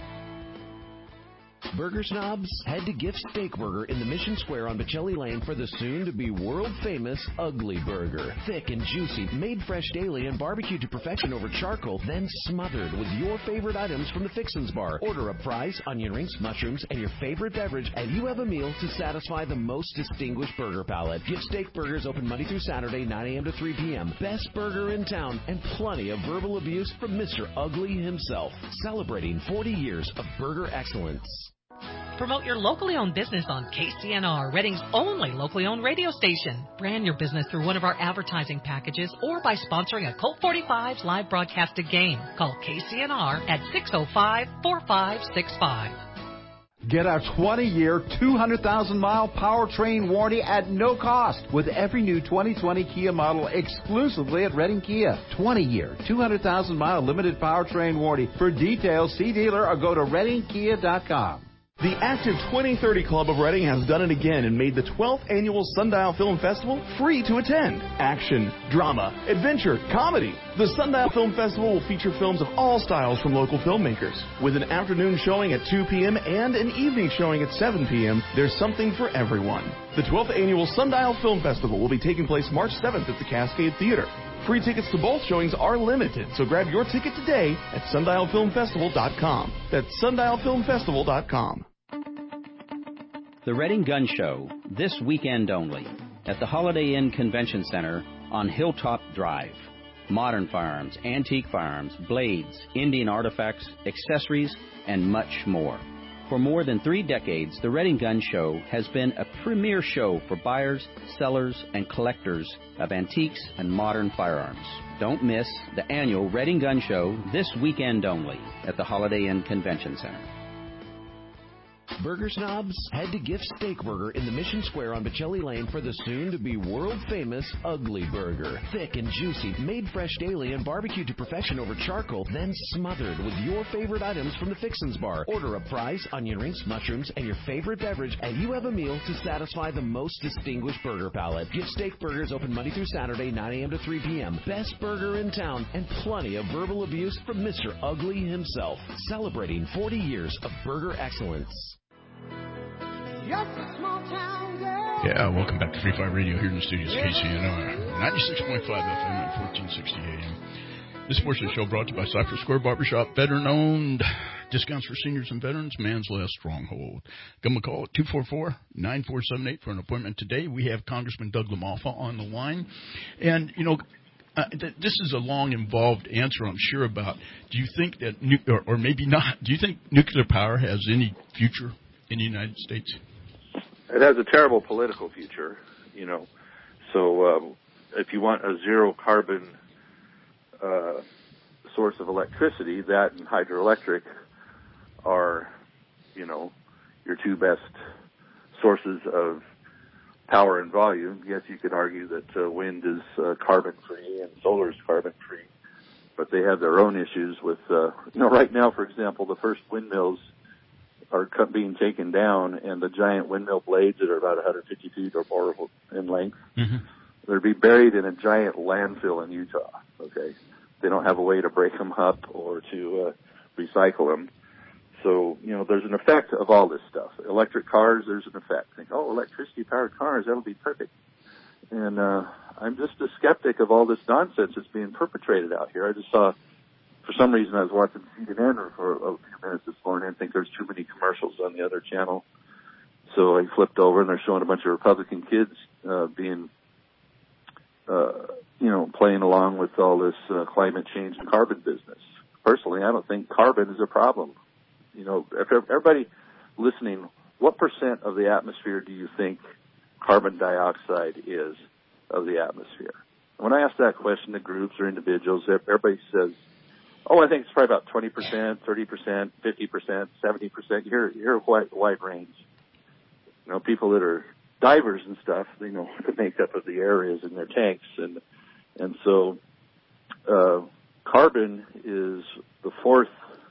Burger snobs, head to Gift Steakburger in the Mission Square on Bocelli Lane for the soon-to-be world-famous Ugly Burger. Thick and juicy, made fresh daily and barbecued to perfection over charcoal, then smothered with your favorite items from the Fixins Bar. Order a fries, onion rings, mushrooms, and your favorite beverage, and you have a meal to satisfy the most distinguished burger palate. Gift Steakburger is open Monday through Saturday, nine a.m. to three p.m. Best burger in town, and plenty of verbal abuse from Mister Ugly himself. Celebrating forty years of burger excellence. Promote your locally owned business on K C N R, Reading's only locally owned radio station. Brand your business through one of our advertising packages or by sponsoring a Colt forty-five's live broadcasted game. Call K C N R at six oh five, four five six five. Get our twenty-year, two hundred thousand mile powertrain warranty at no cost with every new twenty twenty Kia model exclusively at Reading Kia. twenty-year, two hundred thousand mile limited powertrain warranty. For details, see dealer or go to reading kia dot com. The Active twenty thirty Club of Reading has done it again and made the twelfth annual Sundial Film Festival free to attend. Action, drama, adventure, comedy. The Sundial Film Festival will feature films of all styles from local filmmakers. With an afternoon showing at two p.m. and an evening showing at seven p.m., there's something for everyone. The twelfth annual Sundial Film Festival will be taking place March seventh at the Cascade Theater. Free tickets to both showings are limited, so grab your ticket today at sundial film festival dot com. That's sundial film festival dot com. The Reading Gun Show, this weekend only, at the Holiday Inn Convention Center on Hilltop Drive. Modern firearms, antique firearms, blades, Indian artifacts, accessories, and much more. For more than three decades, the Reading Gun Show has been a premier show for buyers, sellers, and collectors of antiques and modern firearms. Don't miss the annual Reading Gun Show, this weekend only, at the Holiday Inn Convention Center. Burger snobs, head to Gift Steakburger in the Mission Square on Bocelli Lane for the soon-to-be world-famous Ugly Burger. Thick and juicy, made fresh daily and barbecued to perfection over charcoal, then smothered with your favorite items from the Fixins Bar. Order a fries, onion rings, mushrooms, and your favorite beverage, and you have a meal to satisfy the most distinguished burger palate. Gift Steakburger is open Monday through Saturday, nine a.m. to three p.m. Best burger in town, and plenty of verbal abuse from Mister Ugly himself. Celebrating forty years of burger excellence. Yeah, welcome back to Free Fire Radio here in the studios, K C N R, ninety-six point five F M and fourteen sixty A M. This portion of the show brought to you by Cypress Square Barbershop, veteran-owned, discounts for seniors and veterans, man's last stronghold. Give them a call at two four four, nine four seven eight for an appointment today. We have Congressman Doug LaMalfa on the line. And, you know, uh, th- this is a long, involved answer, I'm sure, about do you think that, nu- or, or maybe not, do you think nuclear power has any future in the United States? It has a terrible political future, you know. So um, if you want a zero carbon uh, source of electricity, that and hydroelectric are, you know, your two best sources of power and volume. Yes, you could argue that uh, wind is uh, carbon free and solar is carbon free, but they have their own issues with, uh, you know, right now, for example, the first windmills are being taken down, and the giant windmill blades that are about one hundred fifty feet or more in length, mm-hmm. they're be buried in a giant landfill in Utah. Okay, they don't have a way to break them up or to uh, recycle them. So, you know, there's an effect of all this stuff. Electric cars, there's an effect. Think, oh, electricity-powered cars, that'll be perfect. And uh, I'm just a skeptic of all this nonsense that's being perpetrated out here. I just saw. For some reason, I was watching C N N for a few minutes this morning. I think there's too many commercials on the other channel. So I flipped over, and they're showing a bunch of Republican kids uh, being, uh, you know, playing along with all this uh, climate change and carbon business. Personally, I don't think carbon is a problem. You know, if everybody listening, what percent of the atmosphere do you think carbon dioxide is of the atmosphere? When I ask that question to groups or individuals, everybody says, oh, I think it's probably about twenty percent, thirty percent, fifty percent, seventy percent. You hear, you hear a wide, wide range. You know, people that are divers and stuff, they know the makeup of the areas in their tanks. And and so uh, carbon is the fourth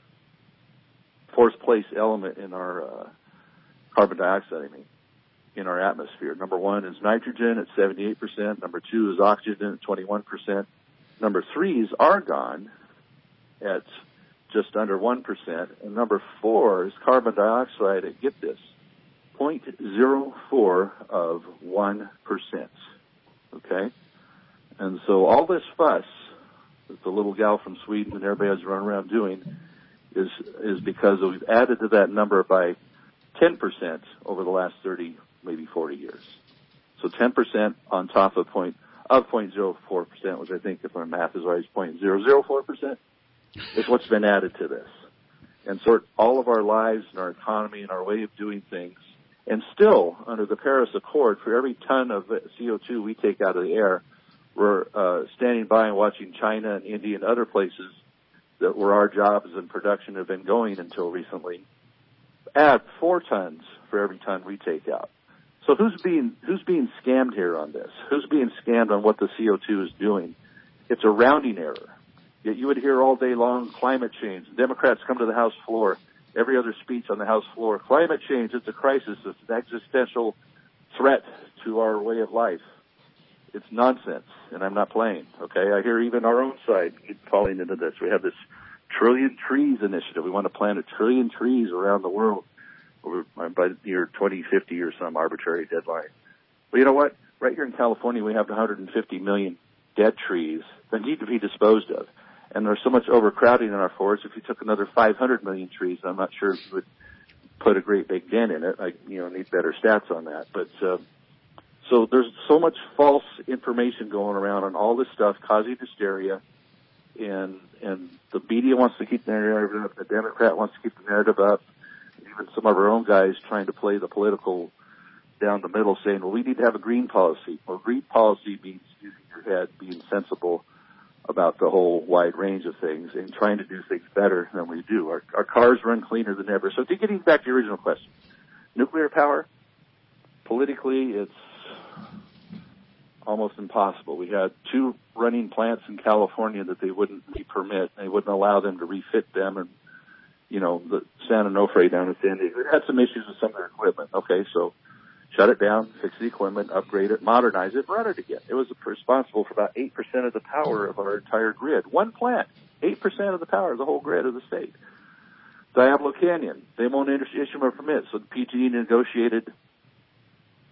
fourth place element in our uh, carbon dioxide, I mean, in our atmosphere. Number one is nitrogen at seventy-eight percent. Number two is oxygen at twenty-one percent. Number three is argon at just under one percent. And number four is carbon dioxide at, get this, zero point zero four of one percent. Okay? And so all this fuss that the little gal from Sweden and everybody has run around doing is is because we've added to that number by ten percent over the last thirty, maybe forty years. So ten percent on top of point of zero point zero four percent, which I think, if my math is right, is zero point zero zero four percent. Is what's been added to this. And sort all of our lives and our economy and our way of doing things. And still, under the Paris Accord, for every ton of C O two we take out of the air, we're uh, standing by and watching China and India and other places that where our jobs and production have been going until recently, add four tons for every ton we take out. So who's being who's being scammed here on this? Who's being scammed on what the C O two is doing? It's a rounding error. Yet you would hear all day long climate change. Democrats come to the House floor, every other speech on the House floor. Climate change, it's a crisis. It's an existential threat to our way of life. It's nonsense, and I'm not playing, okay? I hear even our own side falling into this. We have this Trillion Trees initiative. We want to plant a trillion trees around the world by the year twenty fifty or some arbitrary deadline. Well, you know what? Right here in California, we have one hundred fifty million dead trees that need to be disposed of. And there's so much overcrowding in our forests. If you took another five hundred million trees, I'm not sure if you would put a great big dent in it. I, you know, need better stats on that. But uh, so there's so much false information going around on all this stuff, causing hysteria, and and the media wants to keep the narrative up. The Democrat wants to keep the narrative up. Even some of our own guys trying to play the political down the middle, saying, "Well, we need to have a green policy." Well, green policy means using your head, being sensible about the whole wide range of things and trying to do things better than we do. Our, our cars run cleaner than ever. So getting back to your original question, nuclear power, politically, it's almost impossible. We had two running plants in California that they wouldn't permit. They wouldn't allow them to refit them. And, you know, the San Onofre down in San Diego, it had some issues with some of their equipment. Okay, so shut it down, fix the equipment, upgrade it, modernize it, run it again. It was responsible for about eight percent of the power of our entire grid. One plant, eight percent of the power of the whole grid of the state. Diablo Canyon, they won't issue a permit, so the P G E negotiated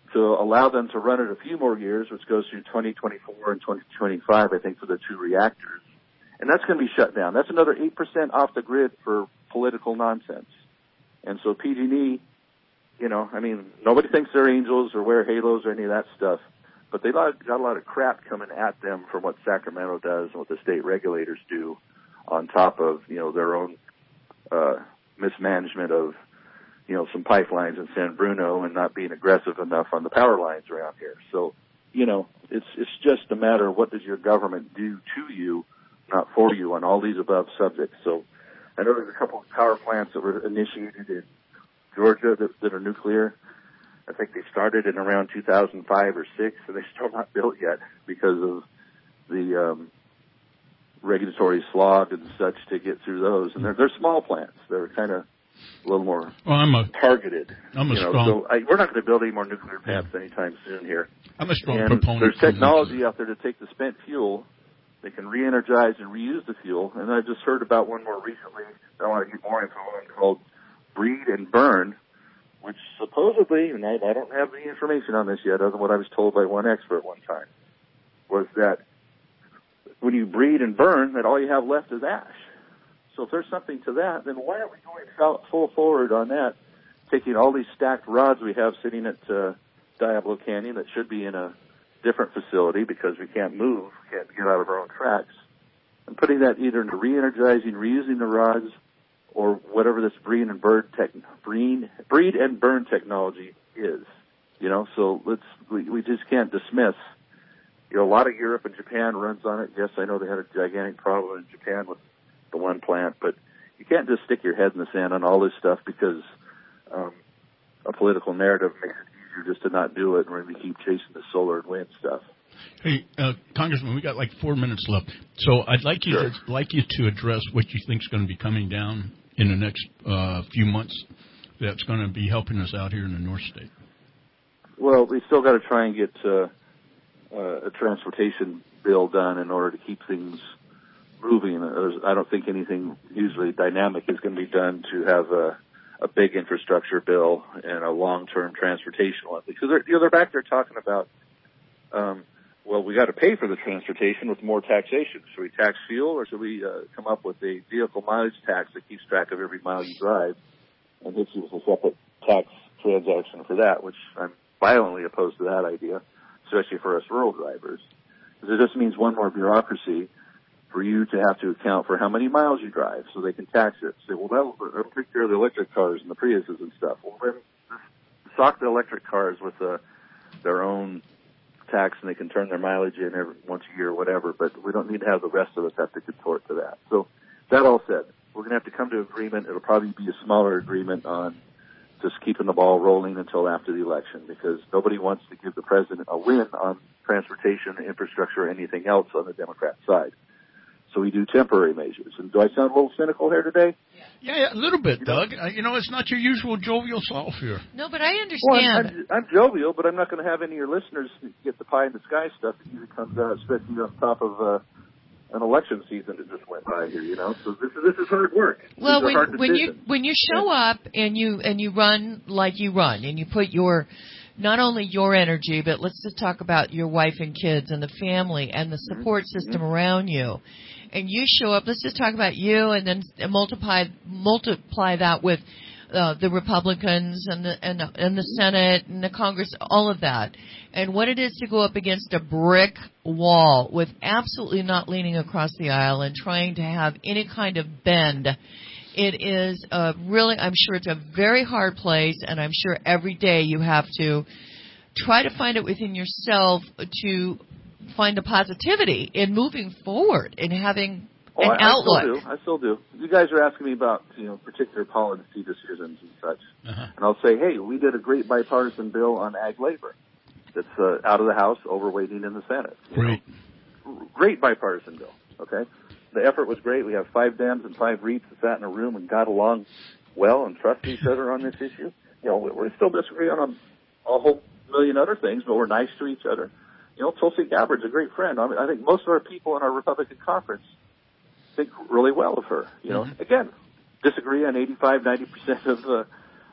to allow them to run it a few more years, which goes through twenty twenty-four and twenty twenty-five, I think, for the two reactors. And that's going to be shut down. That's another eight percent off the grid for political nonsense. And so P G and E, you know, I mean, nobody thinks they're angels or wear halos or any of that stuff, but they got a lot of crap coming at them from what Sacramento does and what the state regulators do on top of, you know, their own uh, mismanagement of, you know, some pipelines in San Bruno and not being aggressive enough on the power lines around here. So, you know, it's it's just a matter of what does your government do to you, not for you, on all these above subjects. So I know there's a couple of power plants that were initiated in Georgia that, that are nuclear. I think they started in around two thousand five or six, and they're still not built yet because of the um, regulatory slog and such to get through those. And they're, they're small plants. They're kind of a little more well, I'm a, targeted. I'm a you know, strong. So I, we're not going to build any more nuclear plants anytime soon here. I'm a strong and proponent. There's technology out there to take the spent fuel. They can re-energize and reuse the fuel. And I just heard about one more recently that I want to get more info on called Breed and Burn, which supposedly, and I, I don't have any information on this yet other than what I was told by one expert one time, was that when you breed and burn, that all you have left is ash. So if there's something to that, then why aren't we going full forward on that, taking all these stacked rods we have sitting at uh, Diablo Canyon that should be in a different facility because we can't move, can't get out of our own tracks, and putting that either into re-energizing, reusing the rods, or whatever this breed and burn tech, breed, breed and burn technology is. You know, so let's we, we just can't dismiss. You know, a lot of Europe and Japan runs on it. Yes, I know they had a gigantic problem in Japan with the one plant, but you can't just stick your head in the sand on all this stuff because um, a political narrative makes it easier just to not do it, and we're going to keep chasing the solar and wind stuff. Hey, uh, Congressman, we got like four minutes left, so I'd like you sure. to like you to address what you think is going to be coming down in the next uh, few months. That's going to be helping us out here in the North State. Well, we still got to try and get uh, uh, a transportation bill done in order to keep things moving. There's, I don't think anything usually dynamic is going to be done to have a, a big infrastructure bill and a long-term transportation one. Because they're, you know, they're back there talking about, um, well, we got to pay for the transportation with more taxation. Should we tax fuel, or should we uh, come up with a vehicle mileage tax that keeps track of every mile you drive and hits you with a separate tax transaction for that, which I'm violently opposed to that idea, especially for us rural drivers. Because it just means one more bureaucracy for you to have to account for how many miles you drive so they can tax it. Say, well, that'll, that'll take care of the electric cars and the Priuses and stuff. Well, then sock the electric cars with uh, their own tax, and they can turn their mileage in every once a year or whatever, but we don't need to have the rest of us have to contort to that. So that all said, we're going to have to come to agreement. It'll probably be a smaller agreement on just keeping the ball rolling until after the election, because nobody wants to give the president a win on transportation, infrastructure, or anything else on the Democrat side. So we do temporary measures. And do I sound a little cynical here today? Yeah, yeah a little bit, you Doug. Know? Uh, you know, it's not your usual jovial self here. No, but I understand. Well, I'm, I'm, I'm jovial, but I'm not going to have any of your listeners get the pie in the sky stuff that usually comes out, especially on top of uh, an election season that just went by here. You know, so this is this is hard work. Well, These are when hard when you decisions. when you show up and you and you run like you run, and you put your not only your energy, but let's just talk about your wife and kids and the family and the support mm-hmm. system mm-hmm. around you. And you show up, let's just talk about you, and then multiply multiply that with uh, the Republicans and the, and the and the Senate and the Congress, all of that, and what it is to go up against a brick wall with absolutely not leaning across the aisle and trying to have any kind of bend. It is a really, I'm sure it's a very hard place, and I'm sure every day you have to try to find it within yourself to find the positivity in moving forward and having oh, an I, outlook. I still do. I still do. You guys are asking me about, you know, particular policy decisions and such. Uh-huh. And I'll say, hey, we did a great bipartisan bill on ag labor that's uh, out of the House, overweighting in the Senate. Great. Know? Great bipartisan bill, okay? The effort was great. We have five Dems and five REITs that sat in a room and got along well and trusted each other on this issue. You know, we're still disagreeing on a whole million other things, but we're nice to each other. You know, Tulsi Gabbard's a great friend. I mean, I think most of our people in our Republican conference think really well of her. You know, mm-hmm. again, disagree on eighty-five, ninety percent of uh,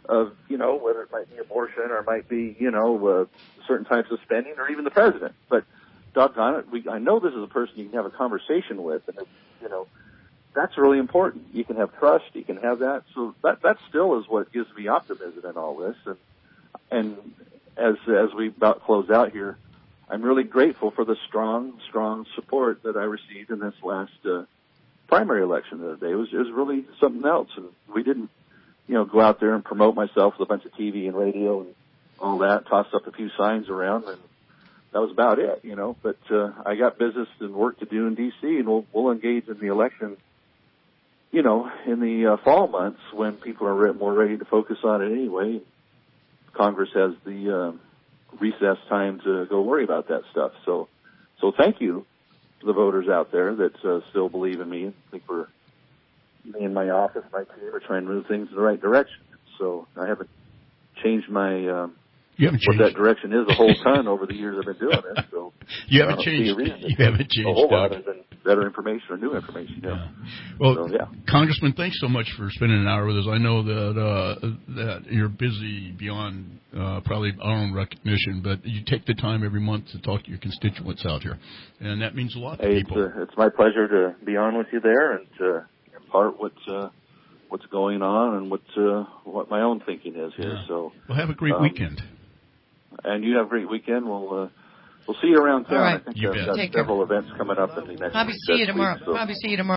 of, you know, whether it might be abortion or it might be, you know, uh, certain types of spending or even the president. But doggone it, we, I know this is a person you can have a conversation with, and, it, you know, that's really important. You can have trust, you can have that. So that that still is what gives me optimism in all this. And, and as as we about close out here, I'm really grateful for the strong, strong support that I received in this last uh, primary election the other day. It was, it was really something else. And we didn't, you know, go out there and promote myself with a bunch of T V and radio and all that, tossed up a few signs around, and that was about it, you know. But uh, I got business and work to do in D C, and we'll, we'll engage in the election, you know, in the uh, fall months when people are re- more ready to focus on it anyway. Congress has the uh, recess time to go worry about that stuff. So, so thank you to the voters out there that uh, still believe in me. I think we're, me and my office, my team, are trying to move things in the right direction. So I haven't changed my um, you haven't what changed. that direction is a whole ton over the years I've been doing it. So you haven't I don't changed. see a reason You haven't changed a whole Doug. lot other than better information or new information. Yeah. Yeah. Well, so, yeah. Congressman, thanks so much for spending an hour with us. I know that uh, that you're busy beyond uh, probably our own recognition, but you take the time every month to talk to your constituents out here, and that means a lot to hey, people. It's, uh, it's my pleasure to be on with you there and to impart what uh, what's going on and what uh, what my own thinking is here. Yeah. So, well, have a great um, weekend. And you have a great weekend. We'll uh, we'll see you around town. All right. I think You I've bet. got Take several care. events coming up in the next Probably see you tomorrow. week, so. Probably see you tomorrow.